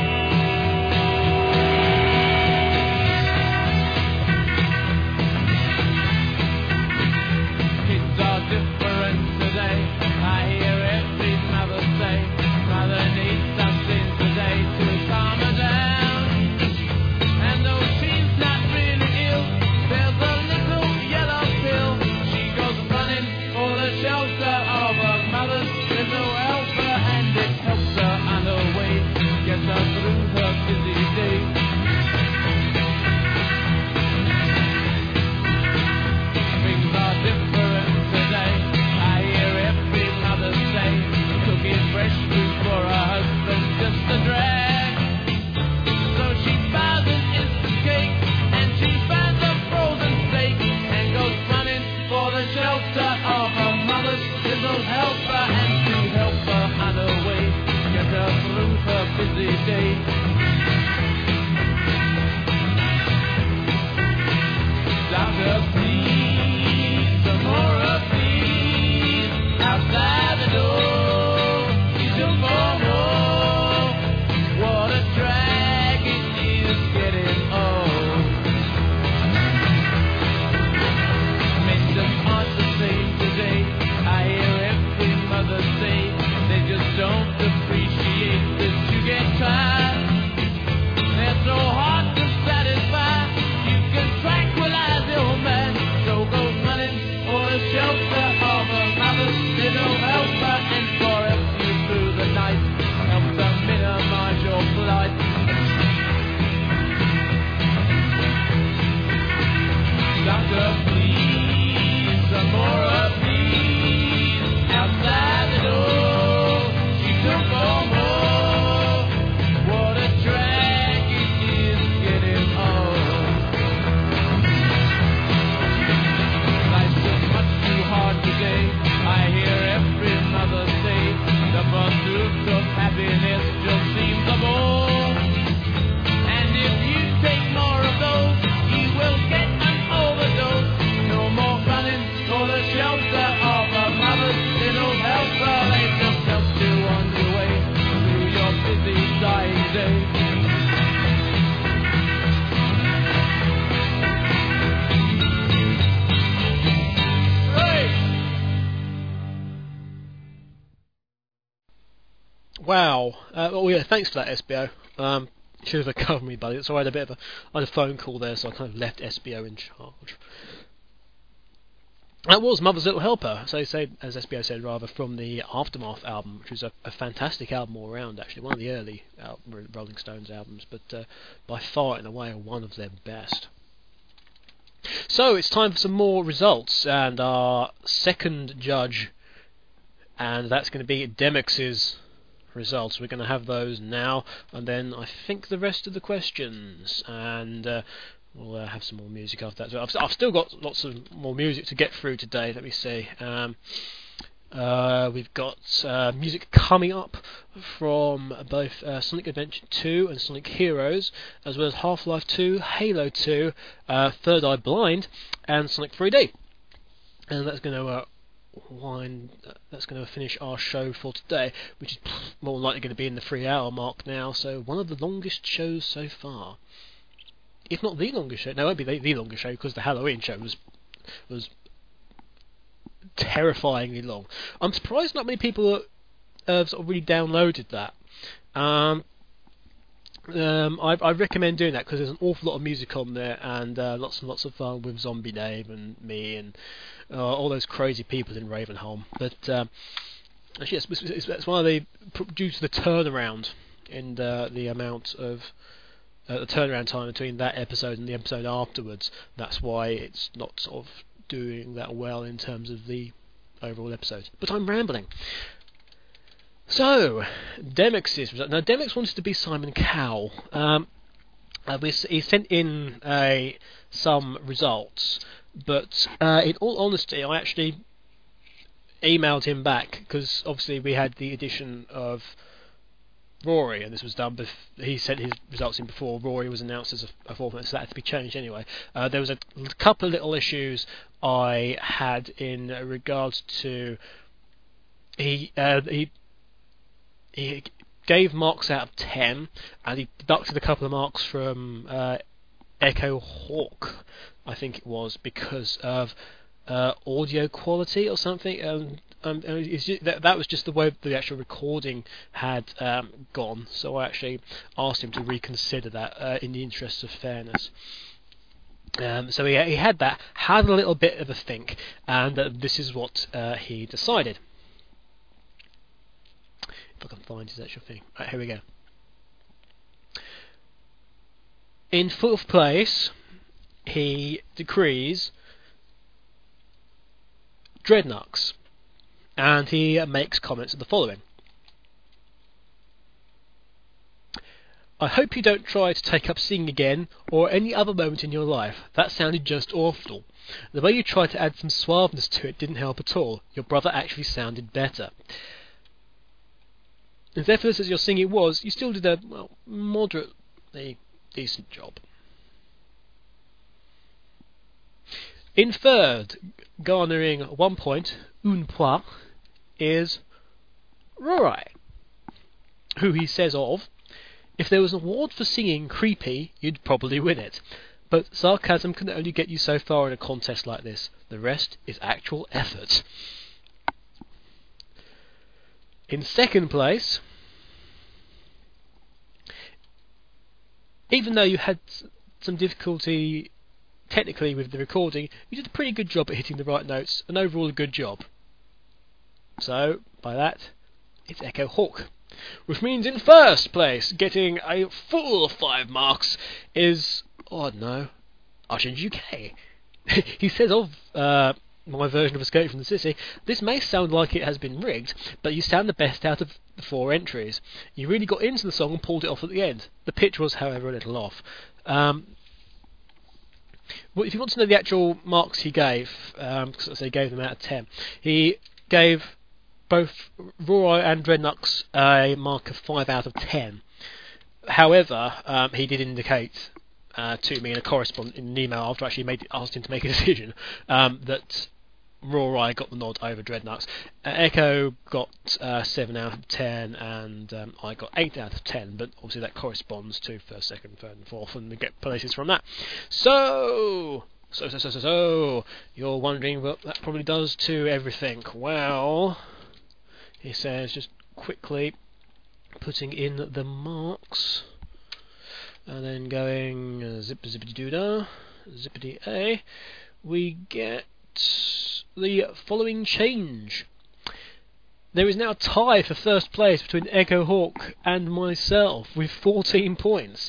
Kids are different today. I hear every mother say, mother needs something today to calm her down. And though she's not really ill, there's a little yellow pill. She goes running for the shelter of her mother's little helper, and it helps her on her way, gets her through her busy day. Things are different today. I hear every mother say, cooking fresh food for her husband just a drag. So she buys an instant cake, and she finds a frozen steak, and goes running for the shelter of her mother's little helper, and to help her on her way, get her through her busy day. Doctor, please, some more of these outside the door. She's looking for more. What a drag it is getting old. Maintenance aren't the same today. I hear every mother say they just don't appreciate that you get tired. There's no heart to satisfy. You can tranquilize the old man. So go running for the shelter of a mother's little helper, and for you through the night, help to minimize your plight. Doctor, please, some more of these outside the door. She took for more. What a drag it is getting old. Life's just much too hard Wow. Well, yeah, thanks for that, SBO. Should have covered me, buddy. So I had I had a phone call there, so I kind of left SBO in charge. That was Mother's Little Helper, so say, as SBO said, rather, from the Aftermath album, which was a fantastic album all around, actually. One of the early Rolling Stones albums, but by far, in a way, one of their best. So, it's time for some more results, and our second judge, and that's going to be Demex's results. We're going to have those now, and then I think the rest of the questions, and we'll have some more music after that. So I've still got lots of more music to get through today. Let me see. We've got music coming up from both Sonic Adventure 2 and Sonic Heroes, as well as Half-Life 2, Halo 2, Third Eye Blind, and Sonic 3D. And that's going to that's going to finish our show for today, which is more likely going to be in the 3-hour mark now, so one of the longest shows so far. If not the longest show. No, it won't be the longest show, because the Halloween show was terrifyingly long. I'm surprised not many people have sort of really downloaded that. I recommend doing that, because there's an awful lot of music on there, and lots and lots of fun with Zombie Dave and me and all those crazy people in Ravenholm. But actually, it's one of the, due to the turnaround in the amount of the turnaround time between that episode and the episode afterwards. That's why it's not sort of doing that well in terms of the overall episode. But I'm rambling. So, Demex's result. Now, Demex wanted to be Simon Cowell. He sent in some results, but in all honesty, I actually emailed him back, because obviously we had the addition of Rory, and this was done he sent his results in before Rory was announced as a fourth, so that had to be changed anyway. There was a couple of little issues I had in regards to he gave marks out of 10, and he deducted a couple of marks from Echo Hawk, I think it was, because of audio quality or something. That was just the way the actual recording had gone, so I actually asked him to reconsider that in the interest of fairness. So he had a little bit of a think, and this is what he decided. If I can find his actual thing. Right, here we go. In fourth place, he decrees Dreadnoughts, and he makes comments of the following. I hope you don't try to take up singing again, or any other moment in your life. That sounded just awful. The way you tried to add some suaveness to it didn't help at all. Your brother actually sounded better. As effortless as your singing was, you still did a moderately decent job. In third, garnering 1 point, un point, is Rory, who he says of, if there was an award for singing creepy, you'd probably win it. But sarcasm can only get you so far in a contest like this. The rest is actual effort. In second place, even though you had some difficulty technically with the recording, you did a pretty good job at hitting the right notes, and overall a good job. So, by that, it's Echo Hawk. Which means in first place, getting a full 5 marks, is, I don't know, Archangel UK. He says of my version of Escape from the City, this may sound like it has been rigged, but you sound the best out of the 4 entries. You really got into the song and pulled it off at the end. The pitch was, however, a little off. Well, if you want to know the actual marks he gave, because he gave them out of 10, he gave both Rory and Dreadnoughts a mark of 5 out of 10. However, he did indicate to me in an email after I actually asked him to make a decision that Rory got the nod over Dreadnoughts. Echo got 7 out of 10, and I got 8 out of 10, but obviously that corresponds to first, second, third and fourth, and we get places from that. So you're wondering what that probably does to everything. Well, he says, just quickly, putting in the marks, and then going zippity doodah, zippity A, we get the following change. There is now a tie for first place between Echo Hawk and myself with 14 points.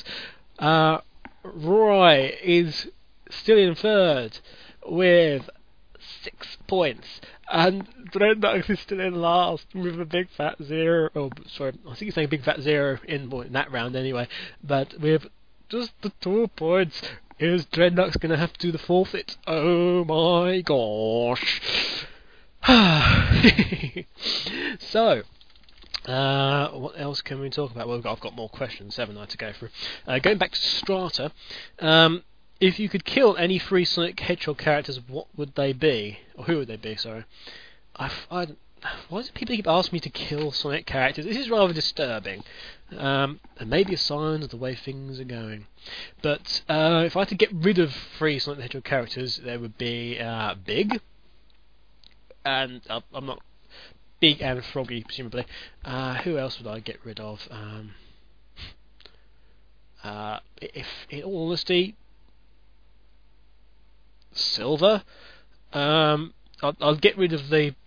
Roy is still in third with 6 points, and Dreadnoughts is still in last with a big fat 0. Oh, sorry, I think he's saying big fat 0 in that round anyway. But with just the 2 points, is Dreadnoughts going to have to do the forfeit? Oh my gosh! So, what else can we talk about? Well, I've got more questions, haven't I, to go through. Going back to Strata, if you could kill any 3 Sonic Hedgehog characters, what would they be? Or who would they be, sorry. Why do people keep asking me to kill Sonic characters? This is rather disturbing. And maybe a sign of the way things are going. But if I had to get rid of 3 Sonic the Hedgehog characters, there would be Big. And I'm not... Big and Froggy, presumably. Who else would I get rid of? If, in all honesty... Silver. I'll get rid of the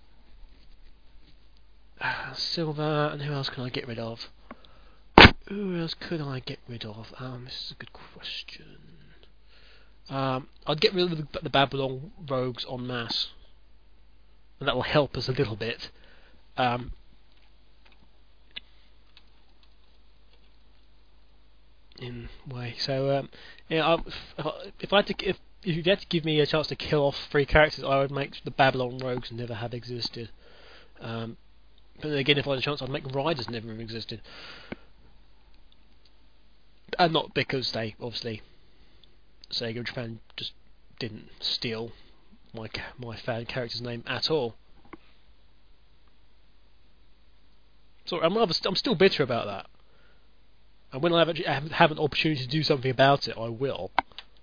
Silver, and who else can I get rid of? Who else could I get rid of? This is a good question. I'd get rid of the Babylon rogues en masse, and that will help us a little bit. In a way, so if you had to give me a chance to kill off 3 characters, I would make the Babylon Rogues never have existed. But then again, if I had a chance, I'd make Riders never have existed. And not because they, obviously, Sega Japan just didn't steal my fan character's name at all. Sorry, I'm still bitter about that. And when I have an opportunity to do something about it, I will.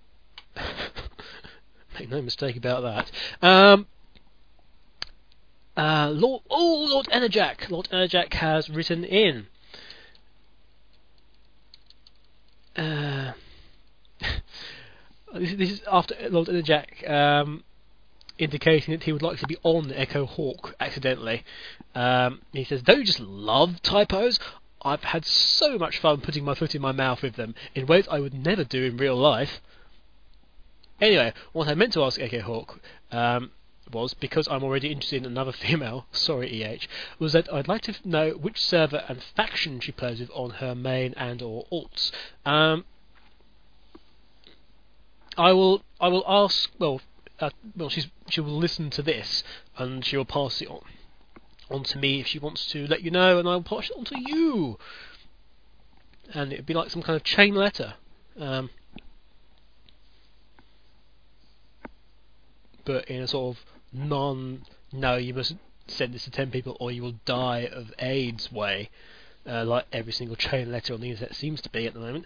Make no mistake about that. Lord Enerjack. Lord Enerjack has written in. This is after Lord Enerjack indicating that he would like to be on Echo Hawk accidentally. He says, "Don't you just love typos? I've had so much fun putting my foot in my mouth with them in ways I would never do in real life." Anyway, what I meant to ask Echo Hawk was, because I'm already interested in another female, sorry EH, was that I'd like to know which server and faction she plays with on her main and or alts. I will ask. She will listen to this and she will pass it on to me if she wants to let you know, and I'll pass it on to you. And it'd be like some kind of chain letter. But in a sort of no, you must send this to 10 people or you will die of AIDS way, like every single chain letter on the internet seems to be at the moment.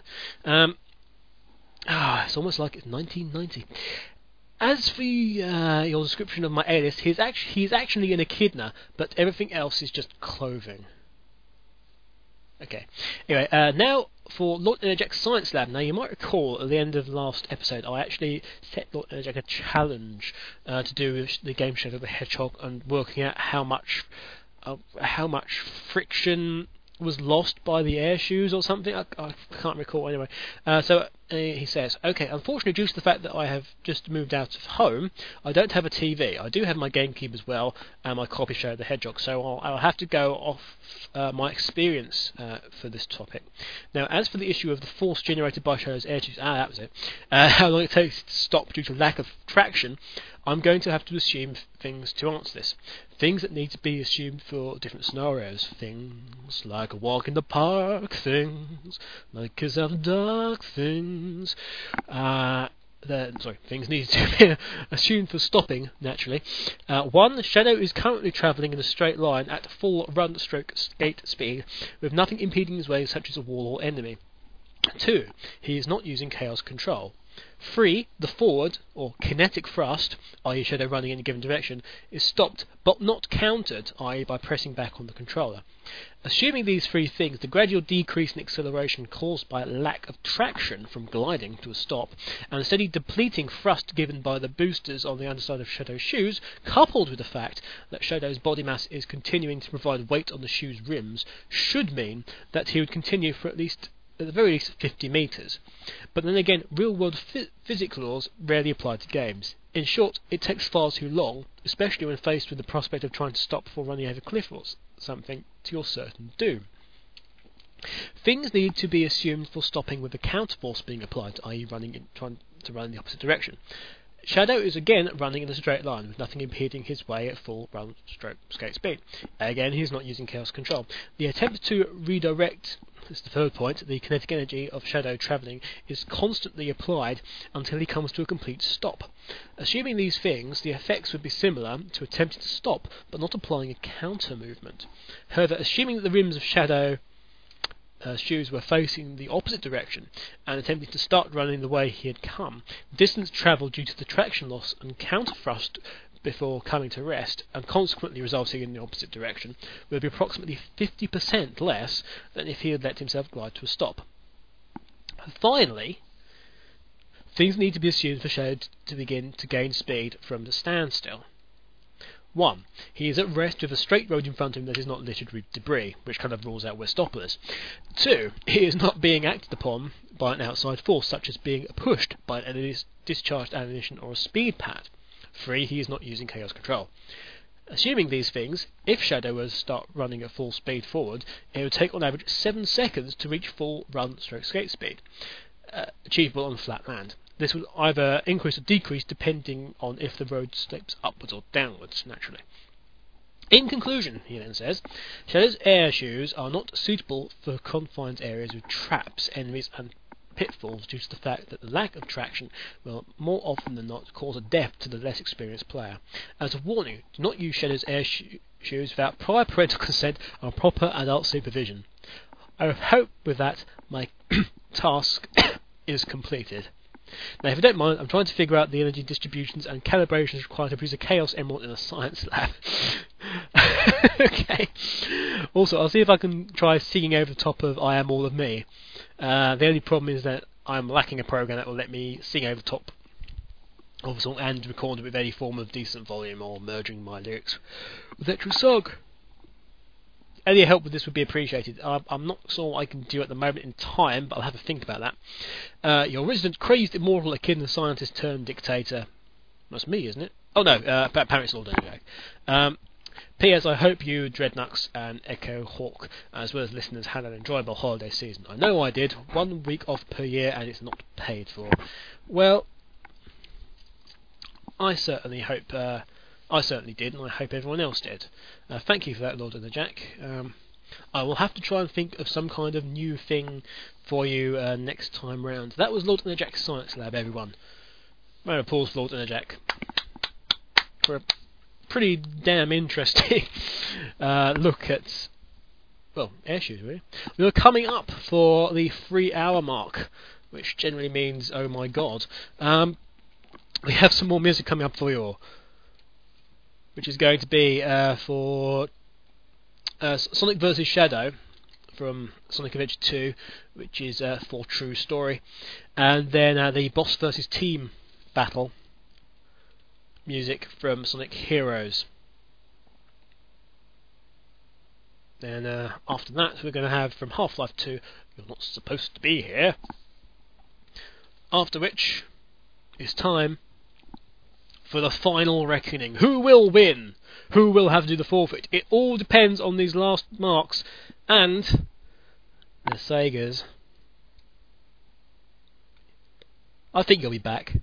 It's almost like it's 1990. As for your description of my alias, he's actually an echidna, but everything else is just clothing. Okay. Anyway, now for Lord Enerjack's Science Lab. Now, you might recall at the end of last episode, I actually set Lord Enerjack a challenge to do with the game show of the Hedgehog and working out how much friction was lost by the air shoes or something. I can't recall anyway. So he says, okay, unfortunately due to the fact that I have just moved out of home, I don't have a TV. I do have my GameCube as well and my copy show of the Hedgehog, so I'll have to go off my experience for this topic. Now, as for the issue of the force generated by Shadow's air tubes, that was it, how long it takes to stop due to lack of traction, I'm going to have to assume things to answer this. Things that need to be assumed for different scenarios. Things like a walk in the park, things like kiss after dark, things things need to be assumed for stopping, naturally. 1. Shadow is currently travelling in a straight line at full run-stroke-skate speed, with nothing impeding his way such as a wall or enemy. 2. He is not using Chaos Control. 3. The forward, or kinetic thrust, i.e. Shadow running in a given direction, is stopped but not countered, i.e. by pressing back on the controller. Assuming these three things, the gradual decrease in acceleration caused by lack of traction from gliding to a stop, and the steady depleting thrust given by the boosters on the underside of Shadow's shoes, coupled with the fact that Shadow's body mass is continuing to provide weight on the shoe's rims, should mean that he would continue for at the very least 50 metres. But then again, real-world physics laws rarely apply to games. In short, it takes far too long, especially when faced with the prospect of trying to stop before running over a cliff or something, to your certain doom. Things need to be assumed for stopping with the counterforce being applied, i.e. trying to run in the opposite direction. Shadow is again running in a straight line, with nothing impeding his way at full run stroke skate speed. Again, he's not using chaos control. The attempt to redirect, this is the third point, the kinetic energy of Shadow travelling is constantly applied until he comes to a complete stop. Assuming these things, the effects would be similar to attempting to stop, but not applying a counter movement. However, assuming that the rims of Shadow shoes were facing the opposite direction and attempting to start running the way he had come, distance travelled due to the traction loss and counter thrust before coming to rest, and consequently resulting in the opposite direction, would be approximately 50% less than if he had let himself glide to a stop. Finally, things need to be assumed for Shadow to begin to gain speed from the standstill. 1. He is at rest with a straight road in front of him that is not littered with debris, which kind of rules out where stop is. 2. He is not being acted upon by an outside force, such as being pushed by an discharged ammunition or a speed pad. 3. He is not using chaos control. Assuming these things, if Shadow were to start running at full speed forward, it would take on average 7 seconds to reach full run stroke skate speed, achievable on flat land. This will either increase or decrease depending on if the road slopes upwards or downwards, naturally. In conclusion, he then says, Shadow's air shoes are not suitable for confined areas with traps, enemies and pitfalls due to the fact that the lack of traction will more often than not cause a death to the less experienced player. As a warning, do not use Shadow's air shoes without prior parental consent or proper adult supervision. I hope with that my task is completed. Now, if you don't mind, I'm trying to figure out the energy distributions and calibrations required to produce a Chaos Emerald in a science lab. Okay. Also, I'll see if I can try singing over the top of I Am All of Me. The only problem is that I'm lacking a program that will let me sing over the top of a song and record it with any form of decent volume or merging my lyrics with actual song. Any help with this would be appreciated. I'm not sure what I can do at the moment in time, but I'll have a think about that. Your resident crazed immortal echidna scientist turned dictator. That's me, isn't it? Oh no, apparently it's Lord Enerjack. P.S. I hope you, Dreadnux and Echo Hawk, as well as listeners, had an enjoyable holiday season. I know I did. 1 week off per year, and it's not paid for. Well, I certainly hope. I certainly did, and I hope everyone else did. Thank you for that, Lord Enerjack. I will have to try and think of some kind of new thing for you next time round. That was Lord Enerjack's Science Lab, everyone. Round of applause for Lord Enerjack for a pretty damn interesting look at, well, air shoes, really. We are coming up for the 3-hour mark, which generally means, oh my god. We have some more music coming up for you, which is going to be for Sonic vs. Shadow from Sonic Adventure 2, which is for True Story, and then the Boss vs. Team battle music from Sonic Heroes. Then after that we're going to have from Half-Life 2, You're Not Supposed to Be Here, after which it's time for the final reckoning. Who will win? Who will have to do the forfeit? It all depends on these last marks and the Segas. I think you'll be back.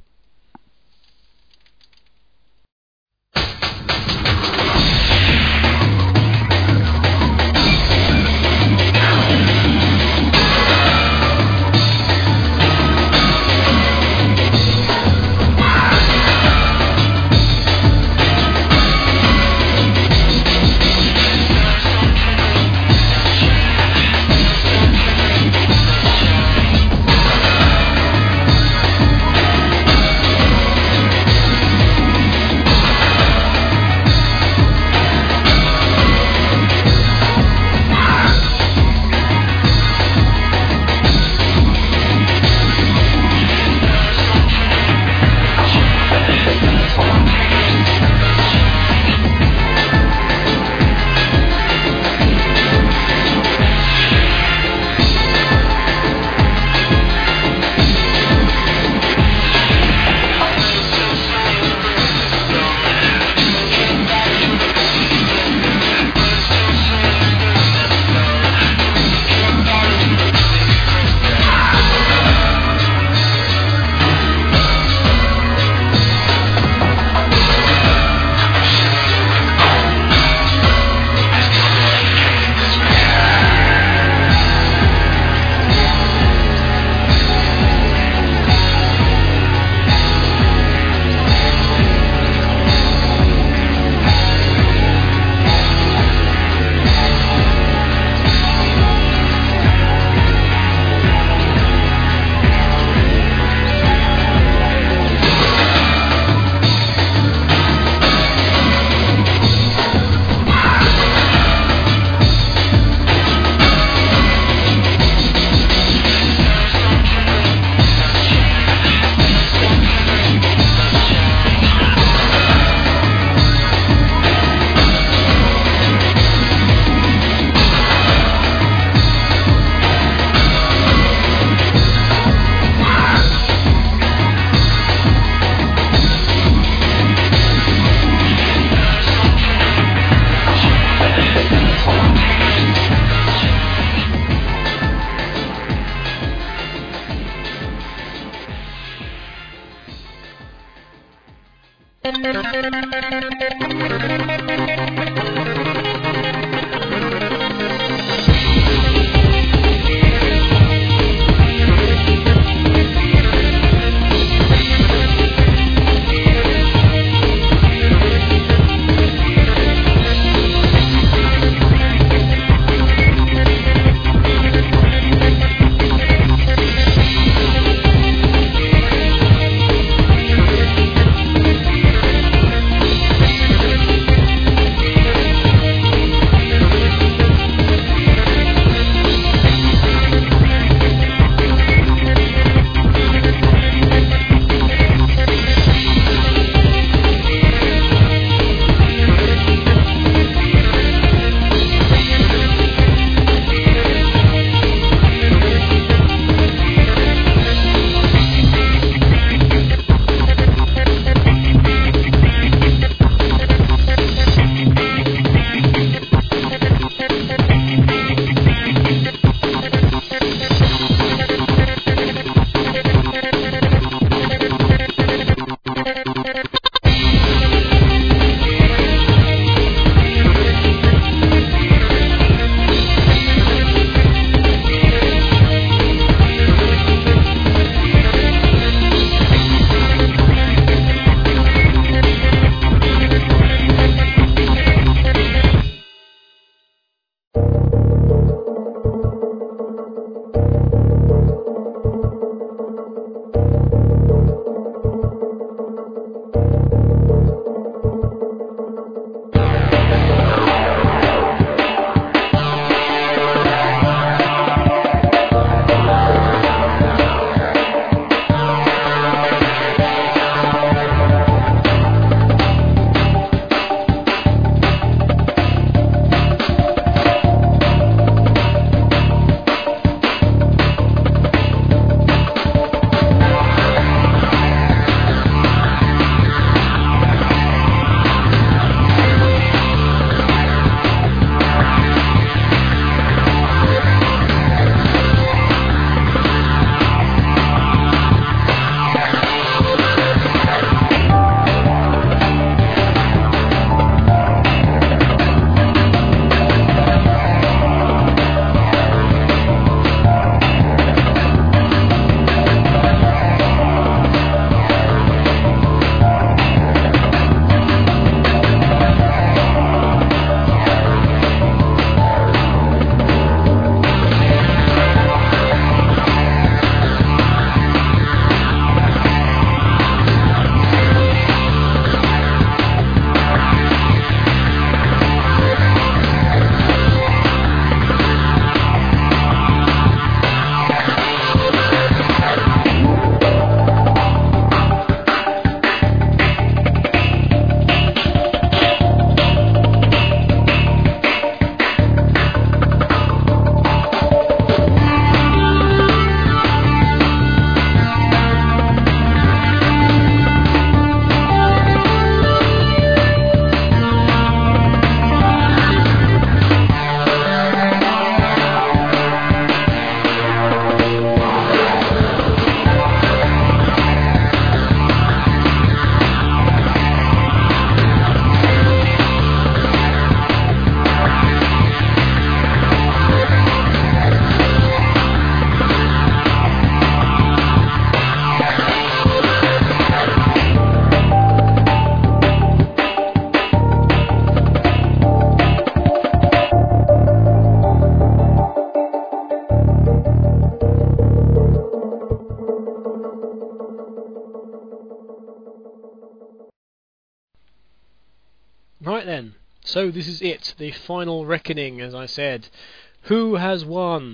Right then, so this is it, the final reckoning, as I said. Who has won?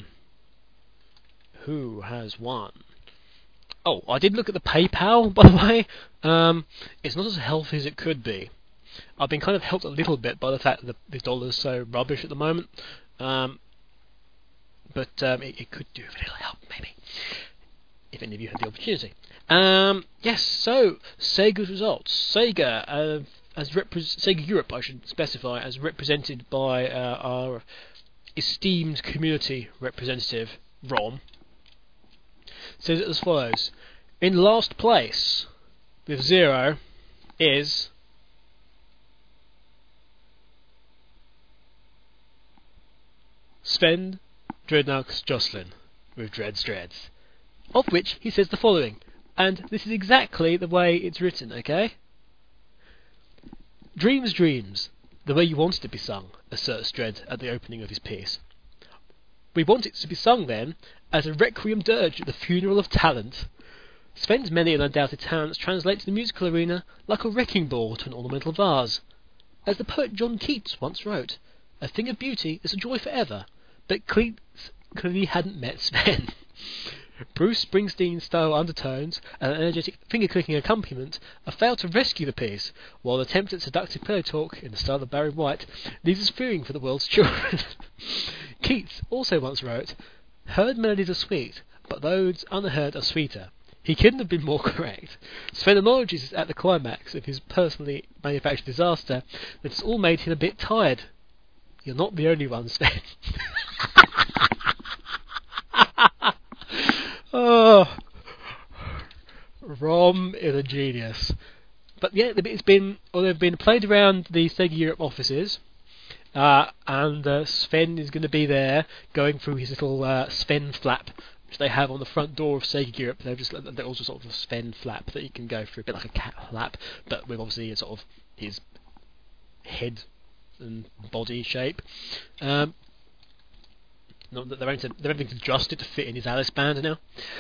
Who has won? Oh, I did look at the PayPal, by the way. It's not as healthy as it could be. I've been kind of helped a little bit by the fact that the dollar's so rubbish at the moment. But it could do with a little help, maybe, if any of you had the opportunity. Yes, so Sega's results. Sega, Sega Europe, I should specify, as represented by our esteemed community representative, Ron, says it as follows. In last place, with 0, is Sven Dreadnoughts Jocelyn with dreads. Of which he says the following, and this is exactly the way it's written, okay? Dreams, the way you want it to be sung, asserts Dredd at the opening of his piece. We want it to be sung, then, as a requiem dirge at the funeral of talent. Sven's many and undoubted talents translate to the musical arena like a wrecking ball to an ornamental vase. As the poet John Keats once wrote, a thing of beauty is a joy forever, but Keats clearly hadn't met Sven. Bruce Springsteen-style undertones and an energetic finger-clicking accompaniment have failed to rescue the piece, while the attempt at seductive pillow talk in the style of Barry White leaves us fearing for the world's children. Keats also once wrote, "Heard melodies are sweet, but those unheard are sweeter." He couldn't have been more correct. Sven acknowledges at the climax of his personally manufactured disaster that it's all made him a bit tired. You're not the only one, Sven. Oh, Rom is a genius. But yeah, they've been played around the Sega Europe offices, and Sven is going to be there going through his little Sven flap, which they have on the front door of Sega Europe. They're also sort of a Sven flap that you can go through, a bit like a cat flap, but with obviously a sort of his head and body shape. Not that they're having to adjust it to fit in his Alice band now.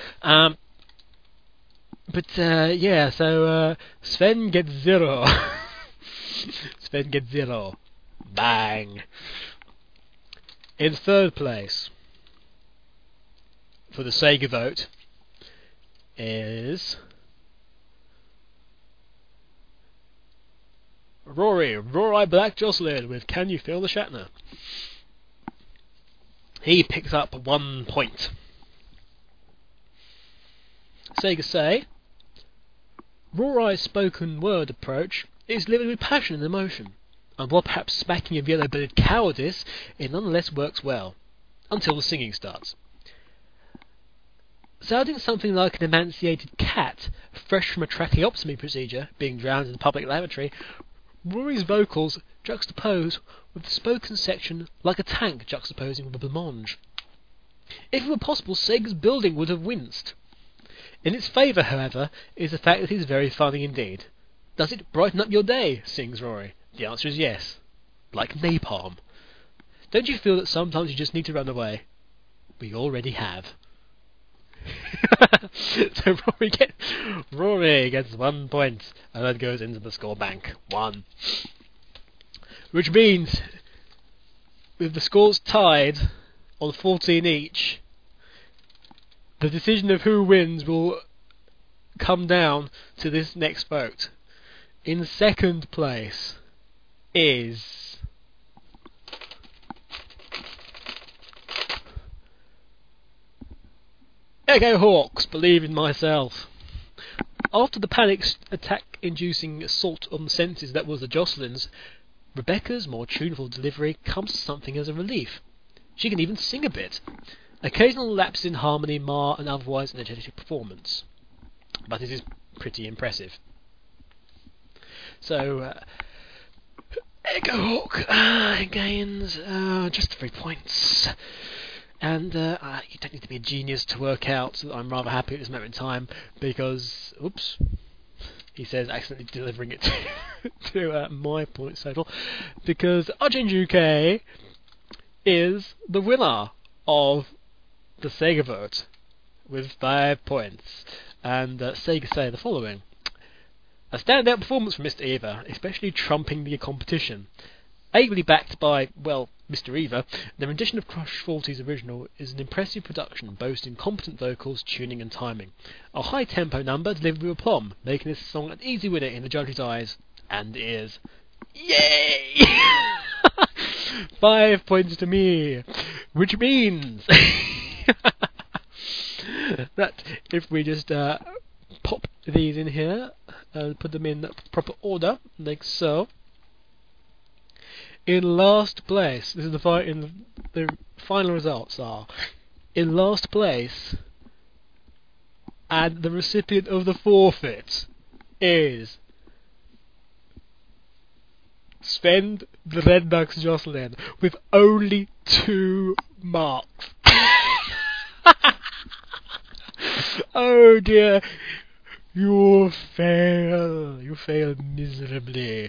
So Sven gets 0. Sven gets 0. Bang. In third place for the Sega vote is Rory Black Jocelyn with Can You Feel the Shatner? He picks up 1 point. Sega say, Rorai's spoken word approach is delivered with passion and emotion, and while perhaps smacking of yellow-bellied cowardice, it nonetheless works well, until the singing starts. Sounding something like an emaciated cat, fresh from a tracheostomy procedure, being drowned in a public lavatory, Rory's vocals juxtapose with the spoken section like a tank juxtaposing with a blancmange. If it were possible, Sega's building would have winced. In its favour, however, is the fact that it is very funny indeed. Does it brighten up your day? Sings Rory. The answer is yes. Like napalm. Don't you feel that sometimes you just need to run away? We already have. So Rory gets 1 point, and that goes into the score bank. 1. Which means, with the scores tied on 14 each, the decision of who wins will come down to this next vote. In second place is Echo Hawks, Believe in Myself. After the panic attack-inducing assault on the senses that was the Jocelyn's, Rebecca's more tuneful delivery comes to something as a relief. She can even sing a bit. Occasional lapses in harmony mar an otherwise energetic performance. But it is pretty impressive. So, Echo Hawk gains just 3 points. And you don't need to be a genius to work out that I'm rather happy at this moment in time because, oops, he says accidentally delivering it to my points total, because Argent UK is the winner of the Sega vote with 5 points. And Sega say the following: a standout performance from Mr. Eva, especially trumping the competition. Ably backed by, well, Mr. Eva, the rendition of Crush 40's original is an impressive production boasting competent vocals, tuning and timing. A high-tempo number delivered with aplomb, making this song an easy winner in the judge's eyes and ears. Yay! 5 points to me, which means that if we just pop these in here and put them in proper order, like so. In last place, this is the final results are, in last place, and the recipient of the forfeit is Sven Dreadnoughts Jocelyn with only 2 marks. Oh dear. You fail. You fail miserably.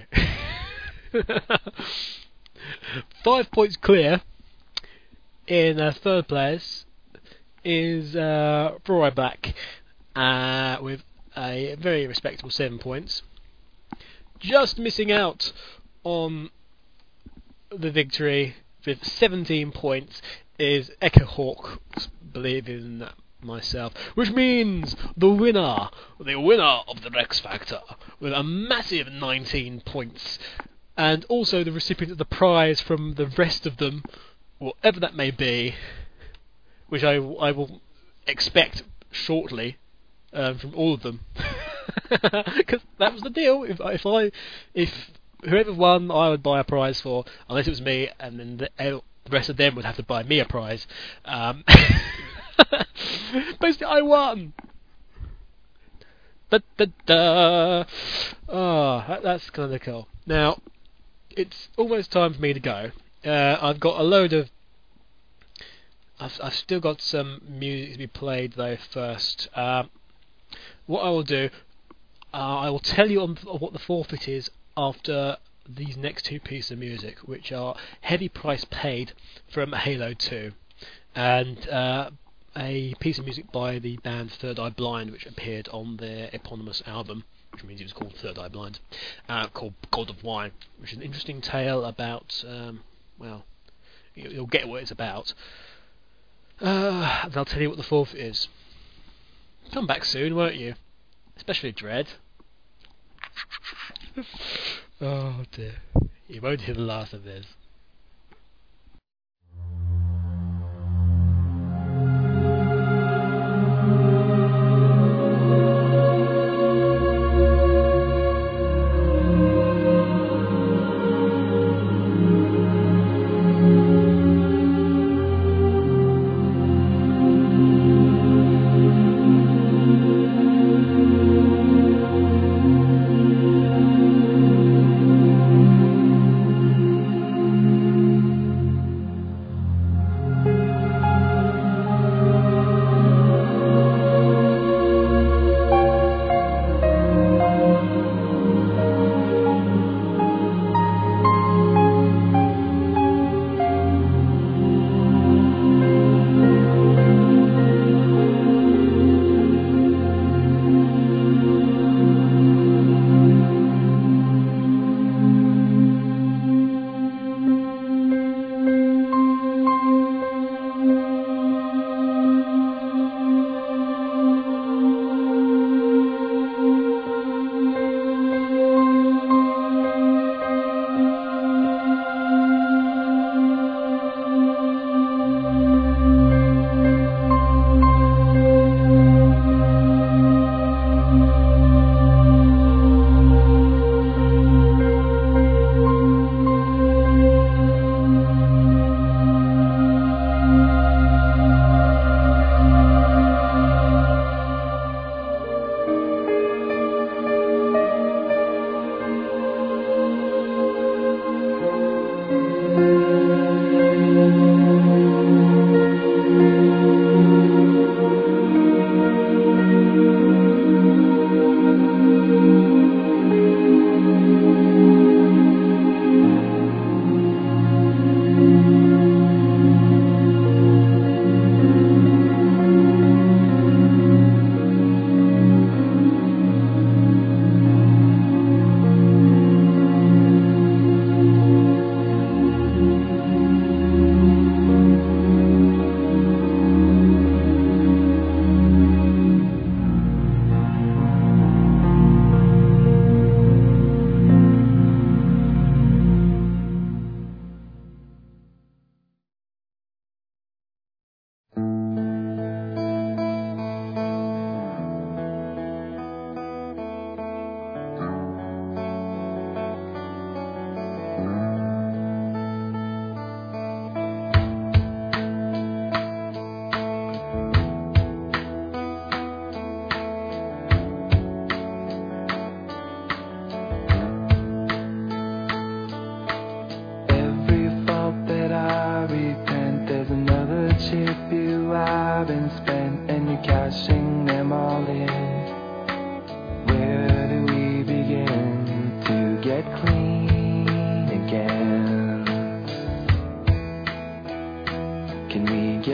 5 points clear in third place is Roy Black with a very respectable 7 points. Just missing out on the victory with 17 points is Echo Hawk, Believe in Myself, which means the winner of the Rex Factor with a massive 19 points, and also the recipient of the prize from the rest of them, whatever that may be, which I will expect shortly from all of them, because that was the deal. If whoever won, I would buy a prize for, unless it was me, and then the rest of them would have to buy me a prize. Basically, I won. That's kind of cool. Now, it's almost time for me to go. I've got a load of. I've still got some music to be played though. First, what I will do, I will tell you what the forfeit is after these next two pieces of music, which are Heavy Price Paid from Halo 2, and a piece of music by the band Third Eye Blind, which appeared on their eponymous album, which means it was called Third Eye Blind, called God of Wine, which is an interesting tale about, well, you'll get what it's about. And I'll tell you what the forfeit is. Come back soon, won't you? Especially Dread. Oh dear. You won't hear the last of this.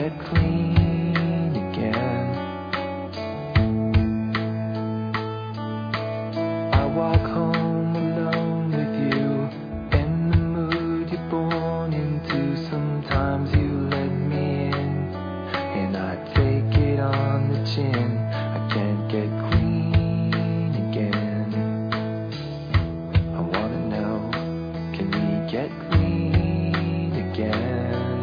get clean again. I walk home alone with you, in the mood you're born into. Sometimes you let me in, and I take it on the chin. I can't get clean again. I wanna know, can we get clean again?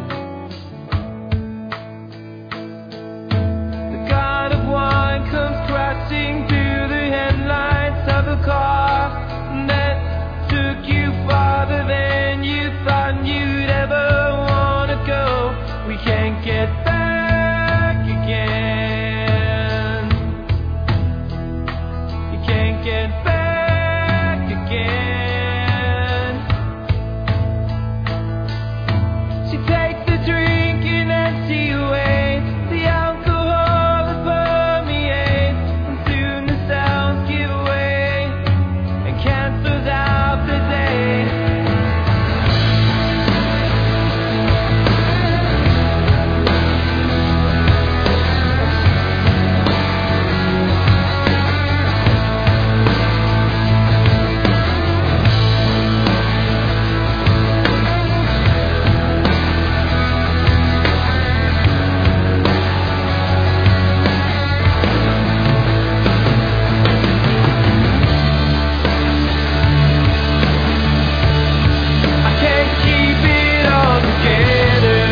The god of wine comes crashing through the headlights of a car that took you farther than you thought you'd ever wanna go. We can't get back again. You can't get back again. She takes the drinking and she waits. The alcohol that permeates, and soon the sounds give way and cancels out the day. I can't keep it all together.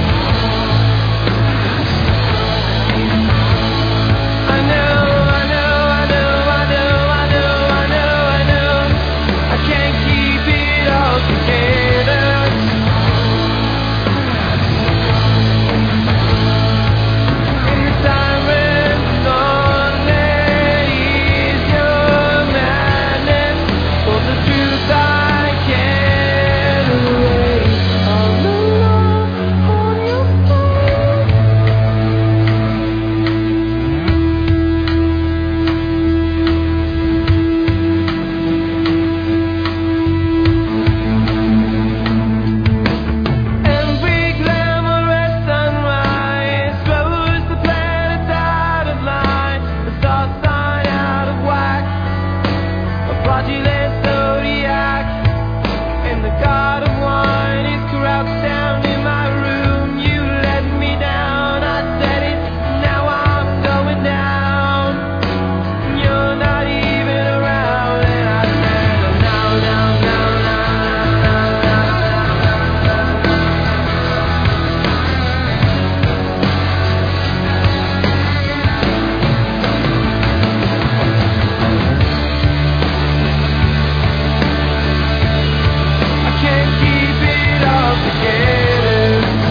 I know, I know, I know, I know, I know, I know, I know. I can't keep it all together. In the silence song that is your madness, for the truth I can't erase. All alone on your phone. Every glamorous sunrise throws the planets out of line, the star sign out of whack, a fraudulent zodiac, and the god of wine is crouched down in my room. You let me down, I said it, now I'm going down. You're not even around, and I said, oh, now, now, now, now, now, now, I can't keep it all together.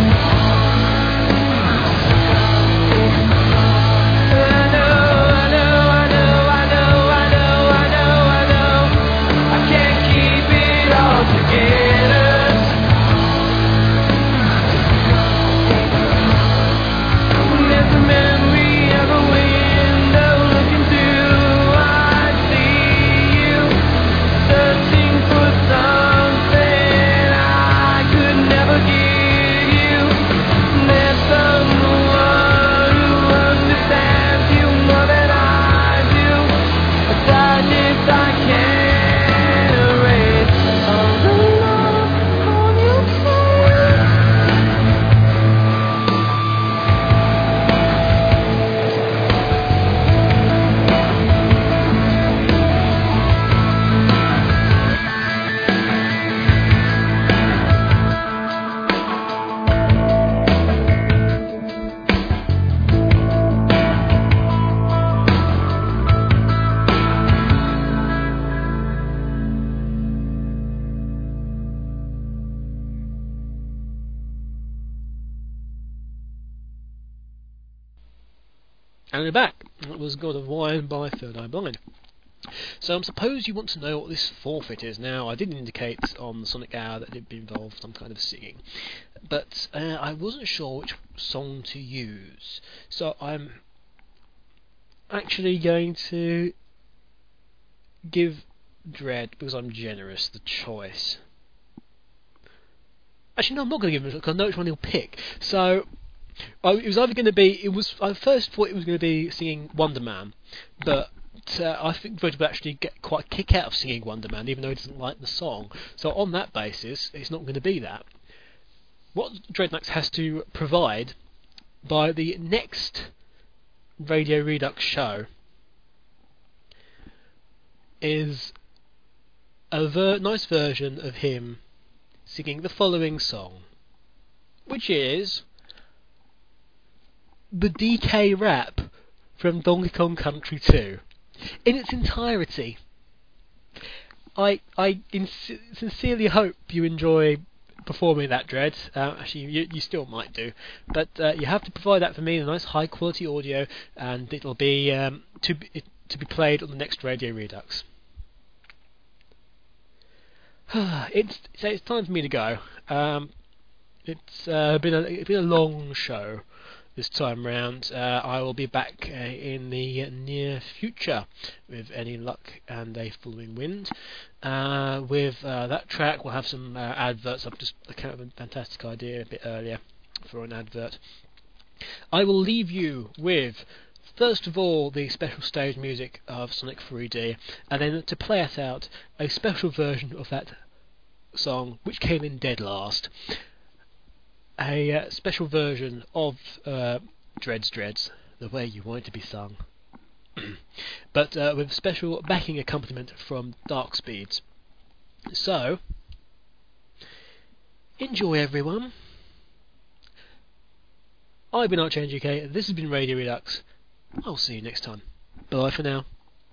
I know, I know, I know, I know, I know, I know, I know. I can't keep it all together. There's a memory of a window looking through. I see you searching for something I could never give you. There's someone who understands you more than I do. A sadness I can't erase. All alone on your phone. And we're back. That was God of Wine by Third Eye Blind. So I suppose you want to know what this forfeit is. Now, I did indicate on the Sonic Hour that it involved some kind of singing, but I wasn't sure which song to use. So I'm actually going to give Dread, because I'm generous, the choice. Actually, no, I'm not going to give him, because I know which one he'll pick. So It was either going to be. I first thought it was going to be singing Wonder Man, but I think Fred would actually get quite a kick out of singing Wonder Man, even though he doesn't like the song. So on that basis, it's not going to be that. What Dreadnoughts has to provide by the next Radio Redux show is a nice version of him singing the following song, which is the DK rap from Donkey Kong Country 2 in its entirety. I sincerely hope you enjoy performing that, Dread. Actually, you still might do, but you have to provide that for me in a nice high quality audio, and it'll be to be played on the next Radio Redux. It's time for me to go. It's been a long show this time round. I will be back in the near future with any luck and a following wind. With that track, we'll have some adverts. I've just come up with a fantastic idea a bit earlier for an advert. I will leave you with, first of all, the special stage music of Sonic 3D, and then to play us out, a special version of that song which came in dead last. A special version of Dreads, the way you want it to be sung, but with special backing accompaniment from Dark Speeds. So, enjoy everyone. I've been Archangel UK, this has been Radio Redux. I'll see you next time. Bye for now.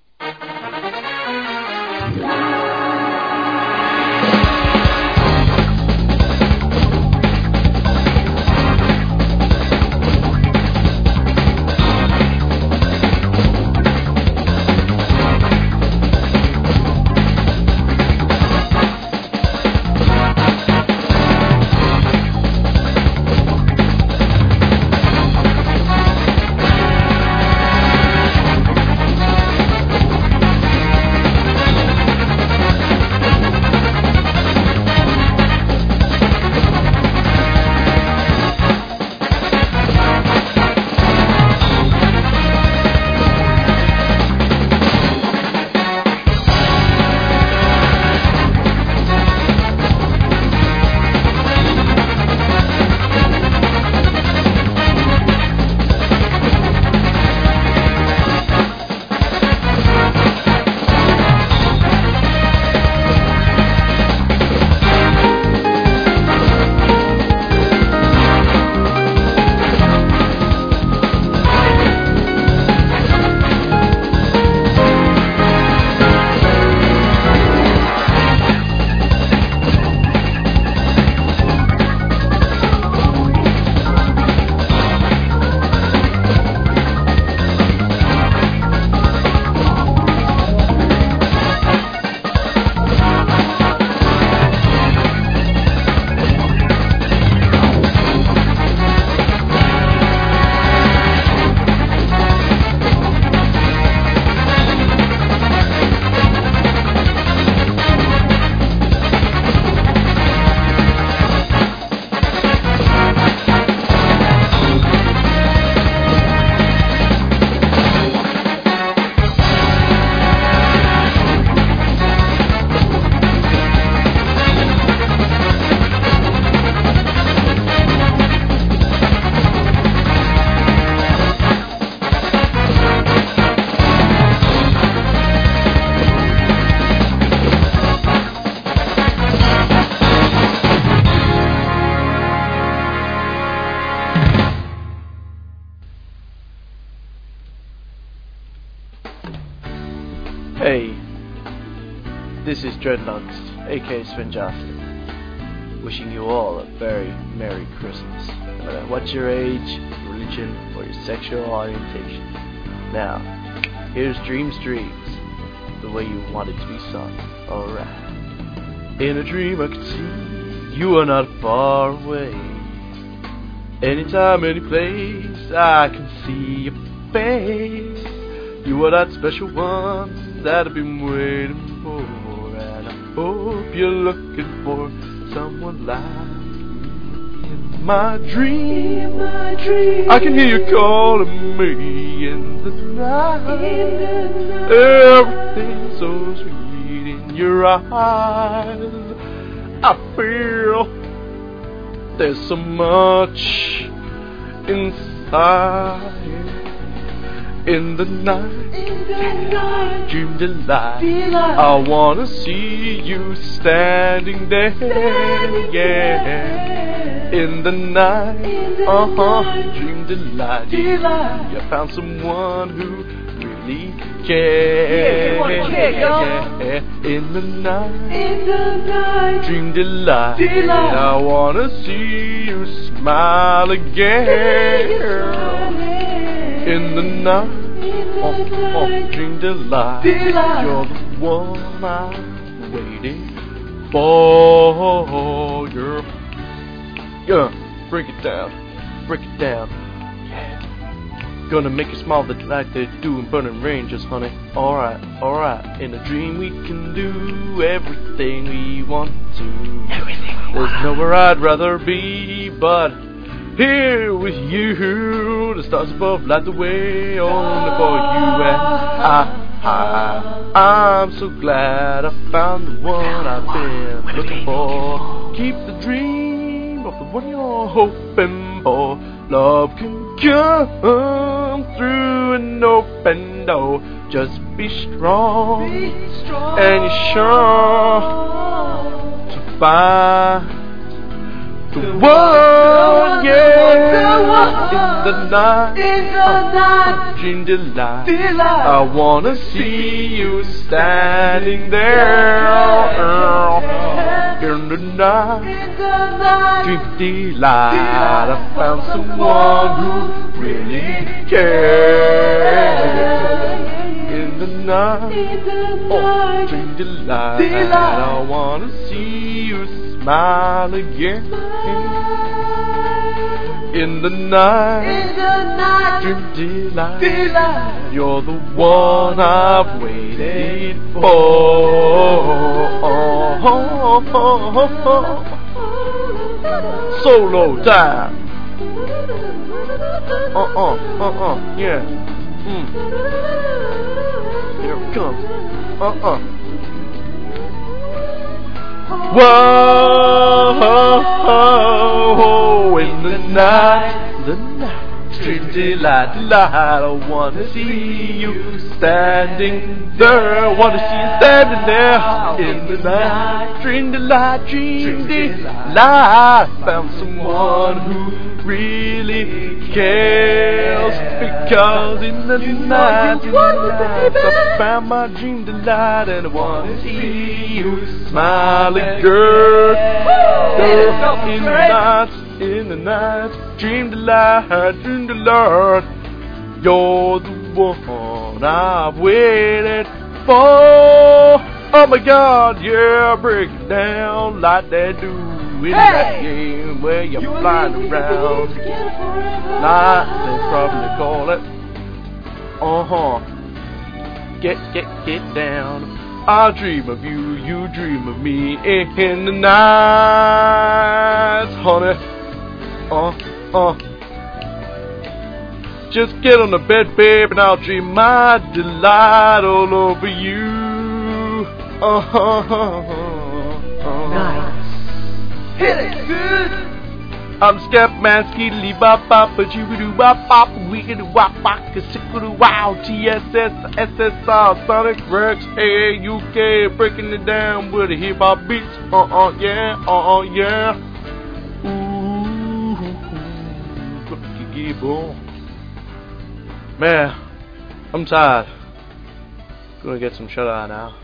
Hey, this is Dreadnoughts, aka Sven Jocelyn, wishing you all a very Merry Christmas, no matter what your age, religion, or your sexual orientation. Now, here's Dreams, the way you want it to be sung, alright. In a dream I could see you are not far away. Anytime, any place, I can see your face. You are that special one that I've been waiting for, and I hope you're looking for someone like me. my dream. I can hear you calling me in the night. Everything's so sweet in your eyes. I feel there's so much inside. In the night, dream delight. I wanna see you standing there, yeah. In the night, dream delight. You found someone who really cares. In the night, dream delight. I wanna see you smile again. In the night, dream delight. You're the one I'm waiting for. Yeah, break it down, yeah. Gonna make you smile like they do in Burning Rangers, honey. Alright. In a dream we can do everything we want to. There's nowhere I'd rather be but here with you. The stars above light the way only for you and I'm so glad I found the one I've been looking for. Keep the dream of the one you're hoping for. Love can come through an open door. Just be strong, and you're sure to find the one, yeah. In the night, dream delight. I wanna see you standing there. In the night, dream delight. I found someone who really cares. In the night, dream delight. I wanna see you smile again. In the night, dream delight. You're the one I've waited for. Solo time. Yeah. Here it comes. Whoa, in the night, dream delight. I wanna see you standing there. Wanna see you standing there. In the night, dream delight. Found someone who really cares. Because in the night, I found my dream delight, and I wanna see you smiling, girl. In the night, dream delight. You're the one I've waited for. Oh my God, yeah, break it down like they do in that game where you're flying around. Like they probably call it. Get down. I dream of you, you dream of me in the night, honey. Just get on the bed, babe, and I'll dream my delight all over you. Nice. Hit it good. I'm Scatman, Skeedly Bop Bop, but you do Bop Bop, we can do Wop Bop, Sickle Wow, TSS, SSR, Sonic Rex, AUK, breaking it down with the hip hop beats. Yeah. Ooh, boom. Man, I'm tired. Gonna get some shut eye now.